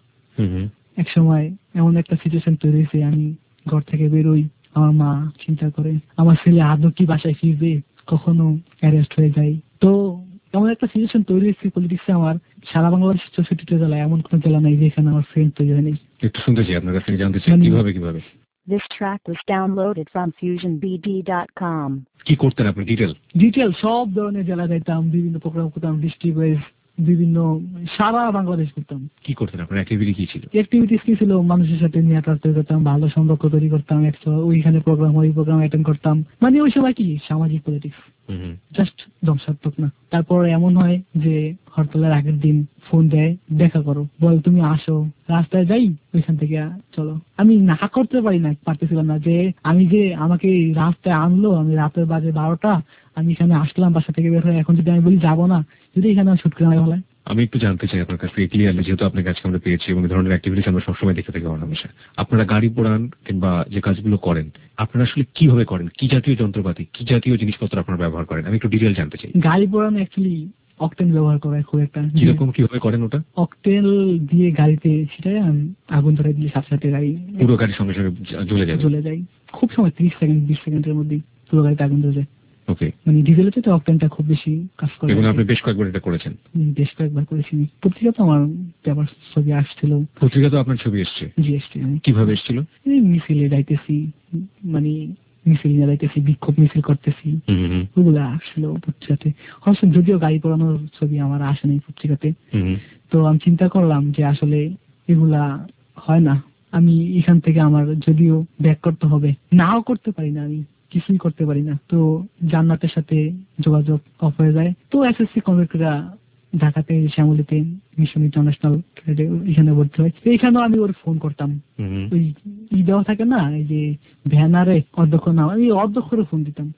এক সময় এমন একটা সিচুয়েশন তৈরি হয়েছে, আমি ঘর থেকে বেরোই, আমার মা চিন্তা করে আমার ছেলে আদৌ কি বাসায় ফিরবে, কখনো অ্যারেস্ট হয়ে যায়। তো এমন একটা সিচুয়েশন তৈরি হয়েছে পলিটিক্সে, আমার সারা বাংলাদেশ 64টা জেলায় এমন কোন জেলা নেই যেখানে আমার ফ্রেন্ড তৈরি হয়নি। একটু শুনতে চাই আপনার কাছ থেকে, জানতে চাই কিভাবে কিভাবে। This track was downloaded from FusionBD.com. কি করতেন আপনি? ডিটেল সব ধরনের জেলা যাইতাম, বিভিন্ন প্রোগ্রাম করতাম, ডিস্ট্রিক্ট ওয়াইজ বিভিন্ন সারা বাংলাদেশ করতাম। কি করতেন? আপনার অ্যাক্টিভিটি কি ছিল? অ্যাক্টিভিটিস কি ছিল? মানুষের সাথে নিয়ে তৈরি করতাম, ভালো সম্পর্ক তৈরি করতাম, ওইখানে প্রোগ্রাম ওই প্রোগ্রাম অ্যাটেন্ড করতাম, মানে ওই সময় কি সামাজিক পলিটিক্স, জাস্ট ধ্বংসাত্মক না। তারপর এমন হয় যে হরতালের আগের দিন ফোন দেয়, দেখা করো, বল তুমি আসো, রাস্তায় যাই, ওইখান থেকে চলো। আমি না করতে পারতেছিলাম না, যে আমি যে আমাকে রাস্তায় আনলো, আমি রাতের বাজে 12টা, আমি এখানে আসলাম বাসা থেকে বের হয়ে, এখন যদি আমি বলি যাবো না, যদি এখানে শুট করে নেওয়া হয়। আমি একটু জানতে চাই আপনার কাছ থেকে ক্লিয়ারলি, যেহেতু আপনার কাছে আমরা পেয়েছি এবং এই ধরনের অ্যাক্টিভিটিস আমরা সবসময় দেখে থাকি অনামেষে। আপনারা গাড়ি পোড়ান কিংবা যে কাজগুলো করেন, আপনারা আসলে কিভাবে করেন? কি জাতীয় যন্ত্রপাতি, কি জাতীয় জিনিসপত্র আপনারা ব্যবহার করেন? আমি একটু ডিটেইল জানতে চাই। গাড়ি পোড়ানো অ্যাকচুয়ালি অকটেন ব্যবহার করে খুব একটা। কিরকম কিভাবে করেন ওটা? অকটেল দিয়ে গাড়িতে সেটাই আগুন ধরে দিলে সাথে সাথে গাড়ি, পুরো গাড়ির সঙ্গে সঙ্গে জ্বলে যায়। খুব সময় 30 সেকেন্ড 20 সেকেন্ডের মধ্যেই পুরো গাড়িতে আগুন ধরে যায়। ওকে। মানে ডিজেলেতে তো অকটেনটা খুব বেশি কাজ করে। এবং আপনি বেশ কয়েকবার এটা করেছেন? বেশ কয়েকবার করেছি। পত্রিকা তো আমার পেপার ছবি আসছিল। পত্রিকা তো আপনার ছবি এসছে? জি এসছে। কিভাবে এসেছিল? মিছিলে যাইতেছি, মানে মিছিল নিয়ে যাইতেছি, বিক্ষোভ মিছিল করতেছি, ওগুলো আসছিল পত্রিকাতে। যদিও গাড়ি পোড়ানোর ছবি আমার আসেনি পত্রিকাতে। তো আমি চিন্তা করলাম যে আসলে এগুলা হয় না, আমি এখান থেকে আমার যদিও ব্যাক করতে হবে, নাও করতে পারি না, আমি কিছুই করতে পারি না। তো জান্নাতের সাথে যোগাযোগ অফ হয়ে যায়। তো এসএসসি কন্ডাক্টররা ঢাকাতে শ্যামলীতে মিশন ইন্টারন্যাশনাল এখানে ভর্তি হয়। এইখানেও আমি ওর ফোন করতাম, ওই দেওয়া থাকে না এই যে ভ্যানারে অধ্যক্ষ নাম, আমি অধ্যক্ষরে ফোন দিতাম,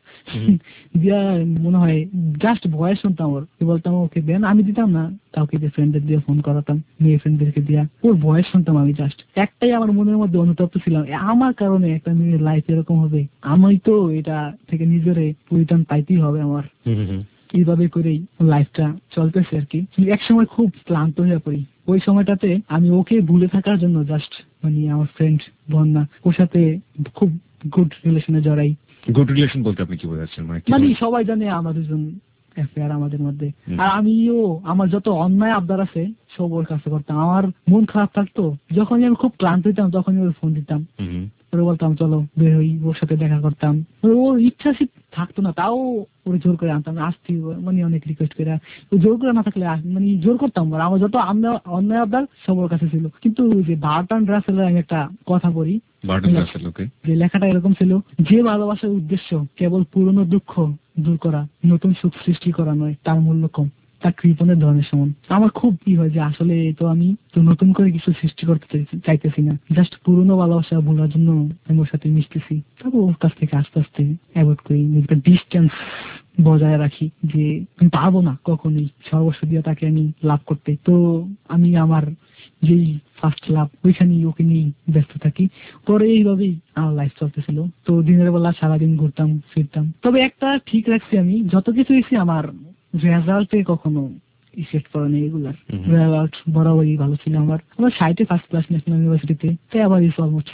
দিয়া মনে হয় জাস্ট ভয়েস শুনতাম ওর, বলতাম ওকে দেন, আমি দিতাম না কাউকে, যে ফ্রেন্ডদের দিয়ে ফোন করাতাম, মেয়ে ফ্রেন্ডদেরকে দিয়া ওর ভয়েস শুনতাম। আমি জাস্ট একটাই আমার মনের মধ্যে অনুতপ্ত ছিলাম, আমার কারণে একটা মেয়ের লাইফ এরকম হবে, আমি তো এটা থেকে নিজেরে পরিত্রাণ পাইতেই হবে আমার। এইভাবে করেই লাইফটা চলতেছে আর কি। এক সময় খুব ক্লান্ত হয়ে পড়ি, ওই সময়টাতে আমি ওকে ভুলে থাকার জন্য জাস্ট মানে আমার ফ্রেন্ড বন্যা, ওর সাথে খুব গুড রিলেশনে জড়াই। গুড রিলেশন বলতে আপনি কি বোঝাচ্ছেন? মানে সবাই জানে আমার দুজন অ্যাফেয়ার আমাদের মধ্যে, আর আমিও আমার যত অন্যায় আবদার আছে সব ওর কাছে করতাম। আমার মন খারাপ থাকতো, যখনই আমি খুব ক্লান্ত হইতাম তখনই ওর ফোন দিতাম, ওরে বলতাম চলো বের হই, ওর সাথে দেখা করতাম। ওর ইচ্ছা থাকতো না, তাও ওরে জোর করে আনতাম, আসছি মানে অনেক রিকোয়েস্ট করে। জোর করে না থাকলে মানে জোর করতাম, আমার যত অন্যায় আবদার সব ওর কাছে ছিল। কিন্তু যে বার্ট্রান্ড রাসেলের আমি একটা কথা পড়ি, যে লেখাটা এরকম ছিল, যে ভালোবাসার উদ্দেশ্য কেবল পুরনো দুঃখ দূর করা, নতুন সুখ সৃষ্টি করা নয়, তার মূল্য কম, তা কৃপণের ধরনের সমান। আমার খুব কি হয় যে আসলে তো আমি তো নতুন করে কিছু সৃষ্টি করতে চাইতেছি না, জাস্ট পুরনো ভালোবাসা ভোলার জন্য আমি ওর সাথে মিশতেছি। তারপর ওর কাছ থেকে আস্তে আস্তে অ্যাভয়েড করি, নিজেকে ডিস্টেন্স বজায় রাখি, যে আমি পারবো না কখনই সর্বস্ব দিয়ে তাকে আমি লাভ করতে। তো আমি আমার যেই ফার্স্ট লাভ ওইখানেই ওকে নিয়ে ব্যস্ত থাকি। পরে এইভাবেই আমার লাইফ চলতেছিল। তো দিনের বেলা সারাদিন ঘুরতাম ফিরতাম। তবে একটা ঠিক রাখছি, আমি যত কিছু হয়েছি আমার রেজাল্টে কখনো ইফেক্ট করে নেই। এগুলার রেজাল্ট বরাবরই ভালো ছিল আমার। 60-এ ফার্স্ট ক্লাস ন্যাশনাল ইউনিভার্সিটিতে, তাই আবার অলমোস্ট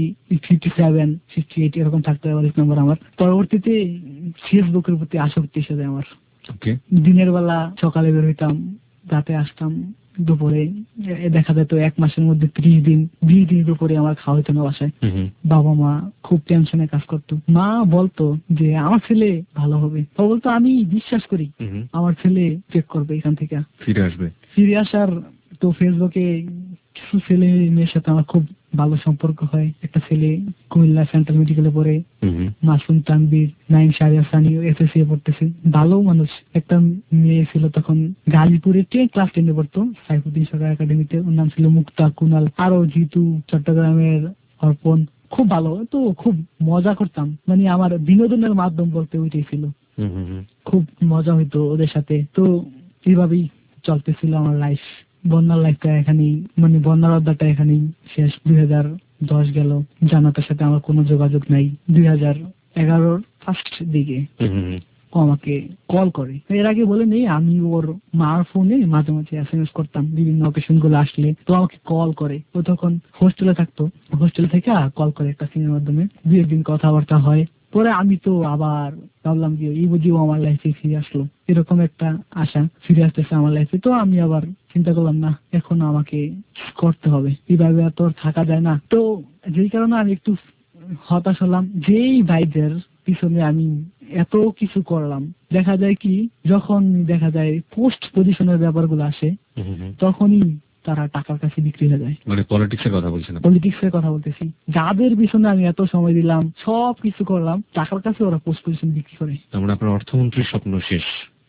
57-58 এরকম থাকতো অ্যাভারেজ নাম্বার আমার। পরবর্তীতে ফেসবুকের প্রতি আসক্তি এসে যায় আমার। দিনের বেলা সকালে বের হইতাম, রাতে আসতাম দুপুরে। দেখা যেত 1 মাসের মধ্যে 30 দিন 20 দিন দুপুরে আমার খাওয়া হইতো না বাসায়। বাবা মা খুব টেনশনে কাজ করতো। মা বলতো যে আমার ছেলে ভালো হবে, বলতো আমি বিশ্বাস করি আমার ছেলে চেক করবে, এখান থেকে ফিরে আসার। তো ফেসবুকে কিছু ছেলে মেয়ের সাথে আমার খুব ভালো সম্পর্ক হয়। একটা ছেলে কুমিল্লা সেন্ট্রাল মেডিকেলে পড়ে, মাসুম তানবীর, নাইম শাহরিয়ার সানি এসএসসি এ পড়তেছে, ভালো মানুষ। একটা মেয়ে ছিল তখন গাজীপুরে ক্লাস 10-এ পড়তো, সাইফুদ্দিন সরকার একাডেমিতে, ওর নাম ছিল মুক্তা, কুনাল, আরো জিতু, চট্টগ্রামের অর্পণ, খুব ভালো। তো খুব মজা করতাম, মানে আমার বিনোদনের মাধ্যম বলতে ওইটাই ছিল। খুব মজা হইতো ওদের সাথে। তো এইভাবেই চলতেছিল আমার লাইফ। বন্যার লাইফটা এখানেই, মানে বন্যার আড্ডাটা এখানেই শেষ। 2010 গেল, জানাতার সাথে আমার কোনো যোগাযোগ নাই। 2011-র ফার্স্ট দিকে ও আমাকে কল করে। এর আগে বলে নেই, আমি ওর মার ফোনে মাঝে মাঝে SMS করতাম বিভিন্ন অকেশন গুলো আসলে। তো আমাকে কল করে, ও তখন হোস্টেলে থাকতো, হোস্টেল থেকে কল করে একটা সিমের মাধ্যমে। 2 একদিন কথাবার্তা হয়। পরে আমি তো আবার ভাবলাম যে এই বুঝিও আমার লাইফে ফিরে আসলো, এরকম একটা আশা ফিরে আসতেছে আমার লাইফে। তো আমি আবার চিন্তা করলাম, না এখন আমাকে করতে হবে, এইভাবে তো থাকা যায় না। তো যেই কারণে আমি একটু হতাশ হলাম, যেই ভাইদের পিছনে আমি এত কিছু করলাম, দেখা যায় কি যখন দেখা যায় পোস্ট পজিশনের ব্যাপারগুলো আসে, তখনই তারা টাকার কাছে বিক্রি হয়ে যায়। মানে পলিটিক্সের কথা বলছেন? পলিটিক্সের কথা বলতেছি। যাদের পিছনে আমি এত সময় দিলাম, সব কিছু করলাম, টাকার কাছে ওরা পোস্ট পজিশন বিক্রি করে। মানে আপনার অর্থমন্ত্রীর স্বপ্ন শেষ।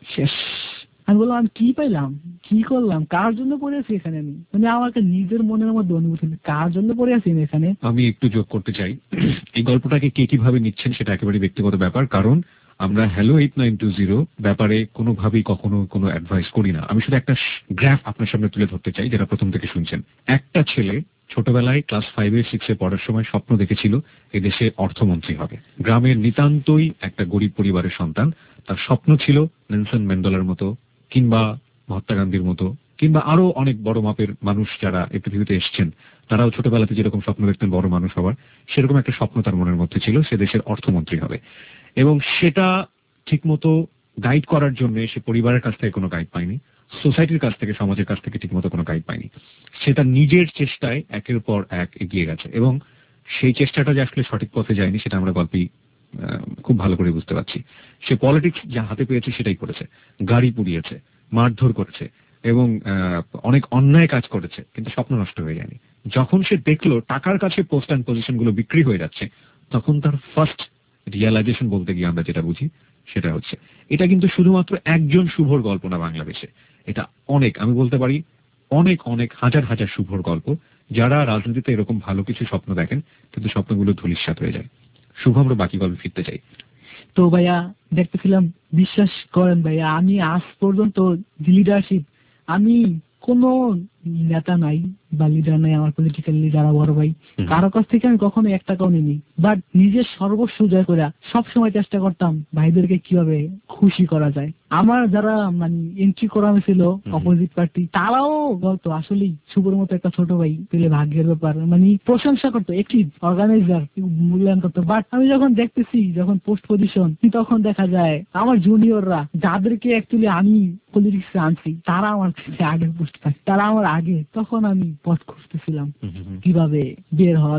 আমি বললাম আমি কি পাইলাম, কি করলাম, কার জন্য পড়ে আছি এখানে আমি? মানে আমাকে নিজের মনের মধ্যে অনুভূতি, কার জন্য পড়ে আছি এখানে। আমি একটু যোগ করতে চাই, এই গল্পটাকে কে কিভাবে নিচ্ছেন সেটা একেবারে ব্যক্তিগত ব্যাপার। কারণ আমরা হ্যালো 8920 ব্যাপারে কোনোভাবেই কখনো কোনো অ্যাডভাইস করি না। আমি শুধু একটা গ্রাফ আপনার সামনে তুলে ধরতে চাই, যেটা প্রথম থেকে শুনছেন। একটা ছেলে ছোটবেলায় ক্লাস 5-6 পড়ার সময় স্বপ্ন দেখেছিল এদেশে অর্থমন্ত্রী হবে। গ্রামের নিতান্তই একটা গরিব পরিবারের সন্তান। তার স্বপ্ন ছিল নেলসন ম্যান্ডেলার মতো, কিংবা মহাত্মা গান্ধীর মতো, কিংবা আরো অনেক বড় মাপের মানুষ যারা এই পৃথিবীতে এসছেন, তারাও ছোটবেলাতে যেরকম স্বপ্ন দেখতেন বড় মানুষ হওয়ার, সেরকম একটা স্বপ্ন তার মনের মধ্যে ছিল, সে দেশের অর্থমন্ত্রী হবে। এবং সেটা ঠিকমতো গাইড করার জন্য সে পরিবারের কাছ থেকে কোনো গাইড পায়নি, সোসাইটির কাছ থেকে, সমাজের কাছ থেকে ঠিকমতো কোনো গাইড পায়নি। সে তার নিজের চেষ্টায় একের পর এক এগিয়ে গেছে, এবং সেই চেষ্টাটা যে আসলে সঠিক পথে যায়নি সেটা আমরা গল্পেই খুব ভালো করে বুঝতে পারছি। সে পলিটিক্স যা হাতে পেয়েছে সেটাই করেছে, গাড়ি পুড়িয়েছে, মারধর করেছে, এবং অনেক অন্যায় কাজ করেছে, কিন্তু স্বপ্ন নষ্ট হয়ে যায়নি। যখন সে দেখলো টাকার কাছে পোস্ট অ্যান্ড পজিশন গুলো বিক্রি হয়ে যাচ্ছে, তখন তার ফার্স্ট রিয়ালাইজেশন বলতে গিয়ে আমরা যেটা বুঝি সেটা হচ্ছে, এটা কিন্তু শুধুমাত্র একজন শুভর গল্প না বাংলাদেশে, এটা অনেক, আমি বলতে পারি অনেক অনেক হাজার হাজার শুভর গল্প, যারা রাজনীতিতে এরকম ভালো কিছু স্বপ্ন দেখেন কিন্তু স্বপ্নগুলো ধূলিসাৎ হয়ে যায়। শুভ, আমরা বাকি গল্পে ফিরতে চাই। তো ভাইয়া দেখতেছিলাম, বিশ্বাস করেন ভাইয়া, আমি আজ পর্যন্ত লিডারশিপ, আমি কোনো নেতা নাই বা লিডার নাই, আমার পলিটিক্যাল লিডার বড় ভাই, কারো কাছ থেকে আমি কখনো 1 টাকাও নিইনি। বাট নিজের সর্বস্ব জয় করে সবসময় চেষ্টা করতাম ভাইদেরকে কিভাবে খুশি করা যায়। আমার যারা মানে এন্ট্রি করা হয়েছিল অপোজিট পার্টি, তারাও বলতো আসলেই শুভর মতো একটা ছোট ভাই পেলে ভাগ্যের ব্যাপার, মানে প্রশংসা করতো, একটি অর্গানাইজার মূল্যায়ন করতো। বাট আমি যখন দেখতেছি, যখন পোস্ট পজিশন, তখন দেখা যায় আমার জুনিয়ররা, যাদেরকে অ্যাকচুয়ালি আমি পলিটিক্সে আনছি, তারা আমার আগে পোস্ট পায়, তারা আমার আগে। তখন আমি পথ খুঁজতেছিলাম কিভাবে বের হওয়া যায়।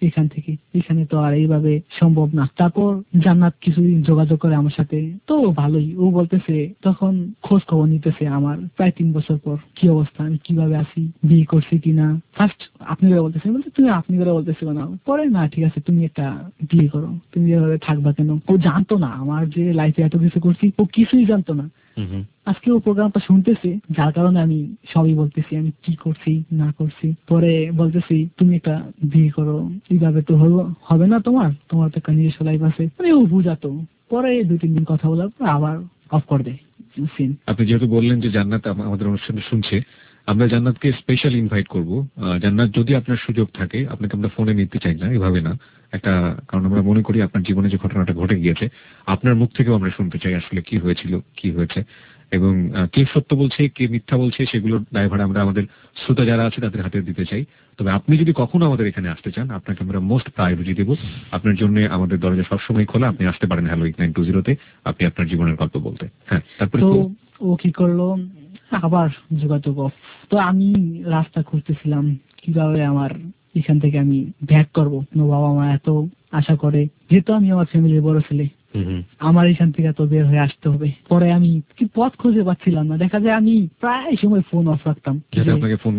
এখান থেকে, এখানে তো আর এইভাবে সম্ভব না। তারপর জান্নাত কিছুদিন যোগাযোগ করে আমার সাথে, তো ভালোই। ও বলতেছে তখন খোঁজ খবর নিতেছে আমার প্রায় 3 বছর পর, কি অবস্থা, আমি কিভাবে আছি, বিয়ে করছি কিনা। ফার্স্ট আপনি করে বলতেছে, বলতে তুমি আপনি করে বলতেছো না, পরে না ঠিক আছে তুমি একটা বিয়ে করো, তুমি এভাবে থাকবা কেন। ও জানতো না আমার যে লাইফে এত কিছু করছি, ও কিছুই জানতো না। আজকে ও প্রোগ্রামটা শুনতেছে, যার কারণে আমি সবই বলতেছি আমি কি করছি না করছি। পরে বলতেছি তুমি একটা বিয়ে করো, এইভাবে তো হবে না, তোমার তো একটা নিজস্ব লাইফ আছে, মানে ও বুঝাতো। পরে 2-3 দিন কথা বলার পর আবার অফ করে দেয় সিন। আপনি যেহেতু বললেন যে জান্নাত আমাদের অনুষ্ঠানে শুনছে, আমরা জান্নাতকে স্পেশাল ইনভাইট করব। জান্নাত, যদি আপনার সুযোগ থাকে, আপনাকে আমরা ফোনে নিতে চাই না, এভাবে না, একটা কারণ আমরা মনে করি আপনার জীবনে যে ঘটনাটা ঘটে গিয়েছে আপনার মুখ থেকেও আমরা শুনতে চাই আসলে কি হয়েছিল, কি হয়েছে, এবং কে সত্য বলছে কে মিথ্যা বলছে সেগুলোর দায়ভার আমরা আমাদের শ্রোতা যারা আছে তাদের হাতে দিতে চাই। তবে আপনি যদি কখনো আমাদের এখানে আসতে চান, আপনাকে আমরা মোস্ট প্রায়োরিটি দেব। আপনার জন্য আমাদের দরজা সবসময় খোলা, আপনি আসতে পারেন হ্যালো 8920-তে, আপনি আপনার জীবনের গল্প বলতে। হ্যাঁ, তারপরে তো ও কি করলো, আবার যোগাযোগ অফ। তো আমি রাস্তা খুঁজতেছিলাম কিভাবে আমার এখান থেকে আমি ব্যাক করবো। বাবা মা এত আশা করে, যেহেতু আমি আমার ফ্যামিলির বড় ছেলে, আমার এখান থেকে তো বের হয়ে আসতে হবে। পরে আমি কি পথ খুঁজে পাচ্ছিলাম না। দেখা যায় আমি প্রায় সময় ফোন অফ রাখতাম, যাতে আমাকে ফোন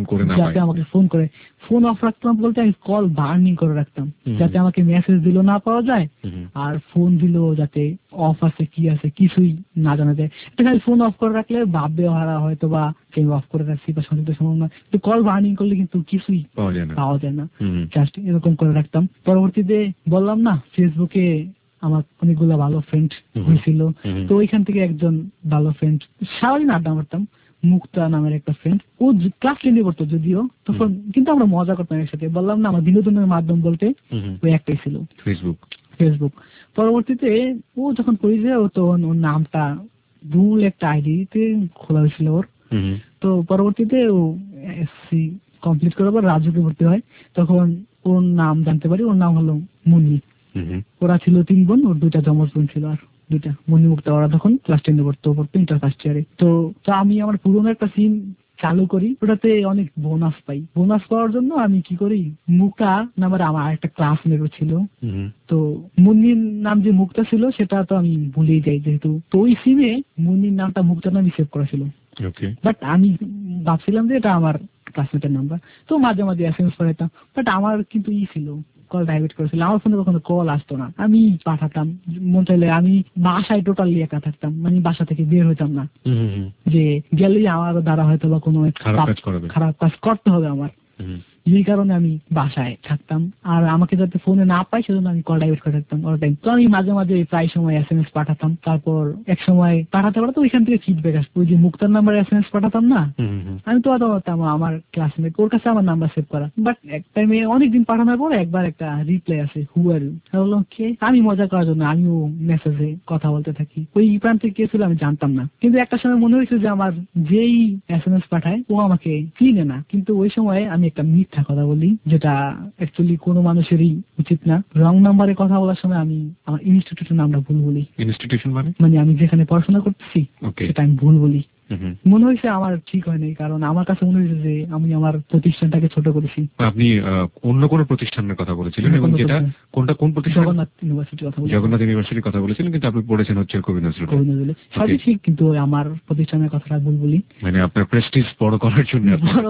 ফোন অফ রাখতাম বলতে আমি কল বার্নিং করে রাখতাম, যাতে আমাকে মেসেজ দিল না পাওয়া যায়, আর ফোন দিল যাতে অফ আছে কি আছে কিছুই না জানা যায়। ফোন অফ করে রাখলে ভাববে হারা হয়তো বা কেউ অফ করে রাখছি বা শুনতে সম্ভব না, তো কল বার্নিং করলে কিন্তু কিছুই পাওয়া যায় না। জাস্ট এরকম করে রাখতাম। পরবর্তীতে বললাম না, ফেসবুকে আমার অনেকগুলো ভালো ফ্রেন্ড হয়েছিল, তো ওইখান থেকে একজন ভালো ফ্রেন্ড, সারাদিন আড্ডা মারতাম, মুক্তা নামের একটা ফ্রেন্ড। ও ক্লাস 10 পড়তো যদিও তখন, কিন্তু আমরা মজা করতাম একসাথে। বললাম না, আমার বিনোদনের মাধ্যম বলতে ওই একটাই ছিল, ফেসবুক। পরবর্তীতে ও যখন পরিচয়, ও তখন ওর নামটা ভুল একটা আইডিতে খোলা হয়েছিল ওর। তো পরবর্তীতে ও এসসি কমপ্লিট করার পর রাজুকে ভর্তি হয়, তখন ওর নাম জানতে পারি, ওর নাম হলো মুন্নি। ওরা ছিল 3 বোন, ওর 2টা যমজ বোন ছিল, আর 2টা মুন্নি মুক্তা। ওরা তখন ক্লাস 10 পড়তো ইন্টার ফার্স্ট ইয়ারে। তো আমি আমার পুরোনো একটা সিম চালু করি, ওটাতে অনেক বোনাস পাই। বোনাস পাওয়ার জন্য আমি কি করি, মুক্তা নামের আমার একটা ক্লাসমেটও ছিল, তো মুন্নির নাম যে মুক্তা ছিল সেটা তো আমি ভুলেই যাই যেহেতু। তো ওই সিমে মুন্নির নামটা মুক্তার নামই সেভ করা ছিল, বাট আমি ভাবছিলাম যে এটা আমার ক্লাসমেটের নাম্বার। তো মাঝে মাঝে এসএমএস পাঠাতাম, বাট আমার কিন্তু ছিল কল ডাইভার্ট করেছিল। আমার ফোনে কখনো কল আসতো না, আমি পাঠাতাম মন চাইলে। আমি বাসায় টোটালি একা থাকতাম, মানে বাসা থেকে বের হইতাম না, যে গেলেই আমার দ্বারা হয়তো বা কোনো খারাপ কাজ করতে হবে আমার। এই কারণে আমি বাসায় থাকতাম, আর আমাকে যাতে ফোনে না পাই সেজন্য আমি কল ডাইভার্ট করে থাকতাম অল টাইম। তো আমি মাঝে মাঝে প্রায় সময় এসএমএস পাঠাতাম। তারপর এক সময় পাঠাতে পারতো, ওইখান থেকে ফিডব্যাক আসতো। ওই যে মুক্তার নাম্বার এসএমএস পাঠাতাম না, আমি তো পাঠাতাম আমার ক্লাসমেট, ওর কাছে আমার নাম্বার সেভ করা। বাট এক টাইমে অনেকদিন পাঠানোর পর একবার একটা রিপ্লাই আসে, হু আর ইউ। বললো কে, আমি মজা করার জন্য আমিও মেসেজে কথা বলতে থাকি। ওই প্রান্তে কে ছিল আমি জানতাম না, কিন্তু একটা সময় মনে হয়েছে যে আমার যেই এসএমএস পাঠায় ও আমাকে চিনে না। কিন্তু ওই সময় আমি একটা মিথ্যা কথা বলি, যেটা অ্যাকচুয়ালি কোনো মানুষেরই উচিত না। রং নাম্বারে কথা বলার সময় আমি আমার ইনস্টিটিউটের নামটা ভুল বলি। ইনস্টিটিউশন মানে আমি যেখানে পড়াশোনা করতেছি সেটা আমি ভুল বলি। মনে হয়েছে আমার ঠিক হয়নি, কারণ আমার কাছে মনে হয়েছে যে আমি আমার প্রতিষ্ঠানটাকে ছোট করেছি। আপনি অন্য কোন প্রতিষ্ঠানের কথা বলেছিলেন, এবং যেটা কোন প্রতিষ্ঠান? জগন্নাথ ইউনিভার্সিটির কথা বলেছিলেন, কিন্তু আপনি পড়েছেন হচ্ছে কবি নজরুলে। সবই ঠিক, কিন্তু আমার প্রতিষ্ঠানের কথাটা ভুল বলি। মানে আপনার প্রেস্টিজ বড় করার জন্য।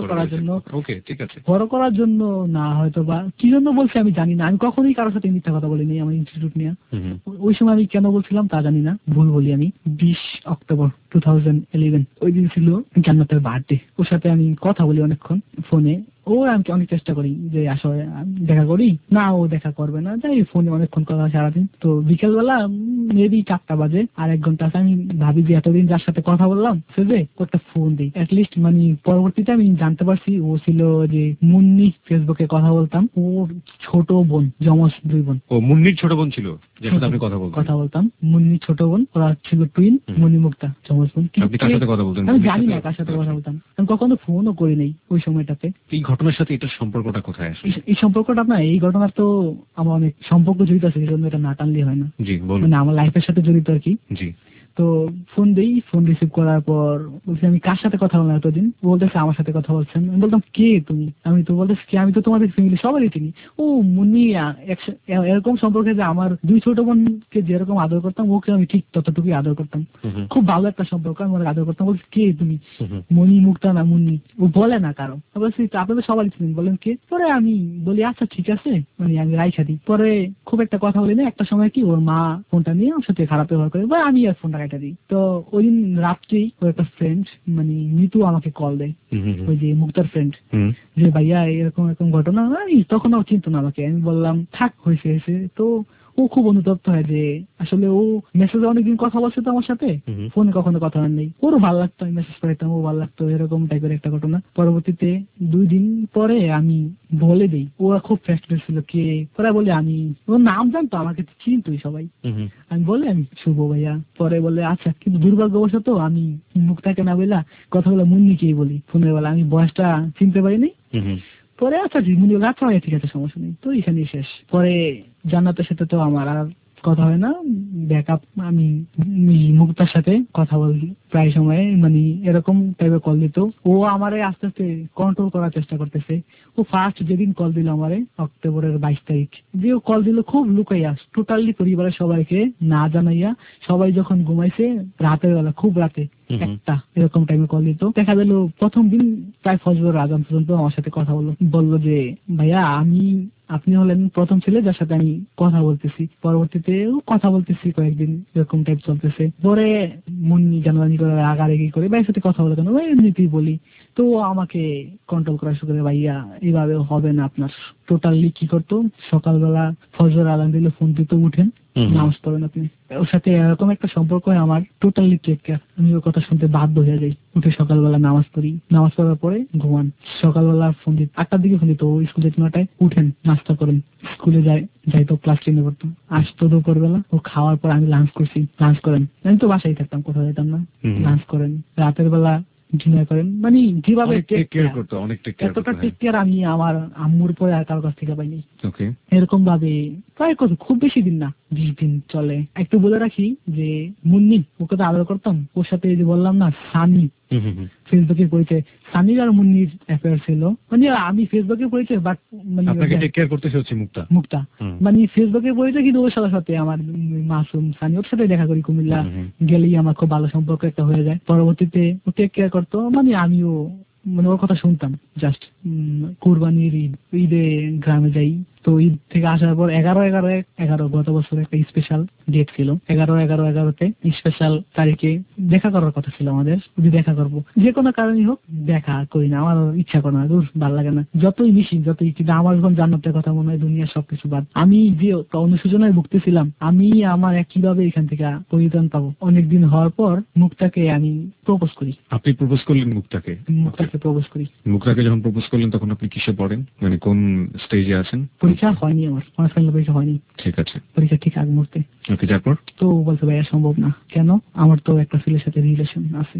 ওকে, ঠিক আছে। বড় করার জন্য না, হয়তো বা কি জন্য বলছি আমি জানি না। আমি কখনোই কারোর সাথে মিথ্যা কথা বলিনি আমার ইনস্টিটিউট নিয়ে। ওই সময় আমি কেন বলছিলাম তা জানি না, ভুল বলি আমি। 20 অক্টোবর 2011 ওই দিন ছিল জান্নাতের বার্থডে। ওর সাথে আমি কথা বলি অনেকক্ষণ ফোনে। ও আমি অনেক চেষ্টা করি যে আসলে দেখা করি না, ও দেখা করবে না, যাই ফোনে অনেকক্ষণ কথা সারাদিন। তো বিকেলবেলা মেবি 4টা বাজে, আর 1 ঘন্টা আছে। আমি ভাবি যে এতদিন যার সাথে কথা বললাম সে যে একটা ফোন দিই অ্যাটলিস্ট। মানে পরবর্তীতে আমি জানতে পারছি ও ছিল যে মুন্নি, ফেসবুকে কথা বলতাম, ওর ছোট বোন, যমজ 2 বোন। ও মুন্নির ছোট বোন ছিল যার সাথে আপনি কথা বলতাম। মুন্নির ছোট বোন, ওরা ছিল টুইন, মুন্নি মুক্তা যমজ বোন। আপনি কার সাথে কথা বলতেন? আমি জানি না কার সাথে কথা বলতাম, আমি কখনো ফোনও করি নাই ওই সময়টাতে। এই ঘটনার সাথে এটার সম্পর্কটা কোথায় আসে? এই সম্পর্কটা না, এই ঘটনার তো আমার অনেক সম্পর্ক জড়িত আছে, এই জন্য এটা না টানলে হয় না। জি বলুন। মানে আমার লাইফের সাথে জড়িত আর কি। জি। তো ফোন দেই, ফোন রিসিভ করার পর বলছি আমি কার সাথে কথা বললাম এতদিন, বলতেছে আমার সাথে কথা বলছেন। আমি বলতাম কে তুমি? আমি তো বলতেছি কি আমি তো তোমাদের ফ্যামিলি সবারই চিনি। ও মুন্নি, এরকম সম্পর্কে যে আমার 2 ছোট বোনকে যেরকম আদর করতাম ওকে আমি ঠিক ততটুকুই আদর করতাম। খুব ভালো একটা সম্পর্ক, আমি ওকে আদর করতাম। বলছি কে তুমি? মনি, মুক্তা না মুন্নি। ও বলে না কারো। বলছি আপনাদের সবারই চিনেন, বলেন কে? পরে আমি বলি আচ্ছা ঠিক আছে, মানে আমি রাইখা দিই। পরে খুব একটা কথা বলি না, একটা সময় কি ওর মা ফোনটা নিয়ে আমার সাথে খারাপ ব্যবহার করে, বা আমি আর ফোনটা কাটা দিই। তো ওই দিন রাত্রেই ওর একটা ফ্রেন্ড মানে মিতু আমাকে কল দেয়, ওই যে মুক্তার ফ্রেন্ড, যে ভাইয়া এরকম এরকম ঘটনা। তখন ও চিন্তা না আমাকে। আমি বললাম থাক, হয়েছে হয়েছে। তো ও খুব অনুতপ্ত হয় যে আসলে ও মেসেজে অনেকদিন কথা বলছে তো আমার সাথে, ফোনে কখনো কথা হয় নাই। ওরও ভালো লাগতো, আমি মেসেজ পাইতাম, ও ভালো লাগতো, এরকম টাইপের একটা ঘটনা। পরবর্তীতে 2 দিন পরে আমি বলে দিই, ওরা খুব ফ্রাস্ট্রেটেড ছিল কে। পরে বলে আমি, ওর নাম জানতো, আমাকে চিনতোই সবাই। আমি বলে আমি শুভ ভাইয়া। পরে বলে আচ্ছা, কিন্তু দুর্ভাগ্যবশত আমি মুক্তাকে না বললা কথা বলে মুন্নিকেই বলি ফোনের বেলা, আমি বয়সটা চিনতে পারিনি। পরে আচ্ছা মুন্নি বলে আচ্ছা ভাইয়া ঠিক আছে, সমস্যা নেই। তো এখানেই শেষ। পরে জান্নাতের সাথে তো আমার আর কথা হয় না, ব্যাকআপ। আমি মুক্তার সাথে কথা বলি প্রায় সময়, মানে এরকম টাইপের কল দিত। ও আমারে আস্তে আস্তে কন্ট্রোল করার চেষ্টা করতেছে। ও ফার্স্ট যেদিন কল দিল আমারে অক্টোবরের 22 তারিখ, যে ও কল দিল খুব লুকাইয়া, টোটালি পরিবারের সবাইকে না জানাইয়া। সবাই যখন ঘুমাইছে রাতের বেলা, খুব রাতে 1টা এরকম টাইমে কল দিত। দেখা গেল প্রথম দিন প্রায় ফজর আজান পর্যন্ত আমার সাথে কথা বললো যে ভাইয়া আপনি হলেন প্রথম ছেলে যার সাথে আমি কথা বলতেছি। পরবর্তীতে কথা বলতেছি কয়েকদিন, এরকম টাইপ চলতেছে। পরে মুন্নি জানাজানি করে রাগারাগি করে ভাইয়ের সাথে কথা বলে কেন, ভাই এমনিতেই বলি। তো আমাকে কন্ট্রোল করা শুরু করে, ভাইয়া এভাবে হবে না আপনার। টোটালি কি করতো, সকালবেলা ফজর আজান দিলে ফোন দিতে উঠেন, নামাজ পড়েন আপনি। ওর সাথে এরকম একটা সম্পর্ক হয় আমার, টোটালি টেক কেয়ার। আমি ওর কথা শুনতে বাধ্য হয়ে যাই। উঠে সকালবেলা নামাজ পড়ি, নামাজ পড়ার পরে ঘুমান। সকালবেলা ফোন দিত 8টার দিকে ফোন দিত, ও স্কুল যেত 9টায়। উঠেন নাস্তা করেন, স্কুলে যাইতো, ক্লাস 10-এ পড়তো। আসতো দুপুরবেলা, ও খাওয়ার পর আমি লাঞ্চ করছি, লাঞ্চ করেন। আমি তো বাসায় থাকতাম, কোথাও যেতাম না। লাঞ্চ করেন, রাতের বেলা ডিনার করেন। মানে যেভাবে এতটা টেক কেয়ার আমি আমার আম্মুর পরে আর কারোর কাছ থেকে পাইনি। এরকম ভাবে প্রায় খুব বেশি দিন না, 20 দিন চলে। একটু বলে রাখি যে মুন্নি, ওকে তো আদর করতাম। ওর সাথে যে বললাম না সানি, ফেসবুকে পরিচয়, সানির আর মুন্নির অ্যাফেয়ার ছিল। মানে আমি ফেসবুকে পরিচয়, বাট মানে মুক্তা মানে ফেসবুকে পরিচয়, কিন্তু ওর সাথে আমার মাসুম সানি, ওর সাথে দেখা করি কুমিল্লা গেলেই, আমার খুব ভালো সম্পর্ক একটা হয়ে যায়। পরবর্তীতে ও টেক কেয়ার করতো, মানে আমিও মানে ওর কথা শুনতাম। জাস্ট কুরবানির ঈদে গ্রামে যাই, তো ঈদ থেকে আসার পর 11/11/11 গত বছর একটা স্পেশাল ডেট ছিল। 11/11/11-তে স্পেশাল তারিখে দেখা করার কথা ছিল আমাদের, যদি দেখা করবো যে কোনো কারণেই হোক, দেখা করি না, আমার ইচ্ছা করে না, ভালো লাগে না। যতই মিশি যতই, কিন্তু আমার যখন জান্নাতের কথা মনে হয়, দুনিয়ার সবকিছু বাদ। আমি যে অনুশোচনায় ভুগতেছিলাম, আমি আমার কিভাবে এখান থেকে পরিত্রাণ পাবো। অনেকদিন হওয়ার পর মুক্তাকে আমি প্রপোজ করি। আপনি প্রপোজ করলেন মুক্তাকে? মুক্তাকে প্রপোজ করি। মুক্তাকে যখন প্রপোজ করলেন তখন আপনি কিসে পড়েন, মানে কোন স্টেজে আছেন? পরীক্ষা হয়নি আমার, ফাইনাল পরীক্ষা হয়নি। ঠিক আছে, পরীক্ষা ঠিক আগ মুহূর্তে। ওকে, তারপর? তো বলতে ভাইয়া সম্ভব না। কেন? আমার তো একটা ছেলের সাথে রিলেশন আছে।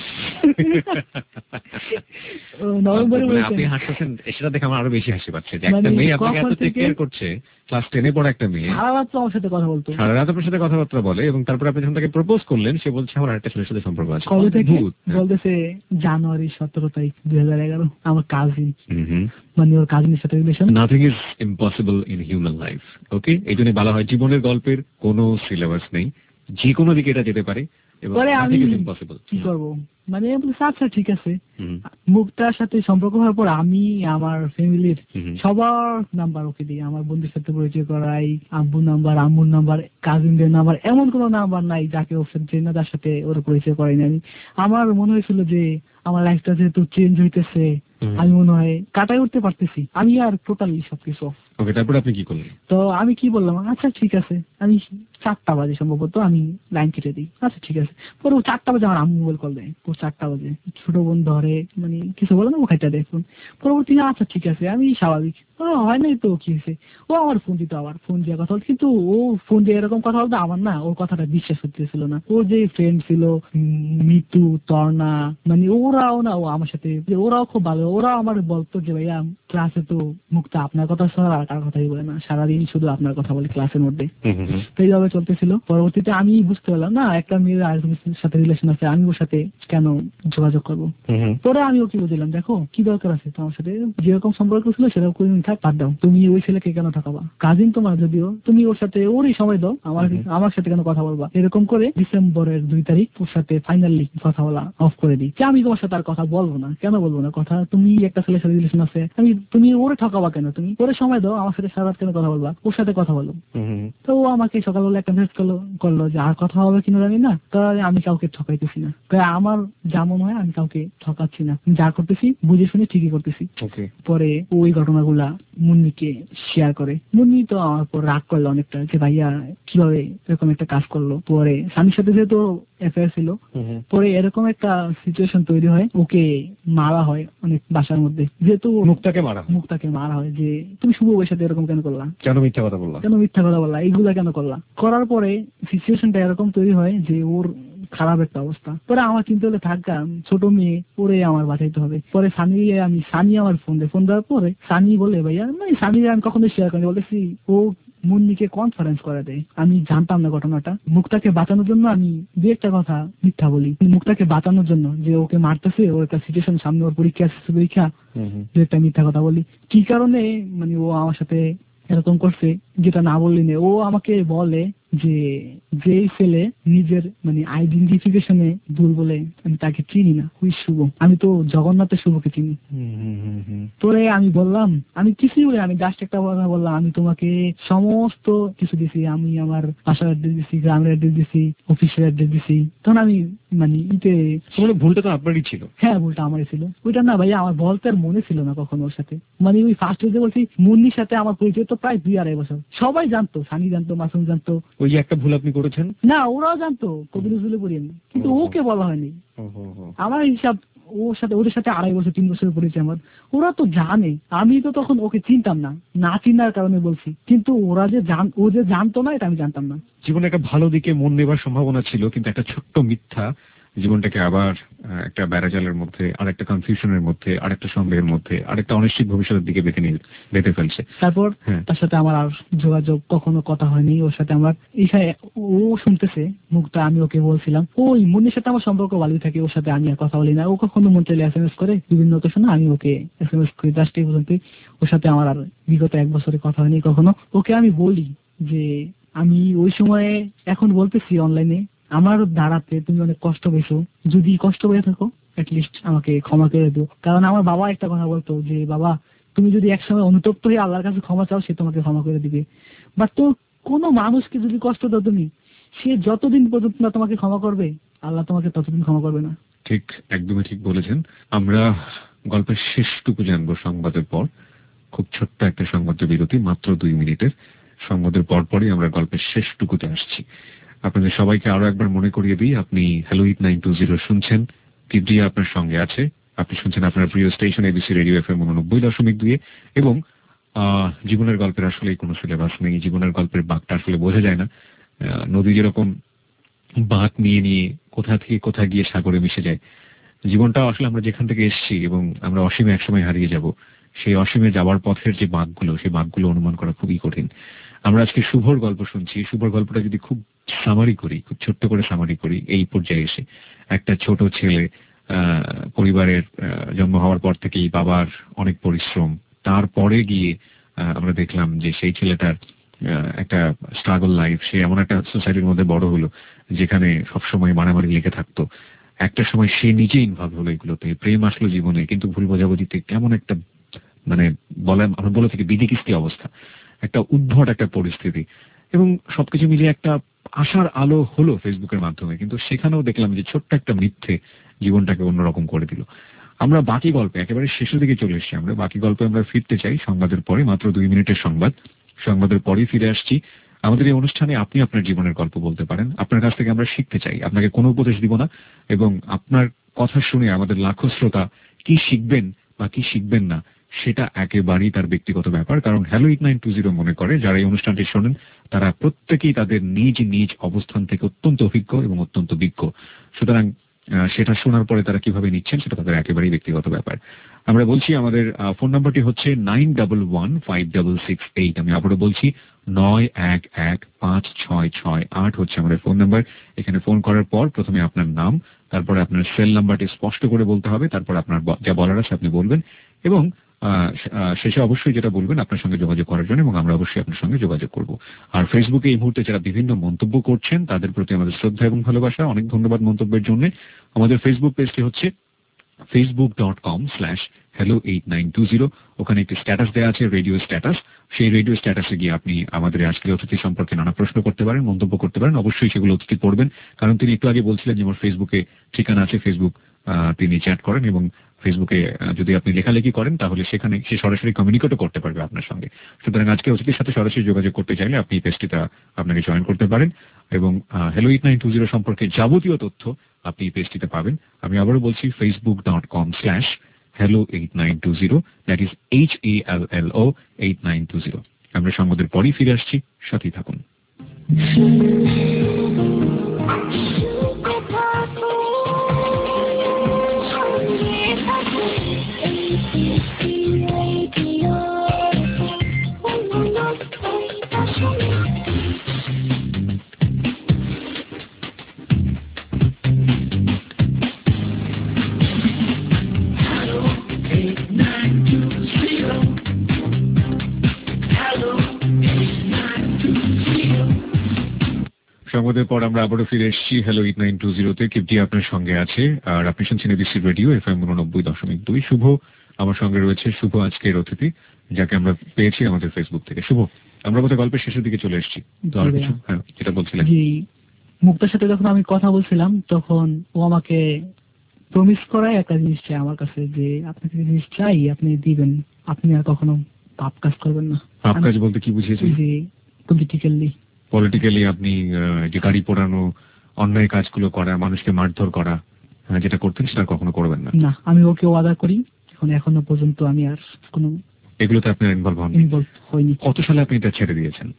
আপনি হাসতেছেন, সেটা দেখে আমার আরো বেশি হাসি পাচ্ছে যে একটা মেয়ে আপনাকে এত টেক কেয়ার করছে, ক্লাস 10-এ পড়া একটা মেয়ে, সারা রাত আমার সাথে কথা বলতো, সারা রাত আপনার সাথে কথাবার্তা বলে, এবং তারপর আপনি যখন তাকে প্রপোজ করলেন সে বলছে আমার আরেকটা ছেলের সাথে সম্পর্ক আছে। কবে থেকে বলতেছে? জানুয়ারি 17 তারিখ 2011। আমার কাজিন, মানে ওর কাজিনের সাথে relation. Nothing is impossible in human life. Okay, এই জন্য বলা হয় জীবনের গল্পের কোনো সিলেবাস নেই, যে কোনো দিকে এটা যেতে পারে। পরে আমি কি করবো, মানে আচ্ছা ঠিক আছে। মুক্তার সাথে সম্পর্ক হওয়ার পর আমি আমার ফ্যামিলির সবার নাম্বার ওকে দিই, আমার বন্ধুর সাথে পরিচয় করাই, আব্বুর নাম্বার, আম্মুর নাম্বার, কাজিনদের নাম্বার, এমন কোনো নাম্বার নাই যাকে যার সাথে ওর পরিচয় করাইনি আমি। আমার মনে হয়েছিল যে আমার লাইফটা যেহেতু চেঞ্জ হইতেছে, আমি মনে হয় কাটাই উঠতে পারতেছি, আমি আর টোটালি সবকিছু। ওকে, তারপর আপনি কি করলেন? তো আমি কি বললাম, আচ্ছা ঠিক আছে। আমি 4টা বাজে সম্ভবত আমি লাইন কেটে দিই। আচ্ছা ঠিক আছে। পরে 4টা বাজে আমার আম্মু মোবাইল কল দেয়। ও 4টা বাজে ছোট বোন ধরে, মানে কিছু বলে না, ও খাইটা দেখুন। পরবর্তীতে আচ্ছা ঠিক আছে, আমি স্বাভাবিক, হয় নাই তো কি হয়েছে। ও আমার ফোন দিত, আবার ফোন দিয়ে কথা বলতো, কিন্তু ও ফোন দিয়ে এরকম কথা বলতো, আমার না ওর কথাটা বিশ্বাস হচ্ছিল না। ওর যে ফ্রেন্ড ছিল মিতু, তর্ণা, মানে ওরা ওরাও না, ও আমার সাথে ওরাও খুব ভালো, ওরাও আমার বলতো যে ভাইয়া ক্লাসে তো মুক্তা আপনার কথা ছাড়া আর কার কথাই বলে না, সারাদিন শুধু আপনার কথা বলে ক্লাসের মধ্যে। তো এইভাবে চলতেছিল। পরবর্তীতে আমি বুঝতে পারলাম না একটা মেয়ের আরেকজনের সাথে রিলেশন আছে, আমি ওর সাথে কেন যোগাযোগ করবো। পরে আমি ওকে বুঝলাম, দেখো কি দরকার আছে তোমার সাথে, যেরকম সম্পর্ক ছিল সেরকম থাক, বাদ দাও, তুমি ওই ছেলেকে কেন থাকাবা, কাজিন তোমার যদিও, তুমি ওর সাথে ওরই সময় দাও, আমার সাথে কেন কথা বলবা। এরকম করে ডিসেম্বরের 2 তারিখ ওর সাথে ফাইনালি কথা বলা অফ করে দিই, যে আমি তোমার সাথে আর কথা বলবো না। কেন বলবো না কথা, তুমি একটা ছেলের সাথে রিলেশন আছে, তুমি ওরে ঠকাবা কেন, তুমি ওরে সময় দাও, আমার সাথে সারা রাত কেন কথা বলবা, ওর সাথে কথা বলো। তো ও আমাকে সকালবেলা একটা মেসেজ করলো যে আর কথা হবে কিনা জানি না, তাহলে আমি কাউকে ঠকাইতেছি না, আমার যেমন হয় আমি কাউকে ঠকাচ্ছি না, যা করতেছি বুঝে শুনে ঠিকই করতেছি। পরে ওই ঘটনাগুলা মুন্নিকে শেয়ার করে, মুন্নি তো আমার পর রাগ করলো অনেকটা, যে ভাইয়া কিভাবে এরকম একটা কাজ করলো। পরে স্বামীর সাথে যেহেতু অ্যাফেয়ার ছিল, পরে এরকম একটা সিচুয়েশন তৈরি হয়, ওকে মারা হয় অনেক বাসার মধ্যে, যেহেতু মুক্তাকে মারা হয় যে তুমি শুভ ওর সাথে এরকম কেন করলা, কেন মিথ্যা কথা বললা, এইগুলা কেন করলা। করার পরে সিচুয়েশনটা এরকম তৈরি হয় যে ওর খারাপ একটা অবস্থা। পরে আমার চিন্তা হলে থাকা ছোট মেয়ে, ওরে আমার বাঁচাইতে হবে। পরে সানি আমার ফোন দেওয়ার পরে সানি বলে ভাইয়া, মানে সানি আমি কখনো শেয়ার করিনি, বলেছি ও মুন্নিকে কনফারেন্স করে দেয়। আমি জানতাম না ঘটনাটা, মুক্তাকে বাঁচানোর জন্য আমি দু একটা কথা মিথ্যা বলি, মুক্তাকে বাঁচানোর জন্য, যে ওকে মারতেছে, ওর একটা সিচুয়েশন সামনে, ওর পরীক্ষা দু একটা মিথ্যা কথা বলি। কি কারণে মানে ও আমার সাথে এরকম করছে যেটা না বললি না, ও আমাকে বলে যে ছেলে নিজের মানে আইডেন্টিফিকেশনে ভুল বলে আমি তাকে চিনি না, ওই শুভ, আমি তো জগন্নাথের শুভকে চিনি। পরে আমি বললাম, আমি কিছুই বলি, আমি জাস্ট একটা কথা বললাম, আমি তোমাকে সমস্ত কিছু দিছি, আমি আমার বাসার অ্যাড্রেস দিছি, গ্রামের অ্যাড্রেস দিছি, অফিসের অ্যাড্রেস দিছি। তখন আমি মানে ভুলটা তো আপনারই ছিল। হ্যাঁ, ভুলটা আমারই ছিল। ওইটা না ভাইয়া আমার বলতে আর মনে ছিল না কখনো ওর সাথে, মানে ওই ফার্স্ট যে বলছি মুন্নির সাথে আমার পরিচয় তো প্রায় 2-2.5 বছর, সবাই জানতো, সানি জানতো, মাসুম জানতো। ওই যে একটা ভুল আপনি করেছেন না, ওরাও জানতো, কবির ভুলে পড়িনি, কিন্তু ওকে বলা হয়নি। আমার হিসাব ওদের সাথে 2.5 বছর 3 বছরের পরিচয় আমার, ওরা তো জানে। আমি তো তখন ওকে চিনতাম না চিনার কারণে বলছি, কিন্তু ও যে জানতো না এটা আমি জানতাম না। জীবনে একটা ভালো দিকে মন নেবার সম্ভাবনা ছিল, কিন্তু একটা ছোট্ট মিথ্যা জীবনটাকে আবার একটা বেড়াজালের মধ্যে, আর একটা কনফিউশনের মধ্যে, আর একটা সন্দেহের মধ্যে, আর একটা অনিশ্চিত ভবিষ্যতের দিকে বেঁধে ফেলছে। তারপর তার সাথে আমার আর যোগাযোগ, কখনো কথা হয়নি ওর সাথে আমার। ও শুনতেছে মুক্তা, আমি ওকে বলছিলাম ওই মুন্নির সাথে আমার সম্পর্ক ভালোই থাকে, ওর সাথে আমি আর কথা বলি না। ও কখনো মন চাইলে SMS করে বিভিন্ন অকেশনে, আমি ওকে SMS করি, জাস্ট এই পর্যন্ত। ওর সাথে আমার আর বিগত 1 বছরে কথা হয়নি কখনো। ওকে আমি বলি যে আমি ওই সময়ে, এখন বলতেছি অনলাইনে, আমার দাঁড়াতে তুমি অনেক কষ্ট পেয়েছো, যদি কষ্ট পেয়ে থাকো অ্যাটলিস্ট আমাকে ক্ষমা করে দিও। কারণ আমার বাবা একটা কথা বলতো যে বাবা, তুমি যদি একসময় অনুতপ্ত হয়ে আল্লাহর কাছে ক্ষমা চাও, সে তোমাকে ক্ষমা করে দিবে। বাট তো কোনো মানুষকে যদি কষ্ট দাও তুমি, সে যতদিন পর্যন্ত না তোমাকে ক্ষমা করবে, আল্লাহ তোমাকে ততদিন ক্ষমা করবে না। ঠিক, একদমই ঠিক বলেছেন। আমরা গল্পের শেষটুকু জানবো সংবাদের পর। খুব ছোট্ট একটা সংবাদ বিরতি, মাত্র 2 মিনিটের। সংবাদের পরপরই আমরা গল্পের শেষটুকুতে আসছি। আপনাদের সবাইকে আরো একবার মনে করিয়ে দিই, আপনি হ্যালো 892 শুনছেন, কিবরিয়া আপনার সঙ্গে আছে। আপনি শুনছেন আপনার প্রিয় স্টেশন এবিসি রেডিও FM 89.2, এবং জীবনের গল্পের আসলে কোনো সিলেবাস নেই। জীবনের গল্পের বাঁকটা আসলে বোঝা যায় না। নদী যেরকম বাঁক নিয়ে কোথা থেকে কোথায় গিয়ে সাগরে মিশে যায়, জীবনটা আসলে আমরা যেখান থেকে এসেছি এবং আমরা অসীমে একসময় হারিয়ে যাব, সেই অসীমে যাওয়ার পথের যে বাঁকগুলো, সেই বাঁকগুলো অনুমান করা খুবই কঠিন। আমরা আজকে শুভর গল্প শুনছি। শুভর গল্পটা যদি খুব সামারি করি, খুব ছোট্ট করে সামারি করি, এই পর্যায়ে এসে একটা ছোট ছেলে, পরিবারের জন্ম হওয়ার পর থেকেই বাবার অনেক পরিশ্রম, তারপরে গিয়ে আমরা দেখলাম যে সেই ছেলেটার একটা স্ট্রাগল লাইফ। সে এমন একটা সোসাইটির মধ্যে বড় হলো যেখানে সবসময় মারামারি লেগে থাকতো। একটা সময় সে নিজে ইনভলভ হলো এগুলোতে, প্রেম আসলো জীবনে, কিন্তু ভুল বোঝাবুঝিতে কেমন একটা মানে আমরা বলে থেকে বিদিকিস্তি অবস্থা, একটা উদ্ভট একটা পরিস্থিতি, এবং সবকিছু মিলিয়ে একটা আশার আলো হলো ফেসবুকের মাধ্যমে। কিন্তু সেখানেও দেখলাম যে ছোট্ট একটা মিথ্যে জীবনটাকে অন্যরকম করে দিল। আমরা বাকি গল্পে একেবারে শেষের দিকে চলে এসেছি। আমরা বাকি গল্পে আমরা ফিরতে চাই সংবাদের পরে, মাত্র 2 মিনিটের সংবাদের পরেই ফিরে আসছি। আমাদের এই অনুষ্ঠানে আপনি আপনার জীবনের গল্প বলতে পারেন। আপনার কাছ থেকে আমরা শিখতে চাই, আপনাকে কোনো উপদেশ দিব না, এবং আপনার কথা শুনে আমাদের লাখো শ্রোতা কি শিখবেন বা কি শিখবেন না সেটা একেবারেই তার ব্যক্তিগত ব্যাপার। কারণ হ্যালো 892 মনে করে যারা এই অনুষ্ঠানটি শোনেন তারা প্রত্যেকেই তাদের নিজ নিজ অবস্থান থেকে অত্যন্ত অভিজ্ঞ এবং অত্যন্ত বিজ্ঞ। সুতরাং সেটা শোনার পরে তারা কিভাবে নিচ্ছেন সেটা তাদের একেবারেই ব্যক্তিগত ব্যাপার। আমরা বলছি আমাদের ফোন নাম্বারটি হচ্ছে 91115668। আমি আবারও বলছি 91156668 হচ্ছে আমাদের ফোন নাম্বার। এখানে ফোন করার পর প্রথমে আপনার নাম, তারপরে আপনার সেল নাম্বারটি স্পষ্ট করে বলতে হবে, তারপর আপনার যা বলার আছে আপনি বলবেন, এবং শেষে অবশ্যই যেটা বলবেন আপনার সঙ্গে যোগাযোগ করার জন্য, এবং আমরা অবশ্যই আপনার সঙ্গে যোগাযোগ করব। আর ফেসবুকে এই মুহূর্তে যারা বিভিন্ন মন্তব্য করছেন তাদের প্রতি আমাদের শ্রদ্ধা এবং ভালোবাসা, অনেক ধন্যবাদ মন্তব্যের জন্য। আমাদের ফেসবুক পেজটি হচ্ছে facebook.com/hello8920। ওখানে একটি স্ট্যাটাস দেওয়া আছে, রেডিও স্ট্যাটাস। সেই রেডিও স্ট্যাটাসে গিয়ে আপনি আমাদের আজকের অতিথি সম্পর্কে নানা প্রশ্ন করতে পারেন, মন্তব্য করতে পারেন। অবশ্যই সেগুলো অতিথি পড়বেন, কারণ তিনি একটু আগে বলছিলেন যে আমার ফেসবুকে ঠিকানা আছে, ফেসবুক তিনি চ্যাট করেন, এবং ফেসবুকে যদি আপনি লেখালেখি করেন তাহলে সেখানে সে সরাসরি কমিউনিকেটও করতে পারবে আপনার সঙ্গে। সুতরাং আজকে অতিথির সাথে সরাসরি যোগাযোগ করতে চাইলে আপনি এই পেজটিতে আপনাকে জয়েন করতে পারেন, এবং hello 8920 সম্পর্কে যাবতীয় তথ্য আপনি এই পেজটিতে পাবেন। আমি আবারও বলছি facebook.com/hello8920, দ্যাট ইজ HALLO 8920। আমরা সংবাদের পরই ফিরে আসছি, সাথেই থাকুন। সংবাদের পর আমরা আবারও ফিরে এসেছি হ্যালো 8920-তে। কিপটি আপনার সঙ্গে আছে, আর আপনি শুনছেন এবিসি রেডিও FM 89.2। শুভ আমার সঙ্গে রয়েছে। শুভ আজকের অতিথি, যাকে আমরা পেয়েছি আমাদের ফেসবুক থেকে। শুভ, আমরা বোধহয় গল্পের শেষের দিকে চলে এসেছি। হ্যাঁ, যেটা বলছিলেন। জি, মুক্তার সাথে যখন আমি কথা বলছিলাম তখন ও আমাকে প্রমিস করায় একটা জিনিস চাই আমার কাছে, যে আপনাকে জিনিস চাই আপনি দিবেন, আপনি আর কখনো পাপ কাজ করবেন না। পাপ কাজ বলতে কি বুঝিয়েছেন? যে পলিটিক্যালি আপনি যে গাড়ি পোড়ানো, অন্যায় কাজগুলো করা, মানুষকে মারধর করা, যেটা করতেন সেটা কখনো করবেন না। না, আমি ওকে ওয়াদা করি, এখনো পর্যন্ত আমি আর কোনো এগুলোতে আপনার ইনভলভ হয়নি। কত সালে আপনি এটা ছেড়ে দিয়েছেন?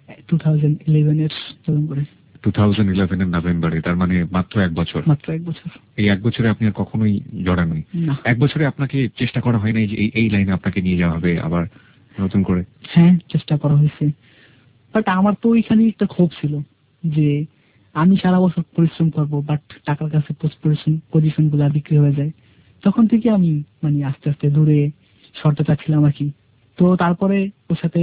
2011 নভেম্বরে। 2011 এর নভেম্বরে, তার মানে মাত্র এক বছর। এই এক বছরে আপনি আর কখনোই জড়াননি? এক বছরে আপনাকে চেষ্টা করা হয় নাই যে এই লাইনে আপনাকে নিয়ে যাওয়া হবে আবার নতুন করে? হ্যাঁ, চেষ্টা করা হয়েছে, বাট আমার তো ওইখানে একটা ক্ষোভ ছিল যে আমি সারা বছর পরিশ্রম করবো, বাট টাকার কাছে পজিশন গুলা বিক্রি হয়ে যায়। তখন থেকে আমি আস্তে আস্তে দূরে সরতে চাচ্ছিলাম আর কি। তো তারপরে ওর সাথে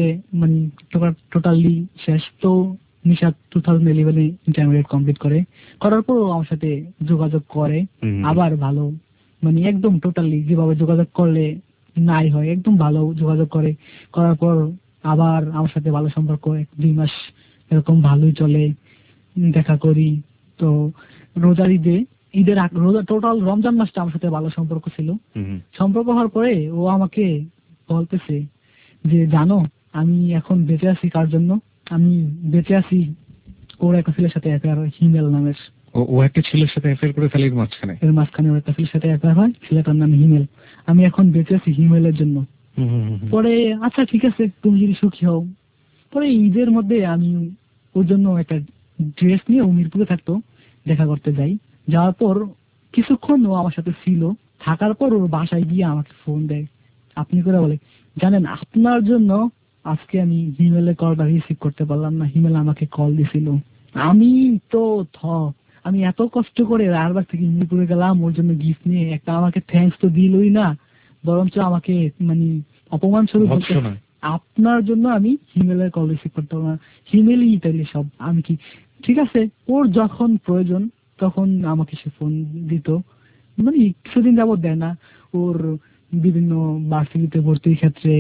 টোটালি শেষ। তো নিশা 2011 ইন্টারমিডিয়েট কমপ্লিট করার পর আমার সাথে যোগাযোগ করে, আবার ভালো একদম টোটালি যেভাবে যোগাযোগ করলে নাই হয়, একদম ভালো যোগাযোগ করার পর আবার আমার সাথে ভালো সম্পর্ক 1-2 মাস এরকম ভালোই চলে, দেখা করি। তো রোজার ঈদের টোটাল রমজান মাসটা আমার সাথে ভালো সম্পর্ক ছিল। সম্পর্ক হওয়ার পরে ও আমাকে বলতেছে যে জানো আমি এখন বেঁচে আছি কার জন্য? আমি বেঁচে আছি ওর একটা ছেলের সাথে অ্যাফেয়ার হয়, হিমেল নামের। ও একটা ছেলের সাথে অ্যাফেয়ার করে ফেলে এর মাঝখানে ওর একটা ছেলের সাথে অ্যাফেয়ার হয়, ছেলেটার নাম হিমেল। আমি এখন বেঁচে আছি হিমেলের জন্য। পরে আচ্ছা ঠিক আছে, তুমি যদি সুখী হও। পরে ঈদের মধ্যে আমি ওর জন্য একটা ড্রেস নিয়ে ও মিরপুরে থাকতো, দেখা করতে যাই। যাওয়ার পর কিছুক্ষণ ও আমার সাথে ছিল, থাকার পর ওর বাসায় গিয়ে আমাকে ফোন দেয়, আপনি করে বলে জানেন আপনার জন্য আজকে আমি হিমেলের কলটা রিসিভ করতে পারলাম না, হিমেল আমাকে কল দিছিল। আমি তো আমি এত কষ্ট করে রারবার থেকে মিরপুরে গেলাম ওর জন্য গিফট নিয়ে, একটা আমাকে থ্যাঙ্কস তো দিলই না, বরঞ্চ আমাকে অপমান স্বরূপ আপনার জন্য আমি হিমেলের কল রিসিভ করতে পারলাম না, হিমেলই ইতালি সব। আমি কি ঠিক আছে, ওর যখন প্রয়োজন তখন আমাকে সে ফোন দিত, কিছুদিন যাবত দেয় না। ওর বিভিন্ন ভার্সিটিতে ভর্তির ক্ষেত্রে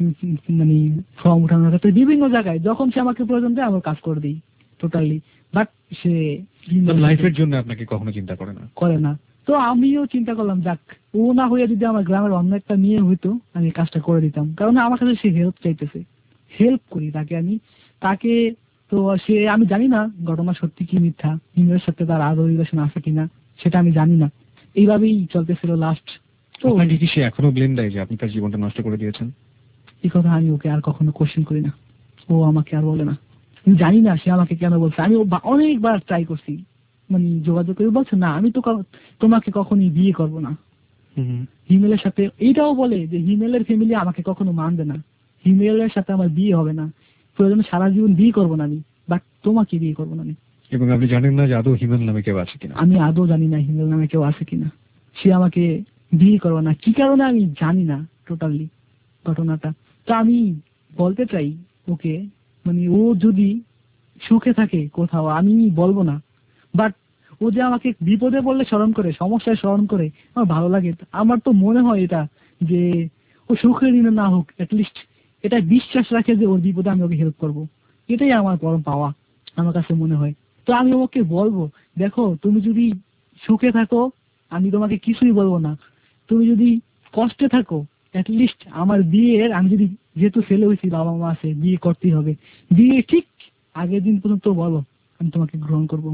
ফর্ম উঠানোর ক্ষেত্রে বিভিন্ন জায়গায় যখন সে আমাকে প্রয়োজন দেয় আমার কাজ করে দিই টোটালি। বাট সে লাইফের জন্য আপনাকে কখনো চিন্তা করে না। তো আমিও চিন্তা করলাম যাক, ও না হইয়া যদি আমার গ্রামের অন্য একটা মেয়ে হইতো আমি কাজটা করে দিতাম, কারণ আমার কাছে সে হেল্প চাইতেছে, হেল্প করি তাকে। তো সে, আমি জানি না ঘটনা সত্যি কি মিথ্যা, হিমেলের সাথে তার আরো রিলেশন আছে কিনা সেটা আমি জানি না। এইভাবেই চলতেছিল লাস্ট। তো কি সে এখনো ব্লেম দেয় যে আপনি তার জীবনটা নষ্ট করে দিয়েছেন? এই কথা আমি ওকে আর কখনো কোশ্চেন করি না, ও আমাকে আর বলে না। আমি জানি না সে আমাকে কেন বলছে। আমি অনেকবার ট্রাই করছি মানে যোগাযোগ করে বলছে না আমি তো তোমাকে কখনই বিয়ে করব না। হিমেলের সাথে এইটাও বলে যে হিমেলের ফ্যামিলি আমাকে কখনো মানবে না, হিমেলের সাথে আমার বিয়ে হবে না, প্রয়োজনে সারা জীবন বিয়ে করবো না আমি, বাট তোমাকে বিয়ে করবো না আমি। এবং আপনি জানেন না যে আদৌ হিমেল নামে কেউ আছে কিনা? আমি আদৌ জানি না হিমেল নামে কেউ আছে কিনা। সে আমাকে বিয়ে করবো না কি কারণে আমি জানি না টোটালি ঘটনাটা। তো আমি বলতে চাই ওকে, মানে ও যদি সুখে থাকে কোথাও আমি বলবো না, বাট ও যে আমাকে বিপদে বললে স্মরণ করে, সমস্যায় স্মরণ করে, আমার ভালো লাগে। আমার তো মনে হয় এটা যে ও সুখের দিনে না হোক, অ্যাটলিস্ট এটা বিশ্বাস রাখে যে ওর বিপদে আমি ওকে হেল্প করবো। এটাই আমার পরম পাওয়া আমার কাছে মনে হয়। তো আমি ওকে বলবো, দেখো তুমি যদি সুখে থাকো আমি তোমাকে কিছুই বলবো না, তুমি যদি কষ্টে থাকো অ্যাটলিস্ট আমার বিয়ের, আমি যদি যেহেতু ছেলে হয়েছি বাবা মা আছে, বিয়ে করতেই হবে, বিয়ে ঠিক আগের দিন পর্যন্ত বলো আমি তোমাকে গ্রহণ করবো।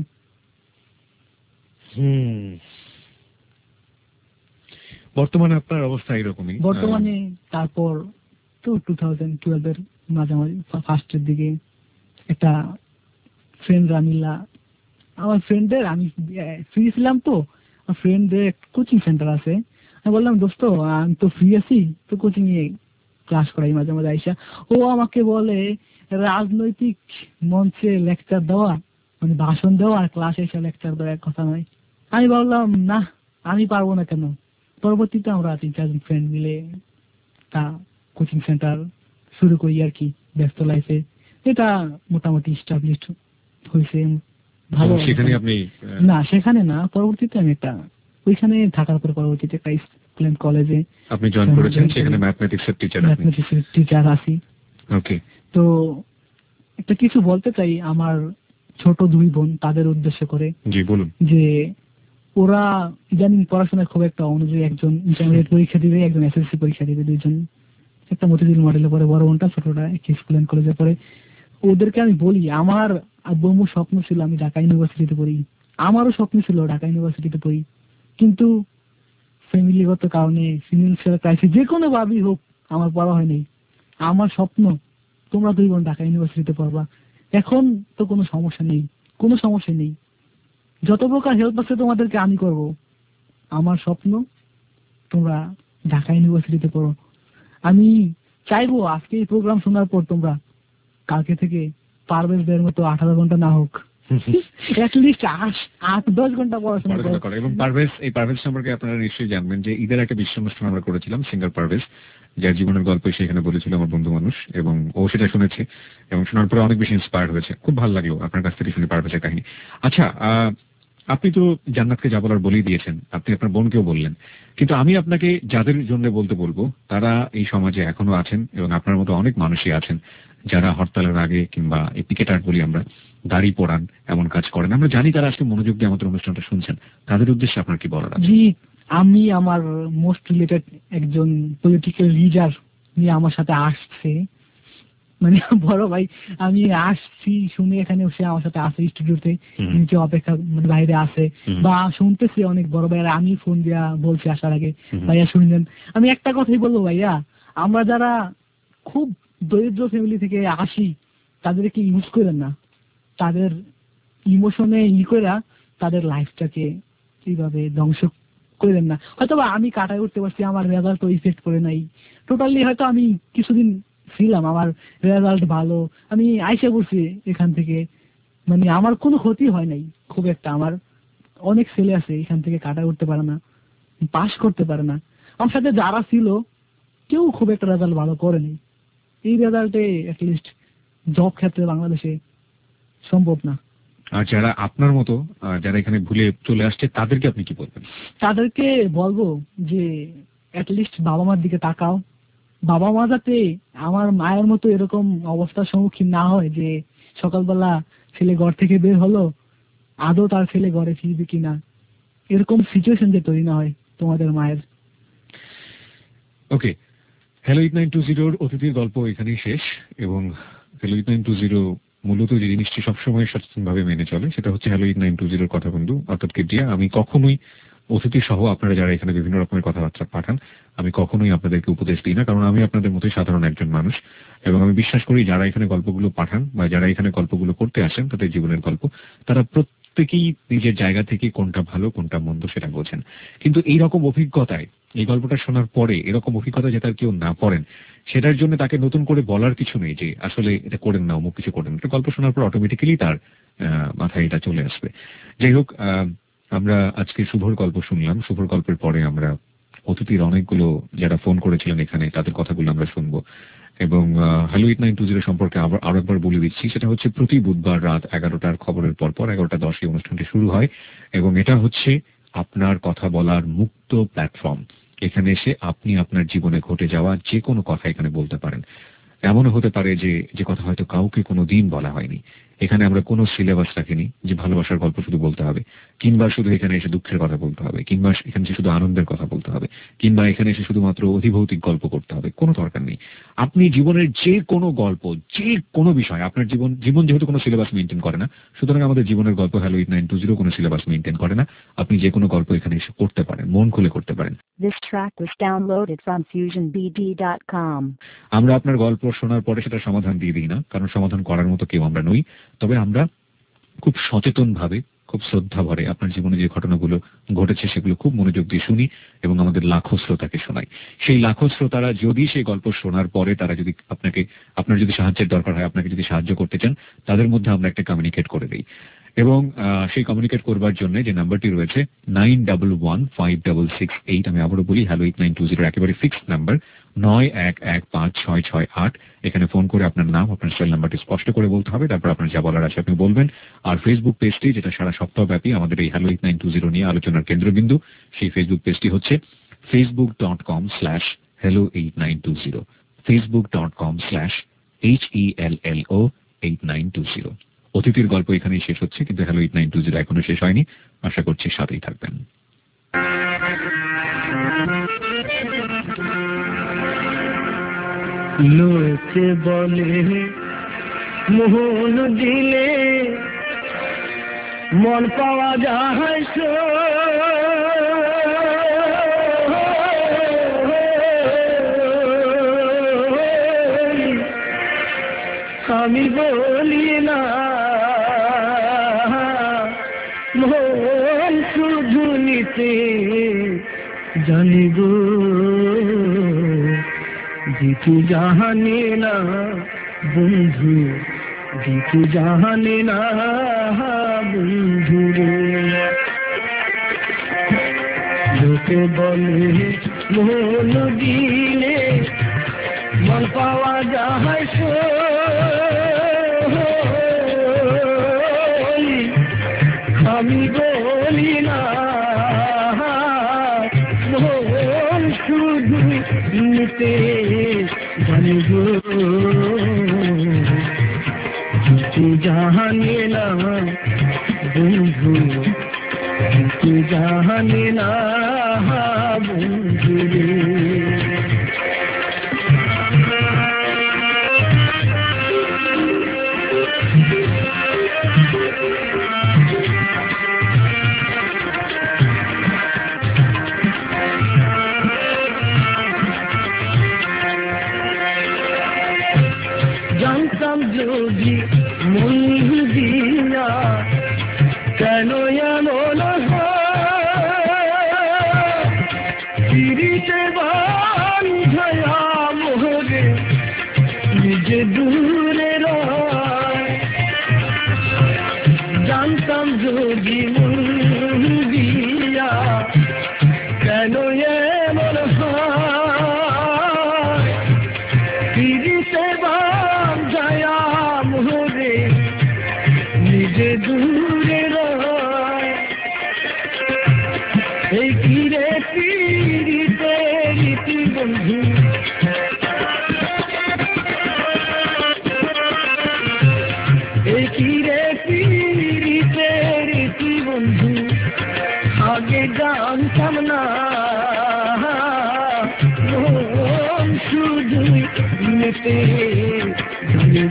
বর্তমানে আপনার অবস্থা এরকমই। বর্তমানে তারপর তো 2012 এর মাঝামাঝি ফার্স্টের দিকে একটা ফ্রেন্ডরা মিলা, আমার ফ্রেন্ডদের আমি ফ্রি ছিলাম তো, ফ্রেন্ডদের কোচিং সেন্টার আছে, আমি বললাম দোস্ত আমি তো ফ্রি আছি, তো কোচিং এ ক্লাস করাই মাঝে মাঝে আইসা। ও আমাকে বলে রাজনৈতিক মঞ্চে লেকচার দেওয়া মানে ভাষণ দেওয়া আর ক্লাসে এসে লেকচার দেওয়া এক কথা নয়। আমি বললাম না আমি পারবো না কেন। পরবর্তীতে আমরা 3-4 ফ্রেন্ড মিলে তা কোচিং সেন্টার শুরু করি আর কি ব্যস্ত লাইফে। এটা মোটামুটি স্টাবলিশড হয়েছে ভালো। সেখানে আপনি না সেখানে না, পরবর্তীতে আমি একটা ওইখানে থাকার পর পরবর্তীতে একটা স্কুল কলেজে আপনি জয়েন করেছেন, সেখানে ম্যাথমেটিক্সের টিচার আছি। ওকে। তো একটা কিছু বলতে চাই আমার ছোট 2 বোন তাদের উদ্দেশ্য করে। জি বলুন। যে ওরা ইদানিং পড়াশোনায় খুব একটা অনুযায়ী, একজন ইন্টারমিডিয়েট পরীক্ষা দিবে, একজন এসএসসি পরীক্ষা দিবে, 2জন একটা মতিঝিল মডেলে পড়ে, বড় বোনটা ছোটটা একই স্কুল এন্ড কলেজে পড়ে। ওদেরকে আমি বলি আমার আব্বু স্বপ্ন ছিল আমি ঢাকা ইউনিভার্সিটিতে পড়ি, আমারও স্বপ্ন ছিল ঢাকা ইউনিভার্সিটিতে পড়ি, কিন্তু ফ্যামিলিগত কারণে ফিনান্সিয়াল ক্রাইসিস যে কোনো ভাবেই হোক আমার পড়া হয়নি। আমার স্বপ্ন তোমরা 2 বোন ঢাকা ইউনিভার্সিটিতে পড়বা। এখন তো কোনো সমস্যা নেই, কোনো সমস্যা নেই, যত প্রকার হেল্প আছে তোমাদেরকে আমি করব। আমার স্বপ্ন তোমরা ঢাকা ইউনিভার্সিটিতে পড়ো। আমি চাইবো আজকে এই প্রোগ্রাম শোনার পর তোমরা কালকে থেকে পারভেজদের মতো 18 ঘন্টা না হোক, অ্যাটলিস্ট 8-10 ঘন্টা পড়াশোনা করো। এবং পারভেজ সম্পর্কে আপনারা নিশ্চয়ই জানবেন যে ঈদের একটা বিশ্ব অনুষ্ঠান আমরা করেছিলাম, সিঙ্গার পারভেজ, যার জীবনের গল্প সেখানে বলেছিল আমার বন্ধু মানুষ, এবং ও সেটা শুনেছে এবং শোনার পরে অনেক বেশি ইন্সপায়ার্ড হয়েছে। খুব ভালো লাগলো আপনার কাছ থেকে শুনে পারভেজের কাহিনী। আচ্ছা, আপনি তো জান্নাতকে যা বলার বলেই দিয়েছেন, আপনি আপনার বোনকেও বললেন, কিন্তু আমি আপনাকে যাদের জন্য বলবো তারা এই সমাজে এখনো আছেন এবং আপনার মতো অনেক মানুষই আছেন যারা হরতালের আগে কিংবা এই পিকেটার বলি আমরা, দাড়ি পড়ান, এমন কাজ করেন। আমরা জানি তারা আজকে মনোযোগ দিয়ে আমাদের অনুষ্ঠানটা শুনছেন, তাদের উদ্দেশ্যে আপনার কি বলার আছে? জি, আমি আমার মোস্ট রিলেটেড একজন পলিটিক্যাল লিডার নিয়ে আমার সাথে আসছে, মানে বড় ভাই আমি আসছি শুনে এখানে সে আমার সাথে আসে স্টুডিওতে, নিচে অপেক্ষা মানে বাইরে আসে বা শুনতেছি অনেক বড় ভাইয়ারা, আমি ফোন দিয়া বলছি আসার আগে ভাইয়া শুনলেন। আমি একটা কথাই বলবো ভাইয়া, আমরা যারা খুব দরিদ্র ফ্যামিলি থেকে আসি তাদেরকে ইউজ করেন না, তাদের ইমোশনে করে তাদের লাইফটাকে এইভাবে ধ্বংস করেন না। হয়তো আমি কাটায় উঠতে পারছি, আমার রেজাল্ট ইফেক্ট করে নাই টোটালি, হয়তো আমি কিছুদিন ছিলাম, আমার রেজাল্ট ভালো, আমি আইসা পড়ছি এখান থেকে, মানে আমার কোনো ক্ষতি হয় নাই খুব একটা। আমার অনেক ছেলে আছে এখান থেকে কাটায় উঠতে পারে না, পাস করতে পারে না। আমার সাথে যারা ছিল কেউ খুব একটা রেজাল্ট ভালো করেনি। এই রেজাল্টে অ্যাটলিস্ট জব ক্ষেত্রে বাংলাদেশে সম্ভব না। আর যারা আপনার মতো যারা এখানে ভুলে চলে আসছে তাদেরকে আপনি কি বলবেন? তাদেরকে বলবো যে অ্যাটলিস্ট বাবা মার দিকে তাকাও, বাবা মা যাতে আমার মায়ের মতো এরকম অবস্থার সম্মুখীন না হয় যে সকালবেলা ছেলে ঘর থেকে বের হলো, আদৌ তার ছেলে ঘরে ফিরবে কিনা, এরকম সিচুয়েশন যে তৈরি না হয় তোমাদের মায়ের। ওকে, হ্যালো 8920 অতিথির গল্প এখানেই শেষ। এবং হ্যালো 8920 মূলত যে জিনিসটি সবসময় সচেতন ভাবে মেনে চলে সেটা হচ্ছে হ্যালো 8920 কথা বন্ধু অর্থাৎ কেডিয়া। আমি কখনোই অতিথি সহ আপনারা যারা এখানে বিভিন্ন রকমের কথাবার্তা পাঠান, আমি কখনোই আপনাদেরকে উপদেশ দিই না, কারণ আমি আপনাদের মতোই সাধারণ একজন মানুষ এবং আমি বিশ্বাস করি যারা এখানে গল্পগুলো পাঠান বা যারা এখানে গল্পগুলো করতে আসেন তাদের জীবনের গল্প, তারা প্রত্যেকেই নিজের জায়গা থেকে কোনটা ভালো কোনটা মন্দ সেটা বোঝেন। কিন্তু এইরকম অভিজ্ঞতায়, এই গল্পটা শোনার পরে এরকম অভিজ্ঞতা যে তার কেউ না পড়েন, সেটার জন্য তাকে নতুন করে বলার কিছু নেই যে আসলে এটা করেন না, অমুক কিছু করেন। একটা গল্প শোনার পর অটোমেটিক্যালি তার মাথায় এটা চলে আসবে। যাই হোক, আমরা আজকে শুভর গল্প শুনলাম। শুভর গল্পের পরে আমরা অতিথির অনেকগুলো যারা ফোন করেছিলেন এখানে তাদের কথাগুলো আমরা শুনবো। এবং হ্যালো 8920 সম্পর্কে আরো একবার বলে দিচ্ছি, সেটা হচ্ছে প্রতি বুধবার রাত 11টার খবরের পরপর 11টা 10 অনুষ্ঠানটি শুরু হয় এবং এটা হচ্ছে আপনার কথা বলার মুক্ত প্ল্যাটফর্ম। এখানে এসে আপনি আপনার জীবনে ঘটে যাওয়া যে কোনো কথা এখানে বলতে পারেন। এমনও হতে পারে যে কথা হয়তো কাউকে কোনো দিন বলা হয়নি। এখানে আমরা কোনো সিলেবাস রাখিনি যে ভালোবাসার গল্প শুধু বলতে হবে, কিংবা শুধু এখানে এসে দুঃখের কথা বলতে হবে, কিংবা এখানে এসে শুধু আনন্দের কথা বলতে হবে, কিংবা এখানে এসে শুধুমাত্র অধিভৌতিক গল্প করতে হবে। কোনো দরকার নেই। আপনি জীবনের যে কোনো গল্প, যে কোনো বিষয়, আপনার জীবন যেহেতু কোনো সিলেবাস মেনটেন করে না, সুতরাং আমাদের জীবনের গল্প হ্যালো 8920 কোনো সিলেবাস মেনটেন করে না। আপনি যে কোনো গল্প এখানে এসে করতে পারেন, মন খুলে করতে পারেন। This track was downloaded from FusionBD.com. আমরা আপনার গল্প শোনার পরে সেটা সমাধান দিয়ে দিই না, কারণ সমাধান করার মতো কেউ আমরা নই। তবে আমরা খুব সচেতন ভাবে, খুব শ্রদ্ধা ভরে আপনার জীবনে যে ঘটনাগুলো ঘটেছে সেগুলো খুব মনোযোগ দিয়ে শুনি এবং আমাদের লাখো শ্রোতাকে শোনাই। সেই লাখো শ্রোতারা যদি সেই গল্প শোনার পরে তারা যদি আপনার যদি সাহায্যের দরকার হয়, আপনাকে যদি সাহায্য করতে চান, তাদের মধ্যে আমরা একটা কমিউনিকেট করে দিই। এবং সেই কমিউনিকেট করবার জন্য যে নাম্বারটি রয়েছে 91156668, আমি আবারও বলি হ্যালো 8920 একেবারে ফিক্সড নাম্বার 91156668। এখানে ফোন করে আপনার নাম, আপনার সেল নাম্বারটি স্পষ্ট করে বলতে হবে, তারপর আপনার যা বলার আছে আপনি বলবেন। আর ফেসবুক পেজটি, যেটা সারা সপ্তাহব্যাপী আমাদের এই হ্যালো 8920 নিয়ে আলোচনার কেন্দ্রবিন্দু, সেই ফেসবুক পেজটি হচ্ছে facebook.com/hello8920, facebook.com/HELLO8920। অতিথির গল্প এখানেই শেষ হচ্ছে, কিন্তু হ্যালো 8920 এখনো শেষ হয়নি। আশা করছি সাথেই থাকবেন। লোকে বলে মোহন দিলে মন পাওয়া যায়, আমি বলি না মন শুধু নিতে জানিব, দিতে জাহানে না বন্ধু, দিতে জাহানে না বন্ধু রে। লোকে বলে মন দিলে মন পাওয়া যায়, আমি বলি না মন শুধু নিতে জানিব, দিতে জাহানে না বন্ধু, দিতে জাহানে না বন্ধু রে। জানতাম যদি মন দিয়া কেন এমন ফিরিতে বান্ধয়া মোহরে নিজে দূরে রয়। জানতাম যদি মন দিয়া কেন এমন ফিরিতে বান্ধয়া মোহরে নিজে দূরে রয়। এই কিরে পিড়িতে রীতি বন্ধু, এই কিরে পিড়িতে রীতি বন্ধু, আগে জানতাম না মন শুধু নিতে জানিব,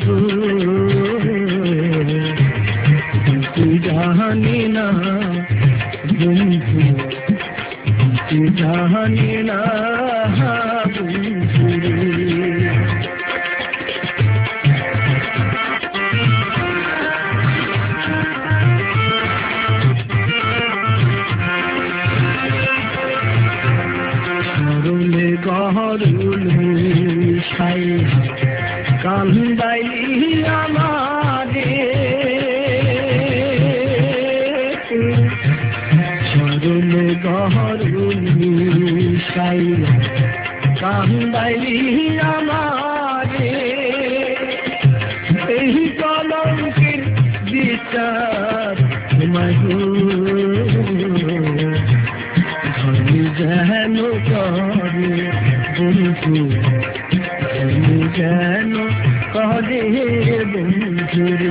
তুই জানি না বন্ধু, তুই জানি না বন্ধু রে। আমারে চরণ গহরুনি সাইয়া কান্দাইলি আমারে এই কলঙ্কের বিচার ধনী যেন করে বন্ধু ধনী যেন করে বন্ধুরে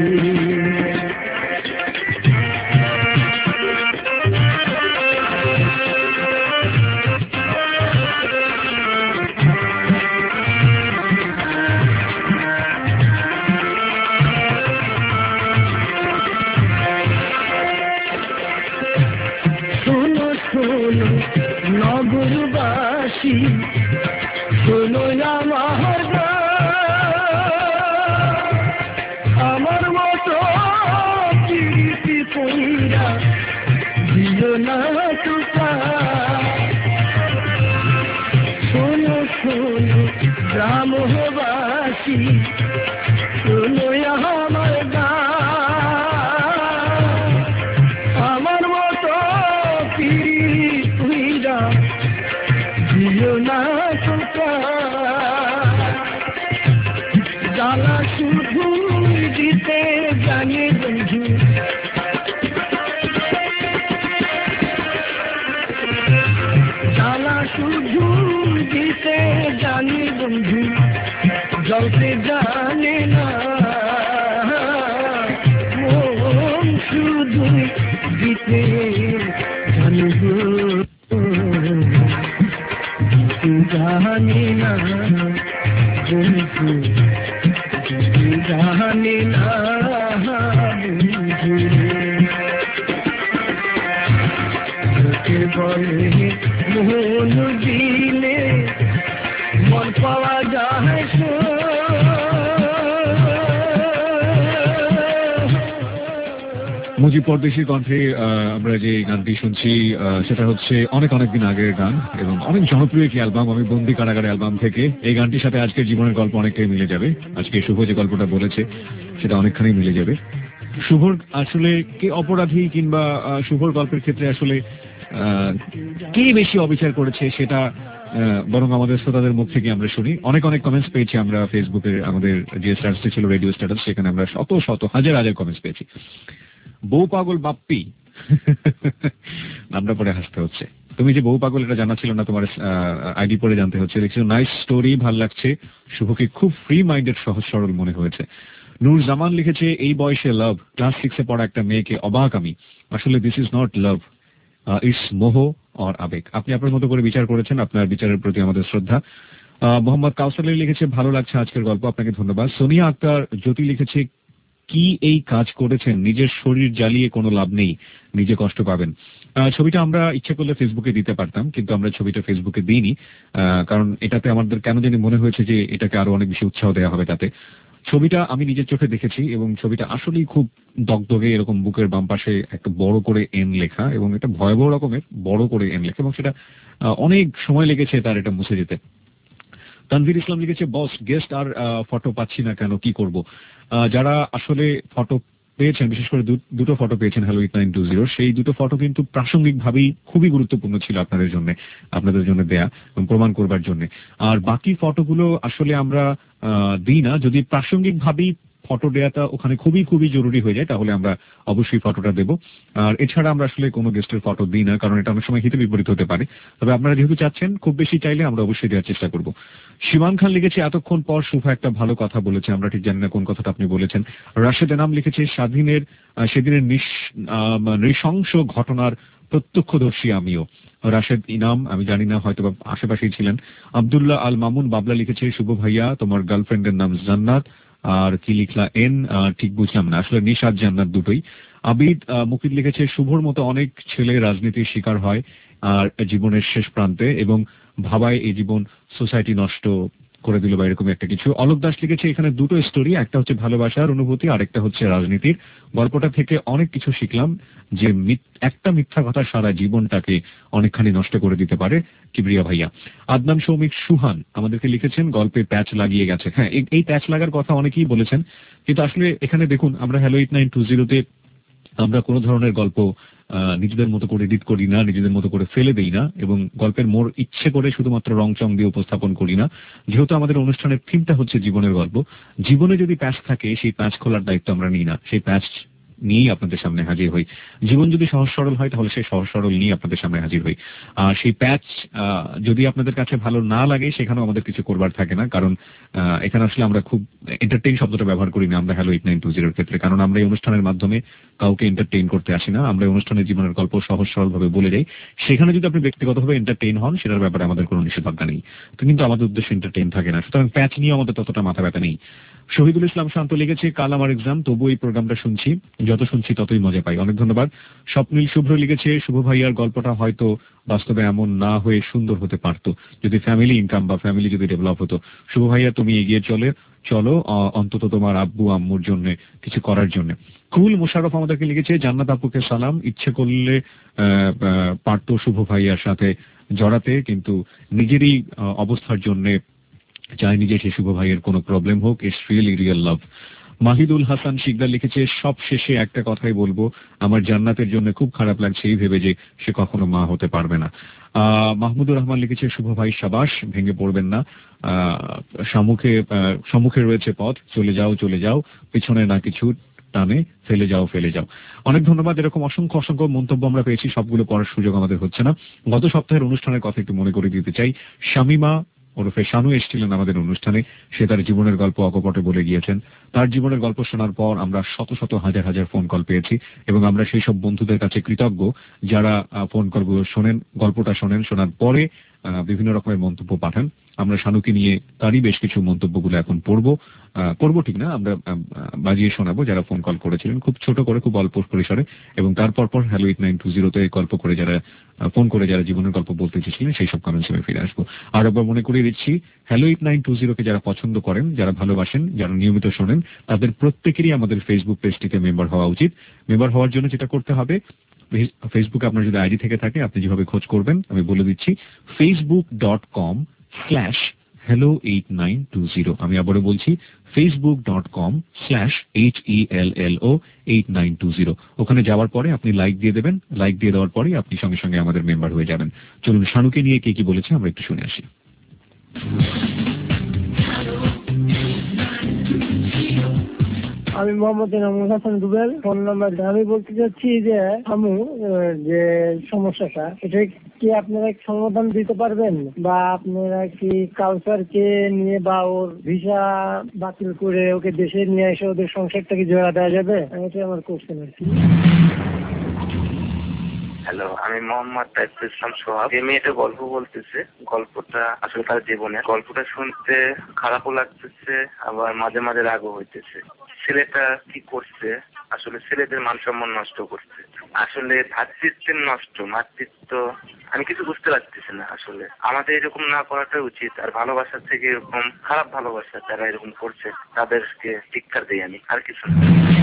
নগরবাসী শোনো আমার মতো কীর্তি কইরা দিও না তুকা শোনো শোনো গ্রামবাসী শোনো আমার আমার মতো জ্বালা শুধু দিতে জানি বন্ধু জ্বালা শুধু দিতে জানি বন্ধু জ্বলতে জানে না মন শুধু দিতে জানি জানি না বন্ধু জানি না বন্ধু লোকে বলে মন দিলে মন পাওয়া যায় মুজিব পরদেশির কণ্ঠে আমরা যে গানটি শুনছি সেটা হচ্ছে অনেক দিন আগের গান এবং অনেক জনপ্রিয় একটি অ্যালবাম আমি বন্দি কারাগার অ্যালবাম থেকে। এই গানটির সাথে আজকের জীবনের গল্প অনেকটাই মিলে যাবে। আজকে শুভ যে গল্পটা বলেছে সেটা অনেকখানি মিলে যাবে। শুভর আসলে কে অপরাধী কিংবা শুভর গল্পের ক্ষেত্রে আসলে কে বেশি অবিচার করেছে সেটা বরং আমাদের শ্রোতাদের মুখ থেকে আমরা শুনি। অনেক কমেন্টস পেয়েছি আমরা ফেসবুকে, আমাদের যে স্ট্যাটাসটি ছিল রেডিও স্ট্যাটাস, সেখানে আমরা শত হাজার কমেন্টস পেয়েছি। বউ পাগল বাপ্পি নামটা পরে হাসতে হচ্ছে। তুমি যে বউ পাগল এটা জানা ছিল না, তোমার আইডি পরে জানতে হচ্ছে। দেখছো নাইস স্টোরি, ভাল লাগছে। শুভকে খুব ফ্রি মাইন্ডেড, সহজ সরল মনে হয়েছে। নূর জামান লিখেছে এই বয়সে লাভ, ক্লাস 6-এ পড়া একটা মেয়েকে অবাক আমি। আসলে this is not love, it's মোহ অর আবেগ। আপনি আপনার মতো করে বিচার করেছেন, আপনার বিচারের প্রতি আমাদের শ্রদ্ধা। মোহাম্মদ কাউসার লিখেছে ভালো লাগছে আজকের গল্প, আপনাকে ধন্যবাদ। সোনিয়া আক্তার জ্যোতি লিখেছে কি এই কাজ করেছেন, নিজের শরীর জ্বালিয়ে কোনো লাভ নেই, নিজে কষ্ট পাবেন। ছবিটা আমরা ইচ্ছে করলে ফেসবুকে দিতে পারতাম, কিন্তু আমরা ছবিটা ফেসবুকে দিইনি, কারণ এটাতে আমাদের কেন জানি মনে হয়েছে যে এটাকে আরো অনেক বেশি উৎসাহ দেওয়া হবে তাতে। ছবিটা আমি নিজের চোখে দেখেছি এবং ছবিটা আসলেই খুব দগদগে, এরকম বুকের বাম পাশে একটা বড় করে এন লেখা এবং এটা ভয়াবহ রকমের বড় করে এন লেখা এবং সেটা অনেক সময় লেগেছে তার এটা মুছে যেতে। তানভীর ইসলাম লিখেছে বস গেস্ট আর ফটো পাচ্ছি না কেন, কি করব। যারা আসলে ফটো পেয়েছেন, বিশেষ করে দুটো ফটো পেয়েছেন হ্যালো 8920, সেই দুটো ফটো কিন্তু প্রাসঙ্গিকভাবেই খুবই গুরুত্বপূর্ণ ছিল আপনাদের জন্য দেয়া এবং প্রমাণ করবার জন্য। আর বাকি ফটোগুলো আসলে আমরা দিই না, যদি প্রাসঙ্গিকভাবেই ফটো দেওয়াটা ওখানে খুবই জরুরি হয়ে যায় তাহলে আমরা অবশ্যই ফটোটা দেব। আর এছাড়া আমরা আসলে কোনো গেস্টের ফটো দিই না, কারণ এটা অনেক সময় হিতে বিপরীত হতে পারে। তবে আপনারা যেহেতু চাচ্ছেন, খুব বেশি চাইলে আমরা অবশ্যই দেওয়ার চেষ্টা করব। শিবান খান লিখেছে এতক্ষণ পর শুভ একটা ভালো কথা বলেছে, আমরা ঠিক জানি না কোন কথাটা আপনি বলেছেন। রাশেদ এনাম লিখেছে সেদিনের নৃশংস ঘটনার প্রত্যক্ষদর্শী আমিও। রাশেদ ইনাম, আমি জানি না, হয়তো আশেপাশেই ছিলেন। আব্দুল্লাহ আল মামুন বাবলা লিখেছে শুভ ভাইয়া তোমার গার্লফ্রেন্ডের নাম জান্নাত, আর কি লিখলা এন ঠিক বুঝলাম না, আসলে নিশাদ জান্নাত দুটোই। আবিদ মুকিদ লিখেছে শুভর মতো অনেক ছেলে রাজনীতির শিকার হয় আর জীবনের শেষ প্রান্তে এবং ভাবায় এই জীবন সোসাইটি নষ্ট করে দিল বা এরকম একটা কিছু। অলোক দাস লিখেছে এখানে দুটো স্টোরি, একটা হচ্ছে ভালোবাসার অনুভূতি আর একটা হচ্ছে রাজনীতির। গল্পটা থেকে অনেক কিছু শিখলাম যে একটা মিথ্যা কথা সারা জীবনটাকে অনেকখানি নষ্ট করে দিতে পারে। কিবরিয়া ভাইয়া। আদনান সৌমিক সুহান আমাদেরকে লিখেছেন গল্পে প্যাচ লাগিয়ে গেছে। হ্যাঁ, এই প্যাচ লাগার কথা অনেকেই বলেছেন, কিন্তু আসলে এখানে দেখুন আমরা হ্যালো 8920 আমরা কোনো ধরনের গল্প নিজেদের মতো করে এডিট করি না, নিজেদের মতো করে ফেলে দেই না, এবং গল্পের মোড় ইচ্ছে করে শুধুমাত্র রং চং দিয়ে উপস্থাপন করি না। যেহেতু আমাদের অনুষ্ঠানের থিমটা হচ্ছে জীবনের গল্প, জীবনে যদি প্যাচ থাকে সেই প্যাচ খোলার দায়িত্ব আমরা নিই না, সেই প্যাচ নিয়েই আপনাদের সামনে হাজির হই। জীবন যদি সহজ সরল হয় তাহলে সেই সহজ সরল নিয়ে আপনাদের সামনে হাজির হই। সেই প্যাচ যদি আপনাদের কাছে ভালো না লাগে সেখানেও আমাদের কিছু করবার থাকে না, কারণ এখানে আসলে আমরা খুব এন্টারটেইন শব্দটা ব্যবহার করি না আমরা হ্যালো 8920 ক্ষেত্রে, কারণ আমরা এই অনুষ্ঠানের মাধ্যমে কাউকে এন্টারটেইন করতে আসি না। আমরা অনুষ্ঠানের জীবনের গল্প সহজ সরল ভাবে বলে যাই। সেখানে যদি আপনি ব্যক্তিগতভাবে এন্টারটেইন হন সেটার ব্যাপারে আমাদের কোনো নিষেধাজ্ঞা নেই, তো কিন্তু আমাদের উদ্দেশ্য এন্টারটেইন থাকে না, সুতরাং প্যাচ নিয়ে আমাদের ততটা মাথা ব্যথা নেই। শহীদুল ইসলাম শান্ত লিখেছে কাল আমার এক্সাম, তবু এই প্রোগ্রামটা শুনছি, যত শুনছি ততই মজা পাই। অনেক ধন্যবাদ। স্বপ্নীল শুভ্র লিখেছে শুভ ভাইয়ার গল্পটা হয়তো বাস্তবে এমন না হয়ে সুন্দর হতে পারতো যদি ফ্যামিলি ইনকাম বা ফ্যামিলি যদি ডেভেলপ হতো। শুভ ভাইয়া তুমি এগিয়ে চলো অন্তত তোমার আব্বু আম্মুর জন্য কিছু করার জন্য। কুল মোশাররফ আমাদেরকে লিখেছে জান্নাত আপুকে সালাম, ইচ্ছে করলে পারতো শুভ ভাইয়ার সাথে জড়াতে, কিন্তু নিজেরই অবস্থার জন্য চাইনি যে সে শুভ ভাইয়ের কোনো প্রবলেম হোক। It's really real love. Mahidul Hasan Sikder লিখেছে সব শেষে একটা কথাই বলবো, আমার জান্নাতের জন্য খুব খারাপ লাগছে এই ভেবে যে সে কখনো মা হতে পারবে না। মাহমুদুর রহমান লিখেছে শুভ ভাই সাবাস, ভেঙে পড়বেন না, সম্মুখে রয়েছে পথ, চলে যাও, পিছনে না কিছু টানে, ফেলে যাও। অনেক ধন্যবাদ। এরকম অসংখ্য অসংখ্য মন্তব্য আমরা পেয়েছি, সবগুলো পড়ার সুযোগ আমাদের হচ্ছে না। গত সপ্তাহের অনুষ্ঠানের কথা একটু মনে করে দিতে চাই। শামিমা ওরফে শানু এসেছিলেন আমাদের অনুষ্ঠানে, সে তার জীবনের গল্প অকপটে বলে গিয়েছেন। তার জীবনের গল্প শোনার পর আমরা শত শত হাজার হাজার ফোন কল পেয়েছি, এবং আমরা সেই সব বন্ধুদের কাছে কৃতজ্ঞ যারা ফোন কলগুলো শোনেন, গল্পটা শোনেন, শোনার পরে বিভিন্ন রকমের মন্তব্য পাঠান। আমরা শানুকে নিয়ে তারই বেশ কিছু মন্তব্যগুলো এখন পড়বো ঠিক না, আমরা বাজিয়ে শোনাবো যারা ফোন কল করেছিলেন, খুব ছোট করে, খুব অল্প পরিসরে, এবং তারপর হ্যালো 8920 গল্প করে যারা ফোন করে যারা জীবনের গল্প বলতে চেয়েছিলেন সেই সব কমেন্টস আমি ফিরে আসবো। আর একবার মনে করিয়ে দিচ্ছি, হ্যালো 8920 যারা পছন্দ করেন, যারা ভালোবাসেন, যারা নিয়মিত শোনেন, তাদের প্রত্যেকেরই আমাদের ফেসবুক পেজটিতে মেম্বার হওয়া উচিত। মেম্বার হওয়ার জন্য যেটা করতে হবে, ফেসবুকে আপনার যদি আইডি থেকে থাকে আপনি যেভাবে খোঁজ করবেন আমি বলে দিচ্ছি, facebook.com/hello8920। আমি আবারও বলছি facebook.com/HELLO8920। ওখানে যাওয়ার পরে আপনি লাইক দিয়ে দেবেন, লাইক দিয়ে দেওয়ার পরে আপনি সঙ্গে সঙ্গে আমাদের মেম্বার হয়ে যাবেন। চলুন শানুকে নিয়ে কে কি বলেছে আমরা একটু শুনে আসি। আমি মোহাম্মদ এনামুল হাসান রুবেল, ফোন নাম্বার। আমি বলতে চাচ্ছি যে যে সমস্যাটা, এটা কি আপনারা সমাধান দিতে পারবেন, বা আপনারা কি কালচারকে নিয়ে বা ওর ভিসা বাতিল করে ওকে দেশে নিয়ে এসে ওদের সংসারটাকে জোড়া দেওয়া যাবে? এটা আমার কোশ্চেন আর কি। হ্যালো, আমি মোহাম্মদ তাইফুল ইসলাম সোহাগ। যে মেয়েটা গল্প বলতেছে, গল্পটা আসলে তার জীবনে, গল্পটা শুনতে খারাপও লাগতেছে, আবার মাঝে মাঝে রাগও হইতেছে। ছেলেটা কি করছে, আসলে ছেলেদের মান সম্মান নষ্ট করছে, আসলে ভ্রাতৃত্বের নষ্ট, মাতৃত্ব আমি কিছু বুঝতে পারতেছি না। আসলে আমাদের এরকম না করাটা উচিত, আর ভালোবাসার থেকে এরকম খারাপ ভালোবাসা যারা এরকম করছে তাদেরকে ধিক্কার দেই আমি, আর কিছু না।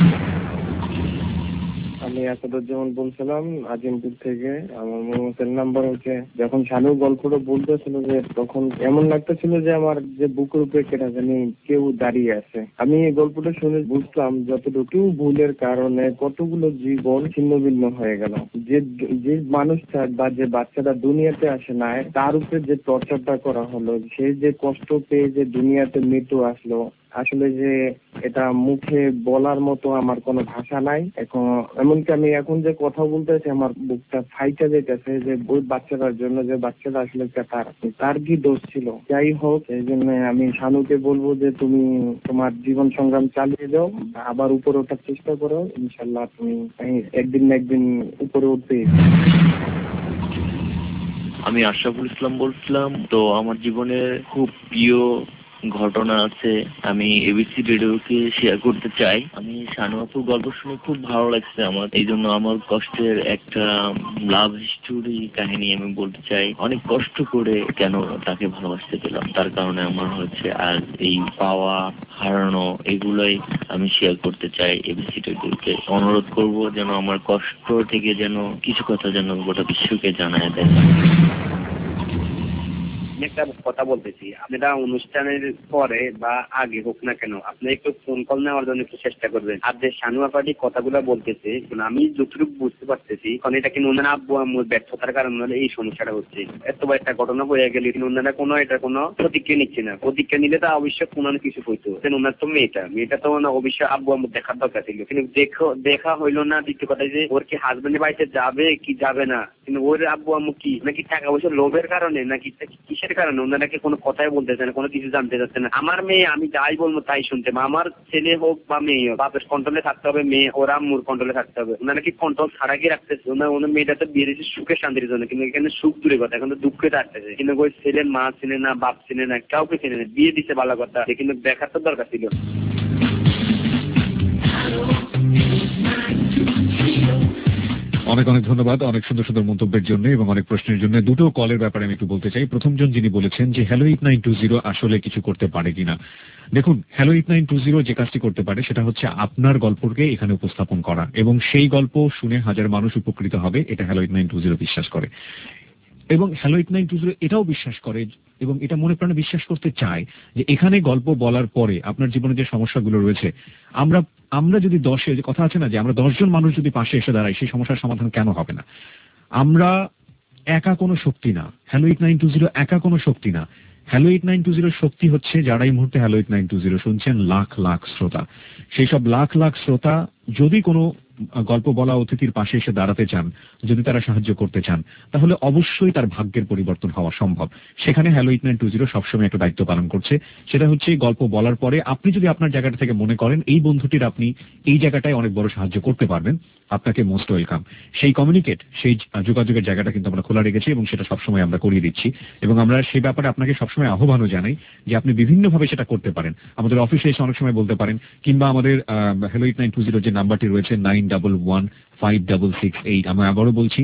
আমি আসাদুজ্জামান বলছিলাম আজিমপুর থেকে। আমার মোবাইল নাম্বার হচ্ছে, যখন শানু গল্পটা বলতেছিল যে তখন এমন লাগতেছিল যে আমার যে বুকের উপরে কেটা জানি কেউ দাঁড়িয়ে আছে। আমি এই গল্পটা শুনে বুঝলাম যতটুকু ভুলের কারণে কতগুলো জীবন ছিন্ন ভিন্ন হয়ে গেল। যে মানুষটা বা যে বাচ্চাটা দুনিয়াতে আসে না, তার উপরে যে টর্চারটা করা হলো, সে যে কষ্ট পেয়ে যে দুনিয়াতে মৃত্যু আসলো, আসলে যে এটা মুখে বলার মতো আমার কোনো ভাষা নাই। এমনকি আমি এখন যে কথা বলতেছি আমার বুকটা ফাইটা যেতেছে যে ওই বাচ্চাটার জন্য, যে বাচ্চাটা আসলে তার কি দোষ ছিল। যাই হোক, এই জন্য আমি শানুকে বলবো যে তুমি তোমার জীবন সংগ্রাম চালিয়ে যাও, আবার উপরে ওঠার চেষ্টা করো, ইনশাল্লাহ তুমি একদিন না একদিন উপরে উঠবে। আমি আশরাফুল ইসলাম বলছিলাম। তো আমার জীবনের খুব প্রিয় ঘটনা আছে, আমি এবিসি রেডিওকে শেয়ার করতে চাই। আমি শানু আপুর গল্প শুনে খুব ভালো লাগছে আমার, এই জন্য আমার কষ্টের একটা লাভ স্টোরি কাহিনী আমি বলতে চাই। অনেক কষ্ট করে কেন তাকে ভালোবাসতে পেলাম, তার কারণে আমার হচ্ছে আজ এই পাওয়া হারানো এগুলোই আমি শেয়ার করতে চাই। এবিসি রেডিওকে অনুরোধ করব যেন আমার কষ্ট থেকে যেন কিছু কথা যেন গোটা বিশ্বকে জানায় দেয়। একটা কথা বলতেছি, আপনারা অনুষ্ঠানের পরে বা আগে হোক না কেন, আপনি একটু ফোন কল নেওয়ার জন্য একটু চেষ্টা করবেন। আর যে শানু আপাটি কথাগুলো বলতেছে, আমি যতটুকু বুঝতে পারতেছি, কারণ এটা কিন্তু ওনার আব্বু আম্মুর ব্যর্থতার কারণে এই সমস্যাটা হচ্ছে। এত বড় একটা ঘটনা হয়ে গেলে ওনারা কোনো এটা কোনো প্রতিক্রিয়া নিচ্ছে না। প্রতিক্রিয়া নিলে তো অবশ্যই কোনো কিছু হইতো। ওনার তো মেয়েটা তো অবশ্যই আব্বু আম্মু দেখার দরকার ছিল, কিন্তু দেখা হইলো না। দ্বিতীয় কথা যে ওর কি হাজবেন্ডের বাড়িতে যাবে কি যাবে না, কিন্তু ওর আব্বু আম্মু কি নাকি টাকা পয়সা লোভের কারণে নাকি কিসের কারণে ওনারা কি কোনো কথাই বলতেছে না, কোনো কিছু জানতে চাচ্ছে না। আমার মেয়ে আমি যাই বলবো তাই শুনতে, আমার ছেলে হোক বা মেয়ে হোক, বাপের কন্ট্রোলে থাকতে হবে, মেয়ে ওরা আম্মুর কন্ট্রোলে থাকতে হবে। ওনারা কি কন্ট্রোল ছাড়া কি রাখতেছে? ওনার মেয়েটা তো বিয়ে দিয়েছে সুখে শান্তির জন্য, কিন্তু এখানে সুখ দূরে কথা, এখন তো দুঃখে থাকতেছে। কিন্তু ওই ছেলের মা চিনে না, বাপ চিনে না, কাউকে চিনে না, বিয়ে দিচ্ছে ভালো কথা, কিন্তু দেখার তো দরকার ছিল। অনেক অনেক ধন্যবাদ অনেক সুন্দর সুন্দর মন্তব্যের জন্য এবং অনেক প্রশ্নের জন্য। দুটো কলের ব্যাপারে আমি একটু বলতে চাই। প্রথমজন যিনি বলেছেন যে হ্যালো 8920 আসলে কিছু করতে পারে কিনা, দেখুন হ্যালো 8920 যে কাজটি করতে পারে সেটা হচ্ছে আপনার গল্পকে এখানে উপস্থাপন করা, এবং সেই গল্প শুনে হাজার মানুষ উপকৃত হবে, এটা হ্যালো 8920 বিশ্বাস করে। এবং হ্যালো 8920 এটাও বিশ্বাস করে এবং এটা মনে প্রাণে বিশ্বাস করতে চায় যে এখানে গল্প বলার পরে আপনার জীবনে যে সমস্যাগুলো রয়েছে, আমরা যদি 10 যে কথা আছে না যে আমরা 10 জন মানুষ যদি পাশে এসে দাঁড়াই, সেই সমস্যার সমাধান কেন হবে না? আমরা একা কোনো শক্তি না, হ্যালো 8920 একা কোনো শক্তি না। হ্যালো 8920 শক্তি হচ্ছে যারা এই মুহূর্তে হ্যালো 8920 শুনছেন, লাখ লাখ শ্রোতা। সেই সব লাখ লাখ শ্রোতা যদি কোনো গল্প বলা অতিথির পাশে এসে দাঁড়াতে চান, যদি তারা সাহায্য করতে চান, তাহলে অবশ্যই তার ভাগ্যের পরিবর্তন হওয়া সম্ভব। সেখানে হ্যালো 8920 সবসময় একটা দায়িত্ব পালন করছে, সেটা হচ্ছে গল্প বলার পরে আপনি যদি আপনার জায়গাটা থেকে মনে করেন এই বন্ধুটির আপনি এই জায়গাটায় অনেক বড় সাহায্য করতে পারবেন, আপনাকে মোস্ট ওয়েলকাম। সেই কমিউনিকেট, সেই যোগাযোগের জায়গাটা কিন্তু আমরা খোলা রেখেছি এবং সেটা সবসময় আমরা করিয়ে দিচ্ছি, এবং আমরা সেই ব্যাপারে আপনাকে সবসময় আহ্বানও জানাই যে আপনি বিভিন্নভাবে সেটা করতে পারেন। আমাদের অফিসে এসে অনেক সময় বলতে পারেন, কিংবা আমাদের হ্যালো 8920 যে নাম্বারটি রয়েছে 91156668, আমি আবারও বলছি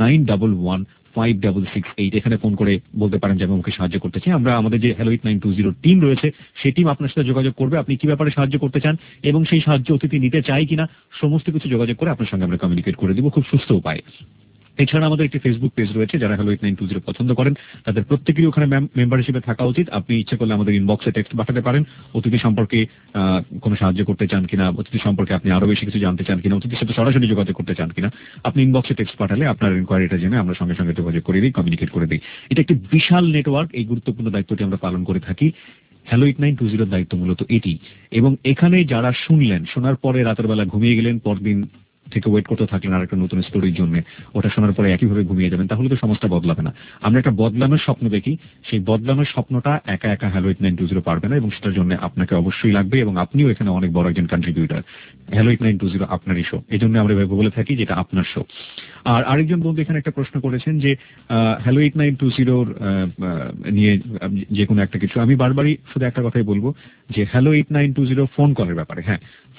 91156668, এখানে ফোন করে বলতে পারেন যে আমি আমাকে সাহায্য করতে চাই। আমরা আমাদের যে হ্যালো 8920 টিম রয়েছে সেই টিম আপনার সাথে যোগাযোগ করবে, আপনি কি ব্যাপারে সাহায্য করতে চান এবং সেই সাহায্য অতিথি নিতে চাই কিনা সমস্ত কিছু যোগাযোগ করে আপনার সঙ্গে আমরা কমিউনিকেট করে দিব খুব সুস্থ উপায়ে। এছাড়া আমাদের একটি ফেসবুক পেজ রয়েছে, যারা হ্যালো 8920 পছন্দ করেন তাদের প্রত্যেকেরই ওখানে মেম্বার হিসেবে থাকা উচিত। আপনি ইচ্ছে করলে আমাদের ইনবক্সে টেক্সট পাঠাতে পারেন, অতিথি সম্পর্কে কোনো সাহায্য করতে চান কিনা, অতিথি সম্পর্কে আপনি আরো বেশি কিছু জানতে চান কিনা, অতিথির সাথে সরাসরি যোগাযোগ করতে চান কিনা, আপনি ইনবক্সে টেক্সট পাঠালে আপনার ইনকোয়ারিটা জেনে আমরা সঙ্গে সঙ্গে যোগাযোগ করে দিই, কমিউনিকেট করে দিই। এটা একটি বিশাল নেটওয়ার্ক, এই গুরুত্বপূর্ণ দায়িত্বটি আমরা পালন করে থাকি। হ্যালো 8920 দায়িত্ব মূলত এটি, এবং এখানে যারা শুনলেন, শোনার পরে রাতের বেলা ঘুমিয়ে গেলেন, পরদিন থেকে ওয়েট করতে থাকলেন আর একটা নতুন স্টোরির জন্য, ওটা শোনার পরে একইভাবে ঘুমিয়ে যাবেন, তাহলে তো সমাজটা বদলাবে না। আমরা একটা বদলানোর স্বপ্ন দেখি, সেই বদলানোর স্বপ্নটা একা একা হ্যালো 8920 পারবে না, এবং সেটার জন্য আপনাকে অবশ্যই লাগবে, এবং আপনিও এখানে অনেক বড় একজন কন্ট্রিবিউটার। হ্যালো 8920 আপনারই শো, এই জন্য আমরা বলে থাকি যে এটা আপনার শো। আর আরেকজন বন্ধু এখানে একটা প্রশ্ন করেছেন যে হ্যালো 8920 নিয়ে যে কোনো একটা কিছু, আমি বারবারই শুধু একটা কথাই বলবো যে হ্যালো 8920 ফোন কলের ব্যাপারে, হ্যাঁ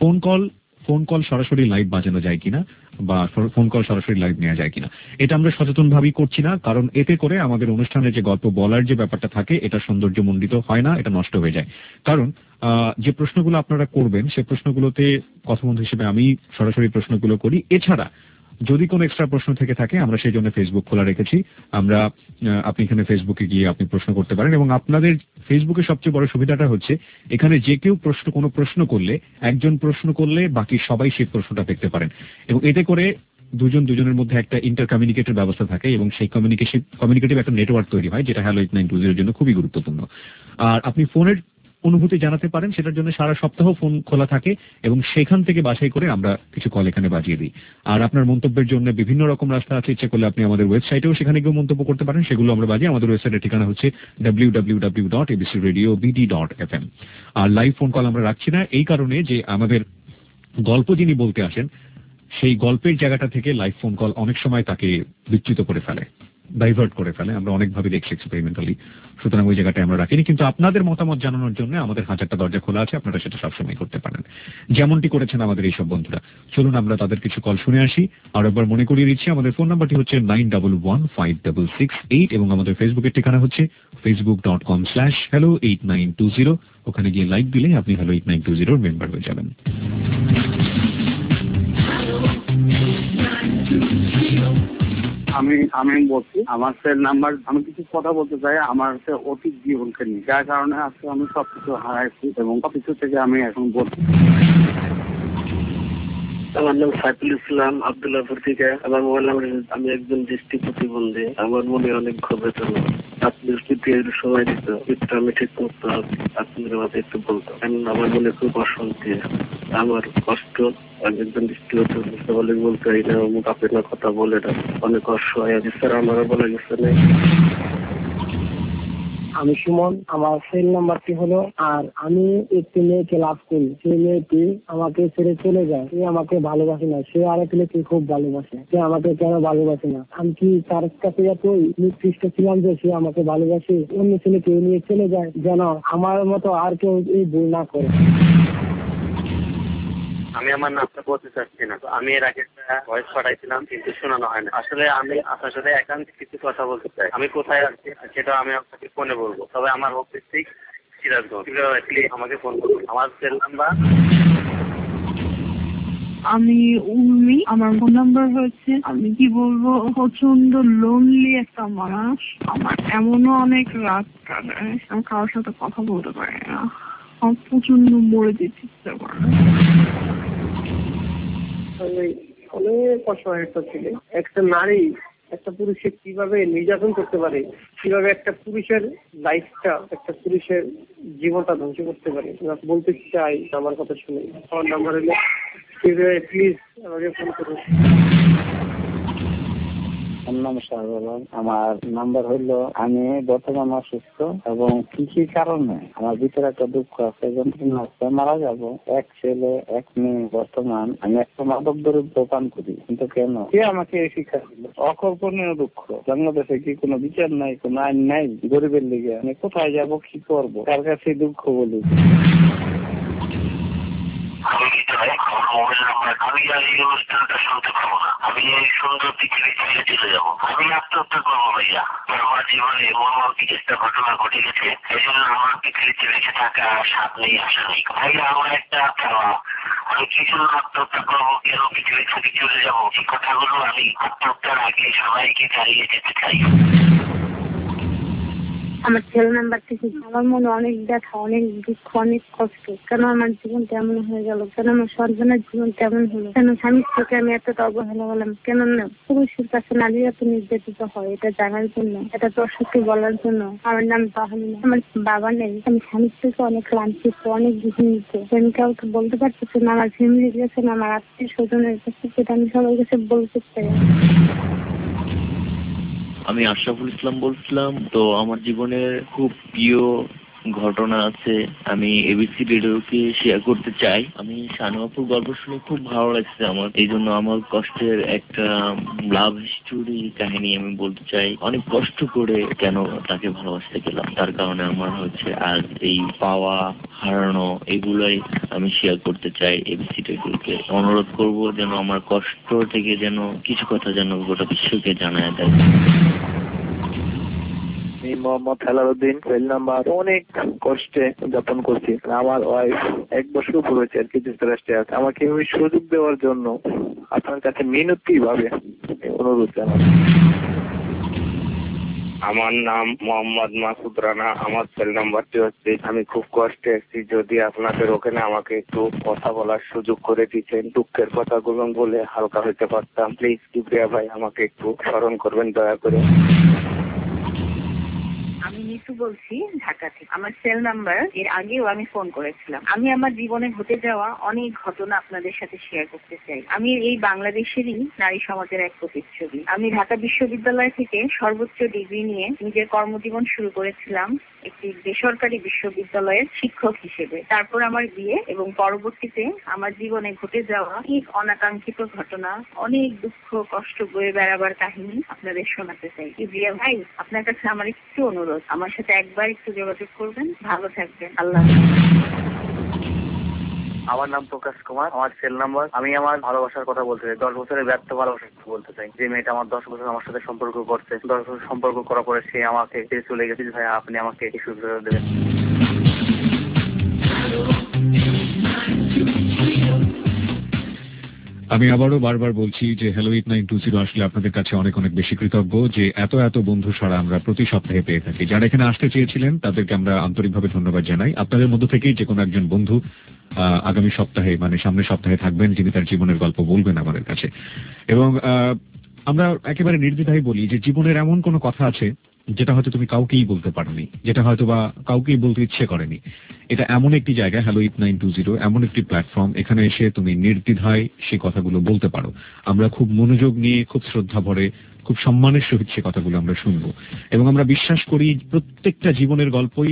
ফোন কল সরাসরি লাইভ বাজানো যায় কিনা বা ফোন কল সরাসরি লাইভ নেওয়া যায় কিনা, এটা আমরা সচেতন ভাবেই করছি না, কারণ এতে করে আমাদের অনুষ্ঠানে যে গল্প বলার যে ব্যাপারটা থাকে এটা সৌন্দর্যমণ্ডিত হয় না, এটা নষ্ট হয়ে যায়। কারণ যে প্রশ্নগুলো আপনারা করবেন সে প্রশ্নগুলোতে কথাবন্ধু হিসেবে আমি সরাসরি প্রশ্নগুলো করি। এছাড়া যদি কোনো এক্সট্রা প্রশ্ন থেকে থাকে আমরা সেই জন্য ফেসবুক খোলা রেখেছি, আপনি এখানে ফেসবুকে গিয়ে আপনি প্রশ্ন করতে পারেন, এবং আপনাদের ফেসবুকের সবচেয়ে বড় সুবিধাটা হচ্ছে এখানে যে কেউ কোনো প্রশ্ন করলে, একজন প্রশ্ন করলে বাকি সবাই সেই প্রশ্নটা দেখতে পারেন, এবং এতে করে দুজনের মধ্যে একটা ইন্টার কমিউনিকেটের ব্যবস্থা থাকে, এবং সেই কমিউনিকেটিভ একটা নেটওয়ার্ক তৈরি হয়, যেটা হ্যালো 8920 জন্য খুবই গুরুত্বপূর্ণ। আর আপনি ফোনের অনুভূতি জানাতে পারেন, সেটার জন্য সারা সপ্তাহ ফোন খোলা থাকে, এবং সেখান থেকে বাছাই করে আমরা কিছু কল এখানে বাজিয়ে দিই। আর আপনার মন্তব্যের জন্য বিভিন্ন রকম রাস্তা আছে, ইচ্ছে করলে আপনি আমাদের ওয়েবসাইটেও সেখানে গিয়ে মন্তব্য করতে পারেন, সেগুলো আমরা বাজি। আমাদের ওয়েবসাইটের ঠিকানা হচ্ছে www.abcradiobd.fm। আর লাইভ ফোন কল আমরা রাখছি না এই কারণে যে আমাদের গল্প যিনি বলতে আসেন সেই গল্পের জায়গাটা থেকে লাইভ ফোন কল অনেক সময় তাকে বিচ্যুত করে ফেলে, ডাইভার্ট করে ফেলে। আমরা অনেকভাবে দেখছি এক্সপেরিমেন্টালি, সুতরাং ওই জায়গাটা আমরা রাখিনি। কিন্তু আপনাদের মতামত জানানোর জন্য আমাদের হাজারটা দরজা খোলা আছে, আপনারা সেটা সবসময় করতে পারেন, যেমনটি করেছেন আমাদের এইসব বন্ধুরা। চলুন আমরা তাদের কিছু কল শুনে আসি। আর একবার মনে করিয়ে দিচ্ছি, আমাদের ফোন নাম্বারটি হচ্ছে 91156668 এবং আমাদের ফেসবুকের ঠিকানা হচ্ছে facebook.com/hello8920। ওখানে গিয়ে লাইক দিলে আপনি হ্যালো 8920 মেম্বার হয়ে যাবেন। আমি বলছি আমার সেল নাম্বার, আমি কিছু কথা বলতে চাই আমার অতীত জীবনকে নিয়ে, যার কারণে আজকে আমি সবকিছু হারাইছি এবং সবকিছু থেকে আমি এখন বলছি। আমার নাম সাইফুল ইসলাম আব্দুল্লাহপুর থেকে। আমার মোবাইল নাম্বার, আমি একজন দৃষ্টি প্রতিবন্ধী। আমার মনে অনেক বেদনা। আপনি যদি সময় দিত একটু আমি ঠিক করতে আপনাদের মাঝে একটু বলতাম, কারণ আমার মনে খুব অশান্তি, আমার কষ্ট। আমি একজন দৃষ্টি প্রতিবন্ধী বলে বলতে হয় না, মুখ আপনার কথা বলে না, অনেক অসহায় আছে স্যার, আমারও বলা গেছে নেই। আমি সুমন, আমার সেল নাম্বারটি হলো, আর আমি একটি মেয়েকে লাভ করি। সেই মেয়েটি আমাকে ছেড়ে চলে যায়। সে আমাকে ভালোবাসে না, সে আরেক ছেলেকে খুব ভালোবাসে। সে আমাকে কেন ভালোবাসে না? আমি কি তার কাছে এতই নিকৃষ্ট ছিলাম যে সে আমাকে ভালোবাসে অন্য ছেলেকে নিয়ে চলে যায়? যেন আমার মতো আর কেউ এই ভুল না করে। আমি আমার নামটা বলতে চাচ্ছি না। আমি এর আগে ভয়েস পাঠাইছিলাম কিন্তু শোনানো হয় না। আসলে আমি আপনার সাথে একান্ত কিছু কথা বলতে চাই। আমি কোথায় আছি সেটা আমি আপনাকে ফোনে বলবো, তবে আমার অফিস ঠিক সিরাজগঞ্জ। আমাকে ফোন করবো। আমার সেল নাম্বার। আমি উর্মি, আমার ফোন নাম্বার হচ্ছে, আমি কি বলবো, প্রচন্ড লোনলি একটা মানুষ। আমার এমনও অনেক রাত কাটায় আমি কারোর সাথে কথা বলতে পারি না, আমার প্রচন্ড মরে যেতে ইচ্ছা করে। অনেক অসহায় একটা ছেলে, একটা নারী একটা পুরুষকে কিভাবে নির্যাতন করতে পারে, কিভাবে একটা পুরুষের লাইফটা, একটা পুরুষের জীবনটা ধ্বংস করতে পারে। বলতে চাই আমার কথা শুনে। আমার নাম্বার হলো, প্লিজ আমাকে ফোন করুন। আমার নাম্বার হইলো, আমি বর্তমান অসুস্থ এবং কিছু কারণে আমার ভিতরে একটা দুঃখ আছে, যন্ত্রণা আছে, মারা যাবো। এক ছেলে এক মেয়ে, বর্তমান আমি একটা মাদক দ্রব্য পান করি। কিন্তু কেন? কে আমাকে এই শিক্ষা দিল? অকল্পনীয় দুঃখ। বাংলাদেশে কি কোনো বিচার নাই, কোনো আইন নাই গরিবের লিগে? আমি কোথায় যাব, কি করবো, কার কাছে দুঃখ বলি? আমি এই অনুষ্ঠানটা শুনতে পাবো না। আমি এই সুন্দর পৃথিবী ছেড়ে চলে যাবো। আমি আত্মহত্যা করবো ভাইয়া। আমার জীবনে মর্মান্তিক একটা ঘটনা ঘটে গেছে, এই জন্য আমার পৃথিবীতে বেঁচে থাকা স্বাদ নেই, আশা নেই। ভাইয়া আমার একটা চাওয়া, আমি কি জন্য আত্মহত্যা করবো, কেন পৃথিবী থেকে চলে যাবো, এই কথাগুলো আমি আত্মহত্যার আগে সবাইকে চালিয়ে যেতে চাই। আমার সেল নাম্বার থেকে আমার মনে অনেক ব্যথা, অনেক দুঃখ, অনেক কষ্ট। কেন আমার জীবন তেমন হয়ে গেল? কেন আমার সন্তানের জীবন তেমন হলো? কেন স্বামীর থেকে আমি এতটা অবহেলা হলাম? কেন না পুরুষের কাছে নারী এত নির্যাতিত হয়? এটা জানার জন্য, এটা দর্শককে বলার জন্য। আমার নাম তাহমিনা, আমার বাবা নেই, আমি স্বামীর থেকে অনেক লাঞ্ছিত, অনেক ঘৃণিত। আমি কাউকে বলতে পারতেছি না, আমার ফ্যামিলির কাছে না, আমার আত্মীয় স্বজনের কাছে, সেটা আমি সবার কাছে বলতে চাই। আমি আশরাফুল ইসলাম বলছিলাম। তো আমার জীবনের খুব প্রিয় ঘটনা আছে, আমি এবিসি রেডিওকে শেয়ার করতে চাই। আমি শানুয়াপুর গল্প শুনে খুব ভালো লাগছে আমার, এই জন্য আমার কষ্টের একটা লাভ স্টোরি কাহিনী আমি বলতে চাই। অনেক কষ্ট করে কেন তাকে ভালোবাসতে গেলাম, তার কারণে আমার হচ্ছে আজ এই পাওয়া হারানো, এগুলাই আমি শেয়ার করতে চাই এবিসি রেডিওকে। অনুরোধ করব যেন আমার কষ্ট থেকে যেন কিছু কথা যেন গোটা বিশ্বকে জানায় দেয়। Mohammad Helaluddin, cell number. অনেক কষ্টে যাপন করছি। আমার ওয়াইফ 1 বছর উপর হয়েছে আর কি যুক্তরাষ্ট্রে আছে। আমাকে ওই সুযোগ দেওয়ার জন্য আপনার কাছে মিনতি ভাবে অনুরোধ জানাই। আমার নাম মোহাম্মদ মাসুদ রানা। আমার সেল নাম্বারটি হচ্ছে, আমি খুব কষ্টে আছি, যদি আপনাদের ওখানে আমাকে একটু কথা বলার সুযোগ করে দিতেন, দুঃখের কথাগুলো বলে হালকা হইতে পারতাম। প্লিজ কিবরিয়া ভাই, আমাকে একটু স্মরণ করবেন দয়া করে। আমি নিতু বলছি ঢাকা থেকে। আমার সেল নাম্বার, এর আগেও আমি ফোন করেছিলাম। আমি আমার জীবনে ঘটে যাওয়া অনেক ঘটনা আপনাদের সাথে শেয়ার করতে চাই। আমি এই বাংলাদেশেরই নারী সমাজের এক প্রতিচ্ছবি। আমি ঢাকা বিশ্ববিদ্যালয় থেকে সর্বোচ্চ ডিগ্রি নিয়ে নিজের কর্মজীবন শুরু করেছিলাম একটি বেসরকারি বিশ্ববিদ্যালয়ের শিক্ষক হিসেবে। তারপর আমার বিয়ে এবং পরবর্তীতে আমার জীবনে ঘটে যাওয়া অনেক অনাকাঙ্ক্ষিত ঘটনা, অনেক দুঃখ কষ্ট বয়ে বেড়াবার কাহিনী আপনাদের শোনাতে চাই। ইব্রিয়া ভাই, আপনার কাছে আমার একটু অনুরোধ, আমার সাথে একবার একটু যোগাযোগ করবেন। ভালো থাকবেন, আল্লাহ হাফেজ। আমার নাম প্রকাশ কুমার, আমার সেল নাম্বার। আমি আমার ভালোবাসার কথা বলতে চাই, 10 বছরের ব্যর্থ ভালোবাসার কথা বলতে চাই। যে মেয়েটা আমার 10 বছর আমার সাথে সম্পর্ক করছে, 10 বছর সম্পর্ক করার পরে সে আমাকে ছেড়ে চলে গেছে। ভাই আপনি আমাকে একটু সুযোগ দেবেন। আমি আবারও বারবার বলছি যে হ্যালো 8920 আসলে আপনাদের কাছে অনেক অনেক বেশি কৃতজ্ঞ যে এত এত বন্ধু সারা আমরা প্রতি সপ্তাহে পেয়ে থাকি। যারা এখানে আসতে চেয়েছিলেন তাদেরকে আমরা আন্তরিকভাবে ধন্যবাদ জানাই। আপনাদের মধ্য থেকেই যে কোনো একজন বন্ধু আগামী সপ্তাহে মানে সামনের সপ্তাহে থাকবেন যিনি তার জীবনের গল্প বলবেন আমাদের কাছে। এবং আমরা একেবারে নির্দ্বিধায় বলি যে জীবনের এমন কোনো কথা আছে যেটা হয়তো তুমি কাউকেই বলতে পারোনি, যেটা হয়তো বা কাউকেই বলতে ইচ্ছে করেনি। এটা এমন একটি জায়গা, হ্যালো 8920 এমন একটি প্ল্যাটফর্ম, এখানে এসে তুমি নির্দ্বিধায় সেই কথাগুলো বলতে পারো। আমরা খুব মনোযোগ নিয়ে, খুব শ্রদ্ধা ভরে, খুব সম্মানের সহিত সে কথাগুলো আমরা শুনবো। এবং আমরা বিশ্বাস করি প্রত্যেকটা জীবনের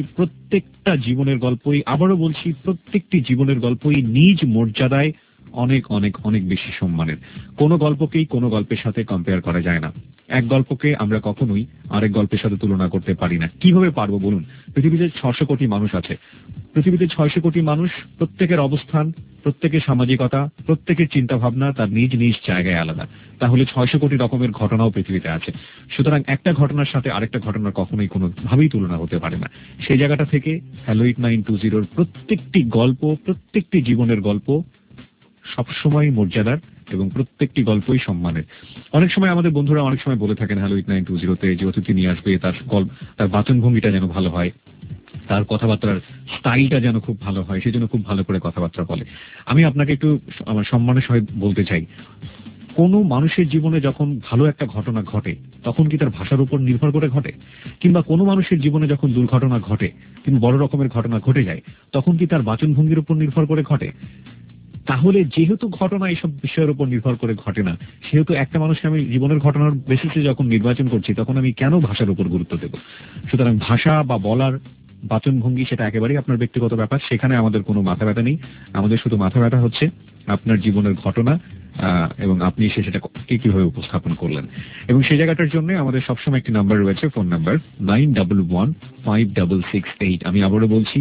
গল্পই আবারও বলছি, প্রত্যেকটি জীবনের গল্পই নিজ মর্যাদায় অনেক অনেক অনেক বেশি সম্মানের। কোনো গল্পকেই কোনো গল্পের সাথে কম্পেয়ার করা যায় না। এক গল্পকে আমরা কখনোই আরেক গল্পের সাথে তুলনা করতে পারি না। কিভাবে পারবো বলুন? পৃথিবীতে 600 কোটি মানুষ আছে। পৃথিবীতে 600 কোটি মানুষ, প্রত্যেকের অবস্থান, প্রত্যেকের সামাজিকতা, প্রত্যেকের চিন্তা ভাবনা তার নিজ নিজ জায়গায় আলাদা। তাহলে 600 কোটি রকমের ঘটনাও পৃথিবীতে আছে। সুতরাং একটা ঘটনার সাথে আরেকটা ঘটনার কখনোই কোনোভাবেই তুলনা হতে পারে না। সেই জায়গাটা থেকে হ্যালো 8920 প্রত্যেকটি গল্প, প্রত্যেকটি জীবনের গল্প সবসময় মর্যাদার এবং প্রত্যেকটি গল্পই সম্মানের। অনেক সময় আমাদের বন্ধুরা অনেক সময় বলে থাকেন হ্যালো 8920 যে অতিথি নিয়ে আসবে, তার বাচনভঙ্গিটা যেন ভালো হয়, তার কথাবার্তার স্টাইলটা যেন খুব ভালো হয়, সেজন্য খুব ভালো করে কথাবার্তা বলে। আমি আপনাকে একটু আমার সম্মানের সহিত বলতে চাই, কোন মানুষের জীবনে যখন ভালো একটা ঘটনা ঘটে তখন কি তার ভাষার উপর নির্ভর করে ঘটে? কিংবা কোনো মানুষের জীবনে যখন দুর্ঘটনা ঘটে, কিন্তু বড় রকমের ঘটনা ঘটে যায়, তখন কি তার বাচনভঙ্গির উপর নির্ভর করে ঘটে? তাহলে যেহেতু ঘটনা এইসব বিষয়ের উপর নির্ভর করে ঘটে না, সেহেতু একটা মানুষকে আমি জীবনের ঘটনার বেসিসে যখন নির্বাচন করছি তখন আমি কেন ভাষার উপর গুরুত্ব দেব? সুতরাং ভাষা বা বলার বাচনভঙ্গি সেটা একেবারেই আপনার ব্যক্তিগত ব্যাপার, সেখানে আমাদের কোনো মাথা ব্যথা নেই। আমাদের শুধু মাথা ব্যথা হচ্ছে আপনার জীবনের ঘটনা এবং আপনি সেটা কিভাবে উপস্থাপন করলেন। এবং সেই জায়গাটার জন্য আমাদের সবসময় একটি নাম্বার রয়েছে, ফোন নাম্বার 91156668। আমি আবারও বলছি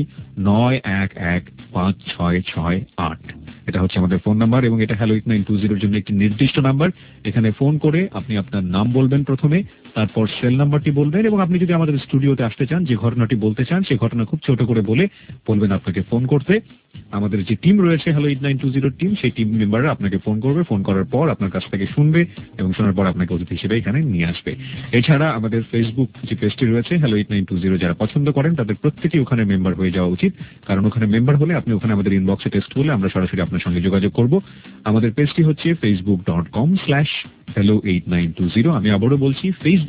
91156668। এটা হচ্ছে আমাদের ফোন নাম্বার এবং এটা হ্যালো 8920 জন্য একটি নির্দিষ্ট নাম্বার। এখানে ফোন করে আপনি আপনার নাম বলবেন প্রথমে, তারপর সেল নাম্বারটি বলবেন এবং আপনি যদি আমাদের স্টুডিওতে আসতে চান, যে ঘটনাটি বলতে চান সেই ঘটনা খুব ছোট করে বলবেন আপনাকে ফোন করতে। আমাদের যে টিম রয়েছে হ্যালো 8920 টিম, সেই টিম মেম্বাররা আপনাকে ফোন করবে। ফোন করার পর আপনার কাছ থেকে শুনবে এবং শোনার পর আপনাকে অতিথি হিসেবে এখানে নিয়ে আসবে। এছাড়া আমাদের ফেসবুক যে পেজটি রয়েছে হ্যালো 8920, যারা পছন্দ করেন তাদের প্রত্যেকেই ওখানে মেম্বার হয়ে যাওয়া উচিত। কারণ ওখানে মেম্বার হলে আপনি ওখানে আমাদের ইনবক্সে টেক্সট করলে আমরা সরাসরি আপনার সঙ্গে যোগাযোগ করব। আমাদের পেজটি হচ্ছে facebook.com/hello8920। আমি আবারও বলছি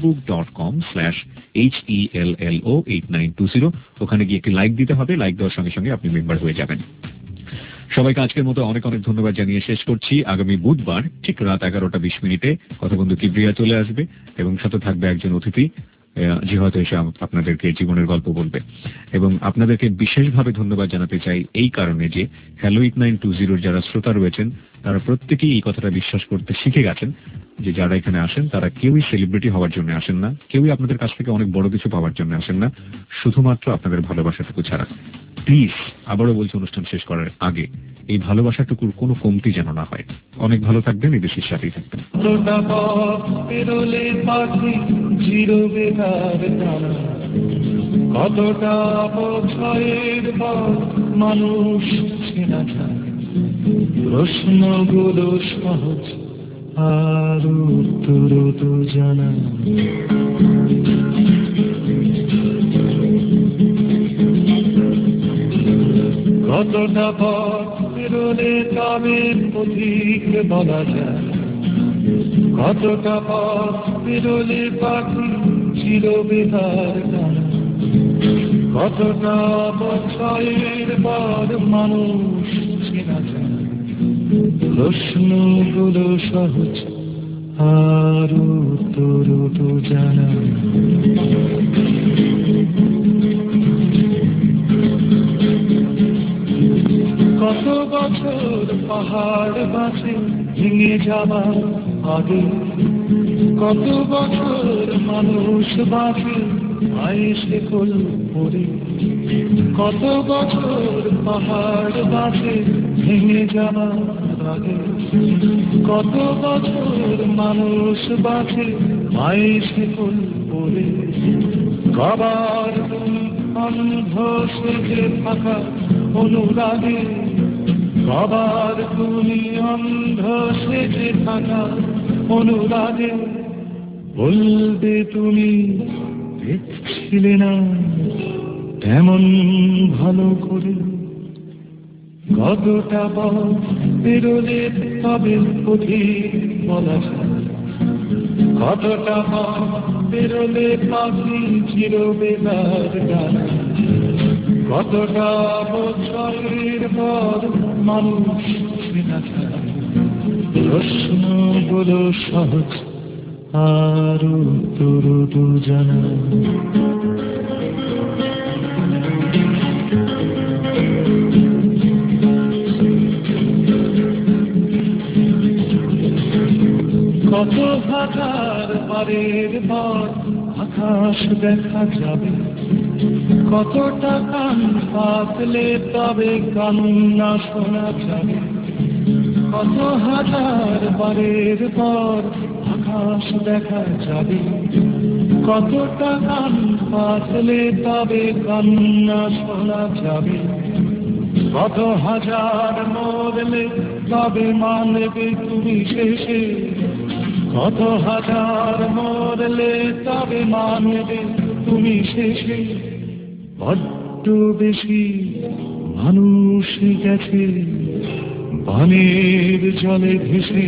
facebook.com/HELLO8920। ওখানে গিয়ে একটি লাইক দিতে হবে। লাইক দেওয়ার সঙ্গে সঙ্গে আপনি মেম্বার হয়ে যাবেন। সবাইকে আজকের মতো অনেক অনেক ধন্যবাদ জানিয়ে শেষ করছি। আগামী বুধবার ঠিক রাত 11:20 কথা বন্ধু কিবরিয়া চলে আসবে এবং সাথে থাকবে একজন অতিথি যে হয়তো এসে আপনাদেরকে জীবনের গল্প বলবে। এবং আপনাদেরকে বিশেষভাবে ধন্যবাদ জানাতে চাই এই কারণে যে হ্যালো 8920 যারা শ্রোতা রয়েছেন তারা প্রত্যেকেই এই কথাটা বিশ্বাস করতে শিখে গেছেন যে যারা এখানে আসেন তারা কেউই সেলিব্রিটি হওয়ার জন্য আসেন না, কেউই আপনাদের কাছ থেকে অনেক বড় কিছু পাওয়ার জন্য আসেন না, শুধুমাত্র আপনাদের ভালোবাসাটুকু ছাড়া। প্লিজ আবারও বলছি অনুষ্ঠান শেষ করার আগে, এই ভালোবাসাটুকুর কোনো কমতি যেন না হয়। অনেক ভালো থাকবেন, এই দেশের সাথেই থাকবেন। কতটা অপচয়ের পর মানুষ চেনা যায়, প্রশ্নগুলো সহজ আর উত্তর তো জানা। কতটা পথ পেরোলে তবে পথিক বলা যায়, কতটা পথ পেরোলে পাখি চির বেতার গানা। কতটা বছরের পর মানুষ চেনা যায়, প্রশ্নগুলো সহজ আর উত্তর তো জানা। কত বছর পাহাড় বাঁচে ভেঙে যাবার আগে, কত বছর মানুষ বাঁচে আয়েসে কোল পড়ে, কত বছর পাহাড় বাঁচে ভেঙে যাবার আগে, কত বছর মানুষ বাঁচে আয়েসে কোল পড়ে। কবার তুমি অন্ধ সেজে থাকা অনুরাগে, কবার তুমি অন্ধ সেজে থাকা অনুরাগে, বলবে তুমি দেখছিলে না তেমন ভালো করে। কতটা পথ পেরোলে তবে পথিক বলা যায়, কতটা পথ পেরোলে পাখি চিরবেলার গান, কতটা বছরের পর মানুষ চেনা যায়, প্রশ্নগুলো সহজ আর উত্তর তো জানা। কত হাজার বারের পর আকাশ দেখা যাবে, কতটা কান পাতলে তবে কান্না শোনা যাবে, কত হাজার বারের পর আকাশ দেখা যাবে, কতটা কান পাতলে তবে কান্না শোনা যাবে, কত হাজার মরলে তবে মানবে তুমি শেষে, কত হাজার মরলে তবে মানবে তুমি শেষে। বড্ড বেশি মানুষ গেছে বানের জলে ভেসে,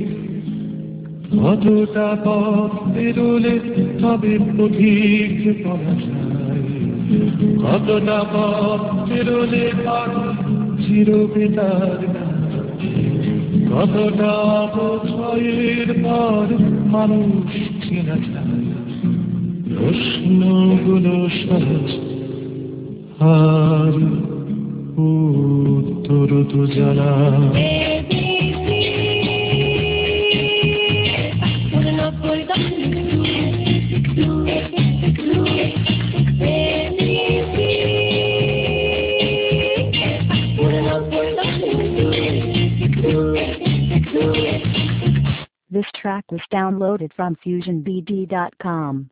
কতটা পথ পেরোলে তবে পথিক বলা যায়, কতটা পথ পেরোলে তবে চিরবেলার গান, কতটা বছরের পর মানুষ চেনা যায়, প্রশ্নগুলো সহজ আর উত্তর তো জানা। This track was downloaded from FusionBD.com.